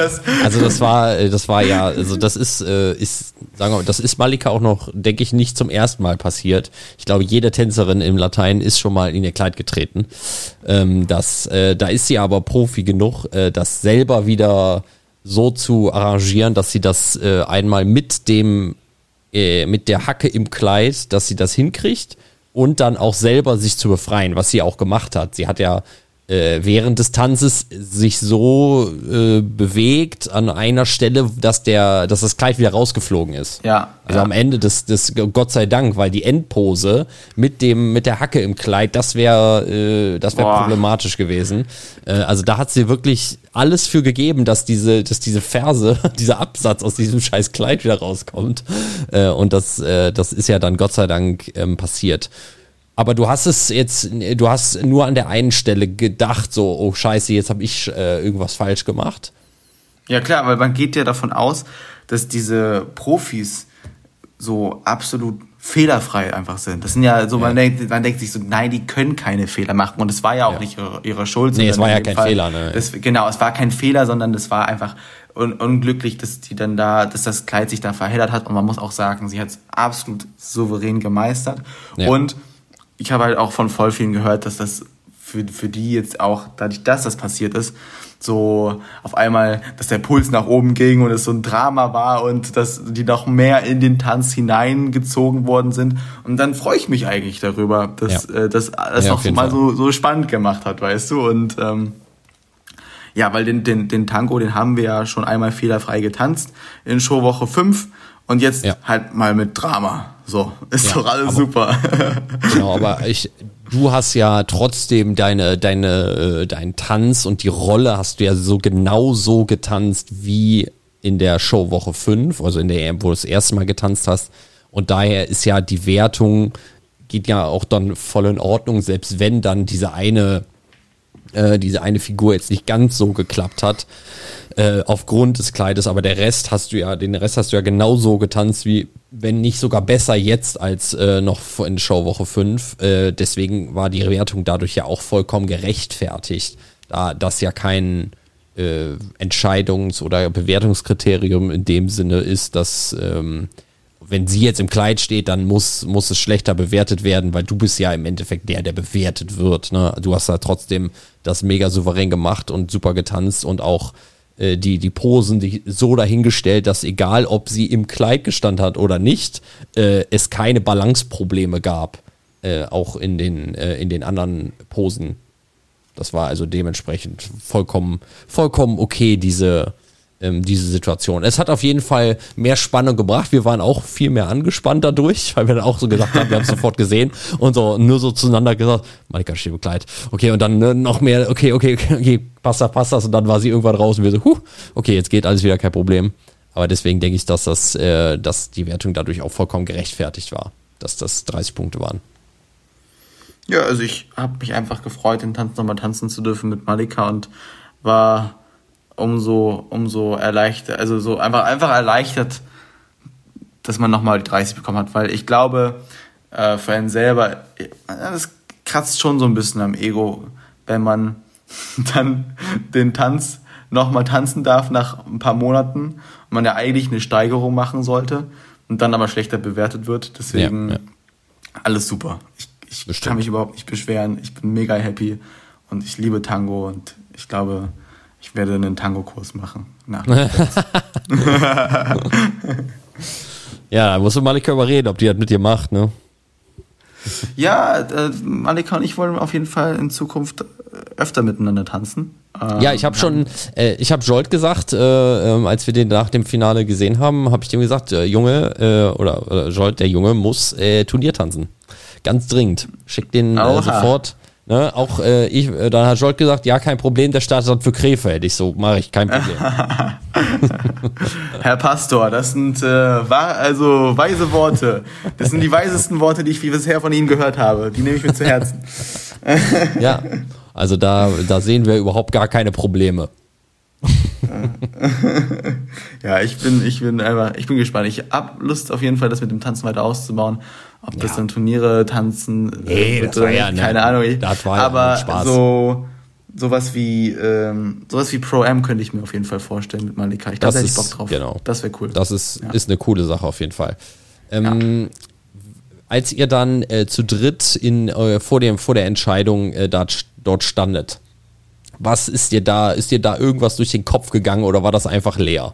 das ist Malika auch noch, denke ich, nicht zum ersten Mal passiert. Ich glaube, jede Tänzerin im Latein ist schon mal in ihr Kleid getreten. Da ist sie aber Profi genug, das selber wieder so zu arrangieren, dass sie das einmal mit der Hacke im Kleid, dass sie das hinkriegt und dann auch selber sich zu befreien, was sie auch gemacht hat. Sie hat ja während des Tanzes sich so bewegt an einer Stelle, dass das Kleid wieder rausgeflogen ist. Ja. Also am Ende des Gott sei Dank, weil die Endpose mit der Hacke im Kleid, das wäre problematisch gewesen. Also da hat sie wirklich alles für gegeben, dass diese Ferse, dieser Absatz aus diesem scheiß Kleid wieder rauskommt. Und das ist ja dann Gott sei Dank passiert. Aber du hast nur an der einen Stelle gedacht, so, oh Scheiße, jetzt habe ich irgendwas falsch gemacht. Ja klar, weil man geht ja davon aus, dass diese Profis so absolut fehlerfrei einfach sind. Das sind ja so, man denkt sich so, nein, die können keine Fehler machen. Und es war ja auch nicht ihre Schuld. Nee, es war ja kein Fehler. Ne? Genau, es war kein Fehler, sondern das war einfach unglücklich, dass dass das Kleid sich da verheddert hat. Und man muss auch sagen, sie hat es absolut souverän gemeistert. Ja. Und ich habe halt auch von voll vielen gehört, dass das für die jetzt auch, dadurch, dass das passiert ist, so auf einmal, dass der Puls nach oben ging und es so ein Drama war und dass die noch mehr in den Tanz hineingezogen worden sind. Und dann freue ich mich eigentlich darüber, dass das noch mal so spannend gemacht hat, weißt du? Und weil den Tango, den haben wir ja schon einmal fehlerfrei getanzt in Showwoche 5 und jetzt halt mal mit Drama. So, ist doch alles super. Genau, aber du hast ja trotzdem deinen Tanz und die Rolle hast du ja genau so getanzt wie in der Showwoche 5, also in der, wo du das erste Mal getanzt hast. Und daher ist ja die Wertung, geht ja auch dann voll in Ordnung, selbst wenn dann diese eine Figur jetzt nicht ganz so geklappt hat, aufgrund des Kleides, aber den Rest hast du ja genauso getanzt, wie wenn nicht sogar besser jetzt als noch in Showwoche 5. Deswegen war die Wertung dadurch ja auch vollkommen gerechtfertigt, da das ja kein Entscheidungs- oder Bewertungskriterium in dem Sinne ist, dass wenn sie jetzt im Kleid steht, dann muss es schlechter bewertet werden, weil du bist ja im Endeffekt der bewertet wird. Ne? Du hast da trotzdem das mega souverän gemacht und super getanzt und auch die Posen so dahingestellt, dass egal, ob sie im Kleid gestanden hat oder nicht, es keine Balanceprobleme gab, auch in den anderen Posen. Das war also dementsprechend vollkommen okay, diese Situation. Es hat auf jeden Fall mehr Spannung gebracht. Wir waren auch viel mehr angespannt dadurch, weil wir dann auch so gesagt haben, wir haben es sofort gesehen und so nur so zueinander gesagt, Malika steht im Kleid. Okay, und dann noch mehr, okay, passt das. Und dann war sie irgendwann raus und wir so, okay, jetzt geht alles wieder, kein Problem. Aber deswegen denke ich, dass die Wertung dadurch auch vollkommen gerechtfertigt war, dass das 30 Punkte waren. Ja, also ich habe mich einfach gefreut, den Tanz nochmal tanzen zu dürfen mit Malika und war umso erleichtert, also so einfach erleichtert, dass man nochmal die 30 bekommen hat, weil ich glaube, für einen selber, das kratzt schon so ein bisschen am Ego, wenn man dann den Tanz nochmal tanzen darf nach ein paar Monaten und man ja eigentlich eine Steigerung machen sollte und dann aber schlechter bewertet wird, deswegen alles super. Ich kann mich überhaupt nicht beschweren, ich bin mega happy und ich liebe Tango und ich glaube, ich werde einen Tango-Kurs machen. Ja, da musst du Malika überreden, ob die das mit dir macht, ne? Ja, Malika und ich wollen auf jeden Fall in Zukunft öfter miteinander tanzen. Ja, ich habe Jolt gesagt, als wir den nach dem Finale gesehen haben, habe ich dem gesagt, Junge, oder Jolt, der Junge, muss Turnier tanzen. Ganz dringend. Schick den sofort. Ne, auch dann hat Jolt gesagt, ja, kein Problem, der startet dann für Krefeld. Ich so, mache ich, kein Problem. Herr Pastor, das sind weise Worte. Das sind die weisesten Worte, die ich bisher von Ihnen gehört habe. Die nehme ich mir zu Herzen. Ja, also da sehen wir überhaupt gar keine Probleme. Ja, ich bin gespannt. Ich habe Lust auf jeden Fall, das mit dem Tanzen weiter auszubauen. Ob das dann Turniere tanzen das war ja, keine Ahnung. Das war aber Spaß. Sowas wie Pro-Am könnte ich mir auf jeden Fall vorstellen mit Malika. Ich glaube, da hätte ich Bock drauf. Genau. Das wäre cool. Das ist eine coole Sache auf jeden Fall. Als ihr dann zu dritt vor der Entscheidung dort standet, was ist dir da irgendwas durch den Kopf gegangen oder war das einfach leer?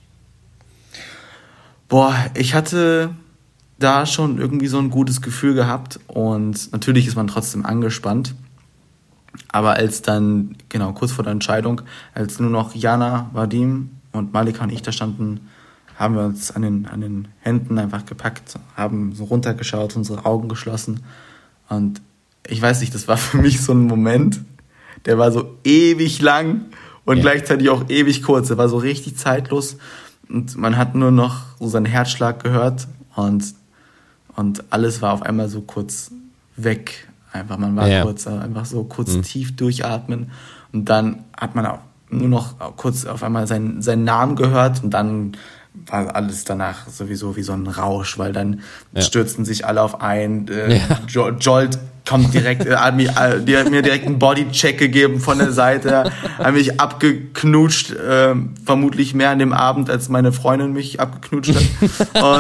Boah, ich hatte da schon irgendwie so ein gutes Gefühl gehabt und natürlich ist man trotzdem angespannt. Aber als dann, genau, kurz vor der Entscheidung, als nur noch Jana, Vadim und Malika und ich da standen, haben wir uns an den Händen einfach gepackt, haben so runtergeschaut, unsere Augen geschlossen und ich weiß nicht, das war für mich so ein Moment, der war so ewig lang und gleichzeitig auch ewig kurz, der war so richtig zeitlos und man hat nur noch so seinen Herzschlag gehört und alles war auf einmal so kurz weg. Einfach, man war einfach so kurz tief durchatmen und dann hat man auch nur noch kurz auf einmal seinen Namen gehört und dann war alles danach sowieso wie so ein Rausch, weil dann stürzten sich alle auf ein. Jolt kommt direkt, die hat mir direkt einen Bodycheck gegeben von der Seite, hat mich abgeknutscht, vermutlich mehr an dem Abend, als meine Freundin mich abgeknutscht hat.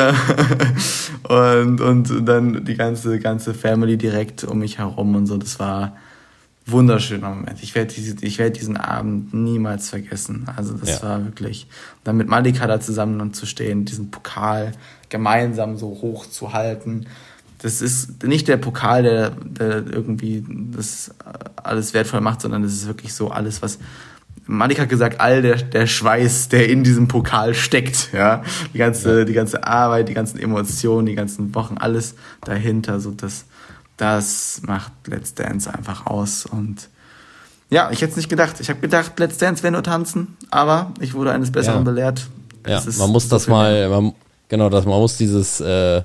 und dann die ganze Family direkt um mich herum und so. Das war wunderschöner Moment. Ich werde diesen Abend niemals vergessen. Also das war wirklich, dann mit Malika da zusammen zu stehen, diesen Pokal gemeinsam so hoch zu halten. Das ist nicht der Pokal, der irgendwie das alles wertvoll macht, sondern das ist wirklich so alles, was Malika hat gesagt, all der Schweiß, der in diesem Pokal steckt, ja, die ganze Arbeit, die ganzen Emotionen, die ganzen Wochen, alles dahinter, so das macht Let's Dance einfach aus. Und ja, ich hätte es nicht gedacht. Ich habe gedacht, Let's Dance wäre nur tanzen, aber ich wurde eines Besseren belehrt. Ja, man muss das mal, man muss dieses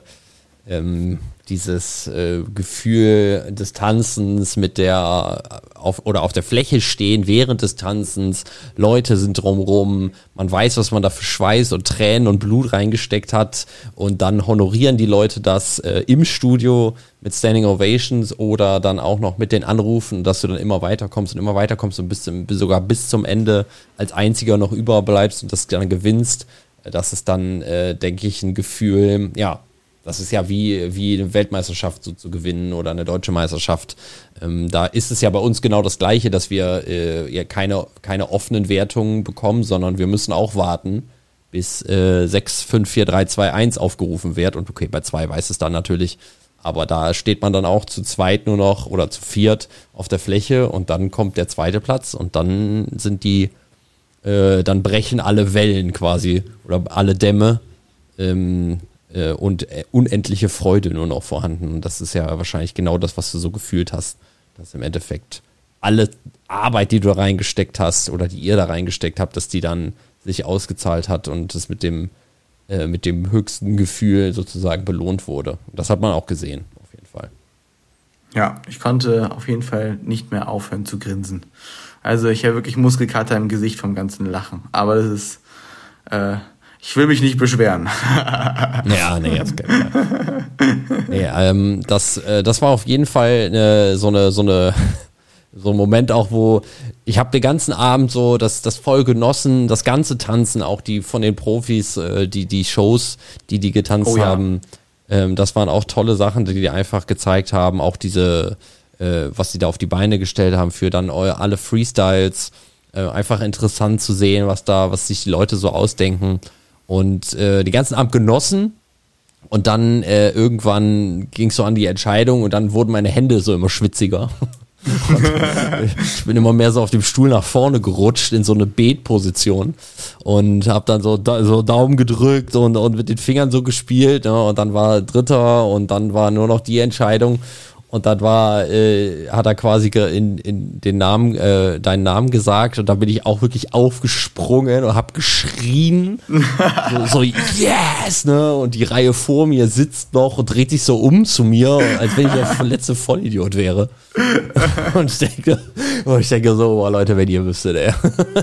Gefühl des Tanzens mit auf der Fläche stehen während des Tanzens, Leute sind drumrum, man weiß, was man da für Schweiß und Tränen und Blut reingesteckt hat und dann honorieren die Leute das im Studio mit Standing Ovations oder dann auch noch mit den Anrufen, dass du dann immer weiterkommst und sogar bis zum Ende als einziger noch überbleibst und das dann gewinnst. Das ist dann, denke ich, ein Gefühl, ja, das ist ja wie eine Weltmeisterschaft so zu gewinnen oder eine deutsche Meisterschaft. Da ist es ja bei uns genau das Gleiche, dass wir keine offenen Wertungen bekommen, sondern wir müssen auch warten, bis 6, 5, 4, 3, 2, 1 aufgerufen wird. Und okay, bei 2 weiß es dann natürlich, aber da steht man dann auch zu zweit nur noch oder zu viert auf der Fläche und dann kommt der zweite Platz und dann sind dann brechen alle Wellen quasi oder alle Dämme. Und unendliche Freude nur noch vorhanden. Und das ist ja wahrscheinlich genau das, was du so gefühlt hast, dass im Endeffekt alle Arbeit, die du da reingesteckt hast oder die ihr da reingesteckt habt, dass die dann sich ausgezahlt hat und das mit dem höchsten Gefühl sozusagen belohnt wurde. Und das hat man auch gesehen, auf jeden Fall. Ja, ich konnte auf jeden Fall nicht mehr aufhören zu grinsen. Also ich habe wirklich Muskelkater im Gesicht vom ganzen Lachen. Aber das ist... ich will mich nicht beschweren. Ja, nee, jetzt das war auf jeden Fall so ein Moment auch, wo ich habe den ganzen Abend so das voll genossen, das ganze Tanzen, auch die von den Profis, die Shows, die getanzt haben. Das waren auch tolle Sachen, die einfach gezeigt haben, auch diese, was sie da auf die Beine gestellt haben für dann alle Freestyles. Einfach interessant zu sehen, was sich die Leute so ausdenken. Und den ganzen Abend genossen und dann irgendwann ging es so an die Entscheidung und dann wurden meine Hände so immer schwitziger. Ich bin immer mehr so auf dem Stuhl nach vorne gerutscht in so eine Betposition und habe dann so Daumen gedrückt und mit den Fingern so gespielt, ne? Und dann war Dritter und dann war nur noch die Entscheidung. Und dann hat er quasi in den Namen, deinen Namen gesagt und da bin ich auch wirklich aufgesprungen und habe geschrien. so yes, ne? Und die Reihe vor mir sitzt noch und dreht sich so um zu mir, als wenn ich der letzte Vollidiot wäre. Und ich denke so, oh Leute, wenn ihr wüsstet, ey.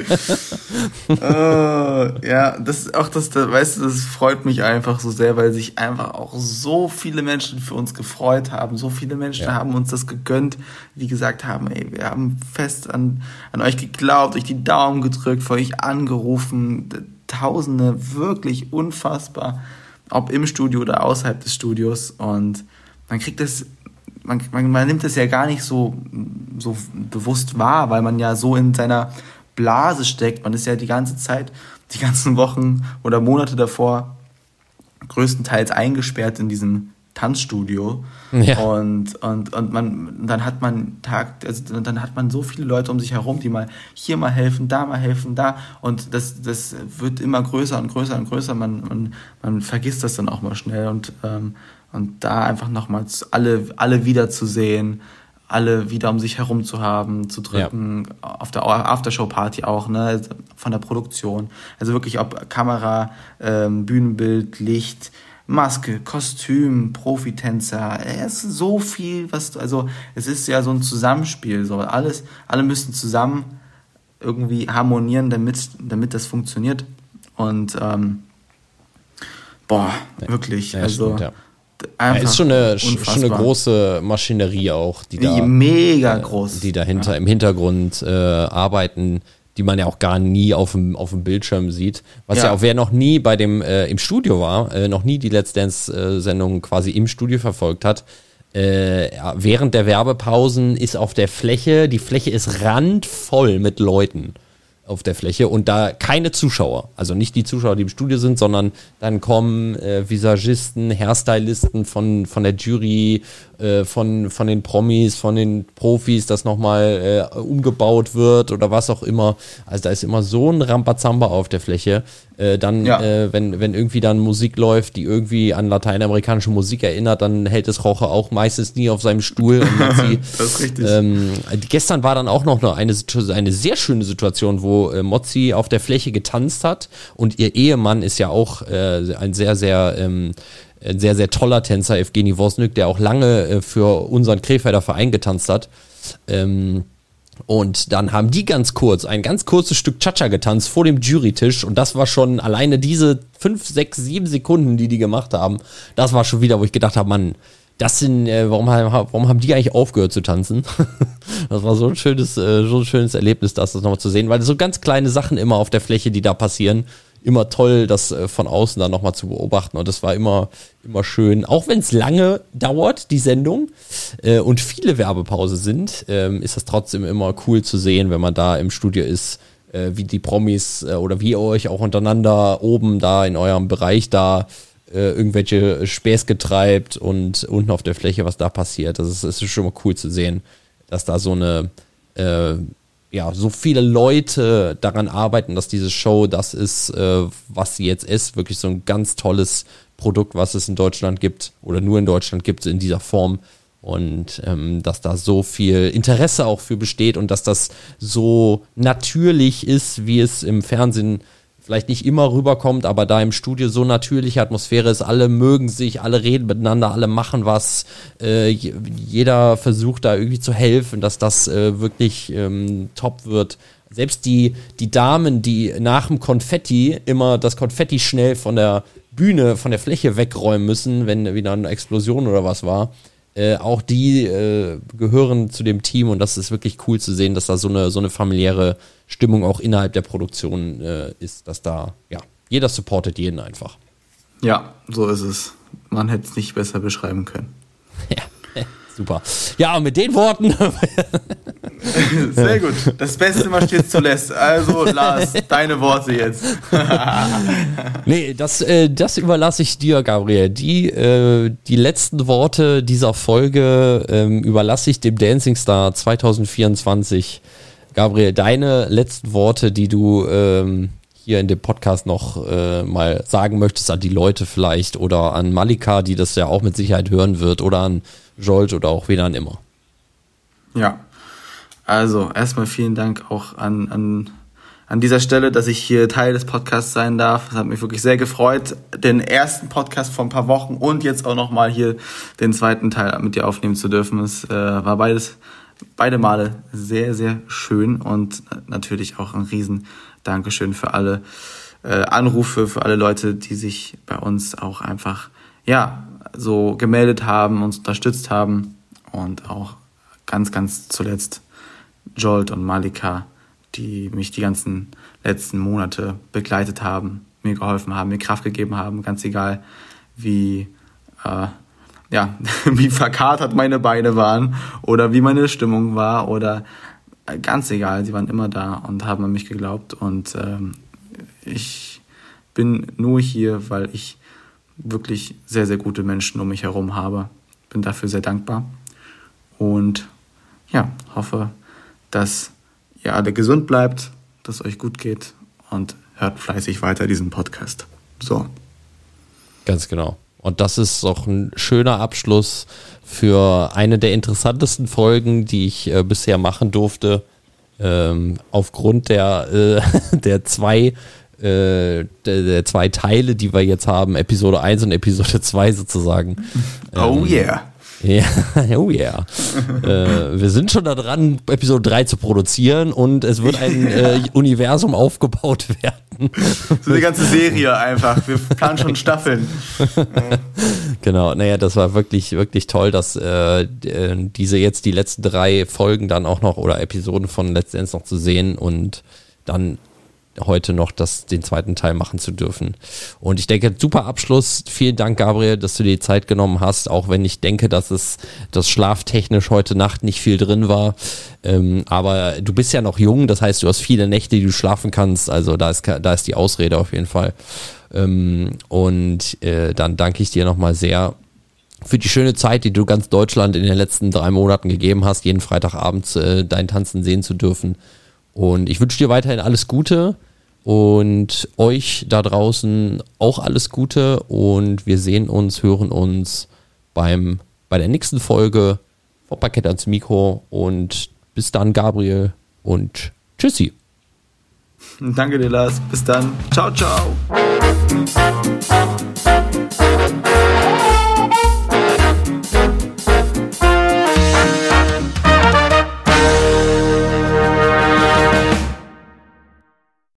Ja, das ist auch weißt du, das freut mich einfach so sehr, weil sich einfach auch so viele Menschen für uns gefreut haben. So viele Menschen haben uns das gegönnt, wie gesagt haben, ey, wir haben fest an euch geglaubt, euch die Daumen gedrückt, für euch angerufen. Tausende, wirklich unfassbar, ob im Studio oder außerhalb des Studios. Und man kriegt das, man nimmt es ja gar nicht so bewusst wahr, weil man ja so in seiner Blase steckt. Man ist ja die ganze Zeit, die ganzen Wochen oder Monate davor größtenteils eingesperrt in diesem Tanzstudio. Ja. Und dann hat man so viele Leute um sich herum, die mal hier mal helfen, da und das wird immer größer und größer und größer. Man vergisst das dann auch mal schnell und da einfach nochmals alle wiederzusehen, alle wieder um sich herum zu haben, zu drücken, auf der Aftershow-Party auch, ne, von der Produktion. Also wirklich ob Kamera, Bühnenbild, Licht, Maske, Kostüm, Profitänzer, es ist so viel, es ist ja so ein Zusammenspiel, so alle müssen zusammen irgendwie harmonieren, damit das funktioniert. Und boah, wirklich. Ja, also stimmt, ist schon eine große Maschinerie auch, die da mega groß, die dahinter im Hintergrund arbeiten, die man ja auch gar nie auf dem Bildschirm sieht. Was ja auch, wer noch nie bei dem im Studio war, noch nie die Let's Dance-Sendung quasi im Studio verfolgt hat, während der Werbepausen ist auf der Fläche, die Fläche ist randvoll mit Leuten auf der Fläche und da keine Zuschauer, also nicht die Zuschauer, die im Studio sind, sondern dann kommen Visagisten, Hairstylisten von der Jury, von den Promis, von den Profis, das nochmal umgebaut wird oder was auch immer. Also da ist immer so ein Rambazamba auf der Fläche. Wenn irgendwie dann Musik läuft, die irgendwie an lateinamerikanische Musik erinnert, dann hält es Roche auch meistens nie auf seinem Stuhl. Und das ist richtig. Gestern war dann auch noch eine sehr schöne Situation, wo Mozzi auf der Fläche getanzt hat und ihr Ehemann ist ja auch ein sehr, sehr toller Tänzer, Evgeny Wozniak, der auch lange für unseren Krefelder Verein getanzt hat. Und dann haben die ein ganz kurzes Stück Cha-Cha getanzt vor dem Jurytisch und das war schon alleine diese 5, 6, 7 Sekunden, die gemacht haben, das war schon wieder, wo ich gedacht habe, Mann, das sind, warum haben die eigentlich aufgehört zu tanzen? Das war so ein schönes Erlebnis, das nochmal zu sehen, weil so ganz kleine Sachen immer auf der Fläche, die da passieren, immer toll, das von außen dann nochmal zu beobachten und das war immer schön, auch wenn es lange dauert, die Sendung und viele Werbepausen sind, ist das trotzdem immer cool zu sehen, wenn man da im Studio ist, wie die Promis oder wie ihr euch auch untereinander oben da in eurem Bereich da irgendwelche Späße treibt und unten auf der Fläche, was da passiert. Das ist schon mal cool zu sehen, dass da so so viele Leute daran arbeiten, dass diese Show das ist, was sie jetzt ist. Wirklich so ein ganz tolles Produkt, was es in Deutschland gibt oder nur in Deutschland gibt in dieser Form. Und dass da so viel Interesse auch für besteht und dass das so natürlich ist, wie es im Fernsehen vielleicht nicht immer rüberkommt, aber da im Studio so natürliche Atmosphäre ist, alle mögen sich, alle reden miteinander, alle machen was, jeder versucht da irgendwie zu helfen, dass das wirklich top wird. Selbst die Damen, die nach dem Konfetti immer das Konfetti schnell von der Bühne, von der Fläche wegräumen müssen, wenn wieder eine Explosion oder was war, auch die gehören zu dem Team und das ist wirklich cool zu sehen, dass da so eine familiäre Stimmung auch innerhalb der Produktion ist, dass da, jeder supportet jeden einfach. Ja, so ist es. Man hätte es nicht besser beschreiben können. Ja, super. Ja, und mit den Worten. Sehr gut. Das Beste immer steht zuletzt. Also, Lars, deine Worte jetzt. Nee, das überlasse ich dir, Gabriel. Die letzten Worte dieser Folge überlasse ich dem Dancing Star 2024. Gabriel, deine letzten Worte, die du hier in dem Podcast noch mal sagen möchtest an die Leute vielleicht oder an Malika, die das ja auch mit Sicherheit hören wird, oder an Jolt oder auch wen an immer. Ja, also erstmal vielen Dank auch an dieser Stelle, dass ich hier Teil des Podcasts sein darf. Es hat mich wirklich sehr gefreut, den ersten Podcast vor ein paar Wochen und jetzt auch nochmal hier den zweiten Teil mit dir aufnehmen zu dürfen. Es war beide Male sehr, sehr schön und natürlich auch ein riesen Dankeschön für alle Anrufe, für alle Leute, die sich bei uns auch einfach, so gemeldet haben, uns unterstützt haben und auch ganz, ganz zuletzt Jolt und Malika, die mich die ganzen letzten Monate begleitet haben, mir geholfen haben, mir Kraft gegeben haben, ganz egal wie wie verkatert meine Beine waren oder wie meine Stimmung war oder ganz egal, sie waren immer da und haben an mich geglaubt und ich bin nur hier, weil ich wirklich sehr, sehr gute Menschen um mich herum habe. Bin dafür sehr dankbar und hoffe, dass ihr alle gesund bleibt, dass es euch gut geht und hört fleißig weiter diesen Podcast. So. Ganz genau. Und das ist auch ein schöner Abschluss für eine der interessantesten Folgen, die ich bisher machen durfte. Aufgrund der zwei Teile, die wir jetzt haben, Episode 1 und Episode 2 sozusagen. Oh yeah. Ja, oh yeah. Wir sind schon da dran, Episode 3 zu produzieren und es wird ein Universum aufgebaut werden. So eine ganze Serie einfach. Wir planen schon Staffeln. Genau, naja, das war wirklich, wirklich toll, dass diese jetzt die letzten 3 Folgen dann auch noch oder Episoden von Let's Dance noch zu sehen und dann heute noch den zweiten Teil machen zu dürfen. Und ich denke, super Abschluss. Vielen Dank, Gabriel, dass du dir die Zeit genommen hast, auch wenn ich denke, dass das schlaftechnisch heute Nacht nicht viel drin war. Aber du bist ja noch jung, das heißt, du hast viele Nächte, die du schlafen kannst. Also da ist die Ausrede auf jeden Fall. Und dann danke ich dir nochmal sehr für die schöne Zeit, die du ganz Deutschland in den letzten 3 Monaten gegeben hast, jeden Freitagabend dein Tanzen sehen zu dürfen. Und ich wünsche dir weiterhin alles Gute und euch da draußen auch alles Gute und wir sehen uns, hören uns bei der nächsten Folge von Parkett ans Mikro und bis dann, Gabriel, und tschüssi. Danke dir, Lars. Bis dann. Ciao, ciao.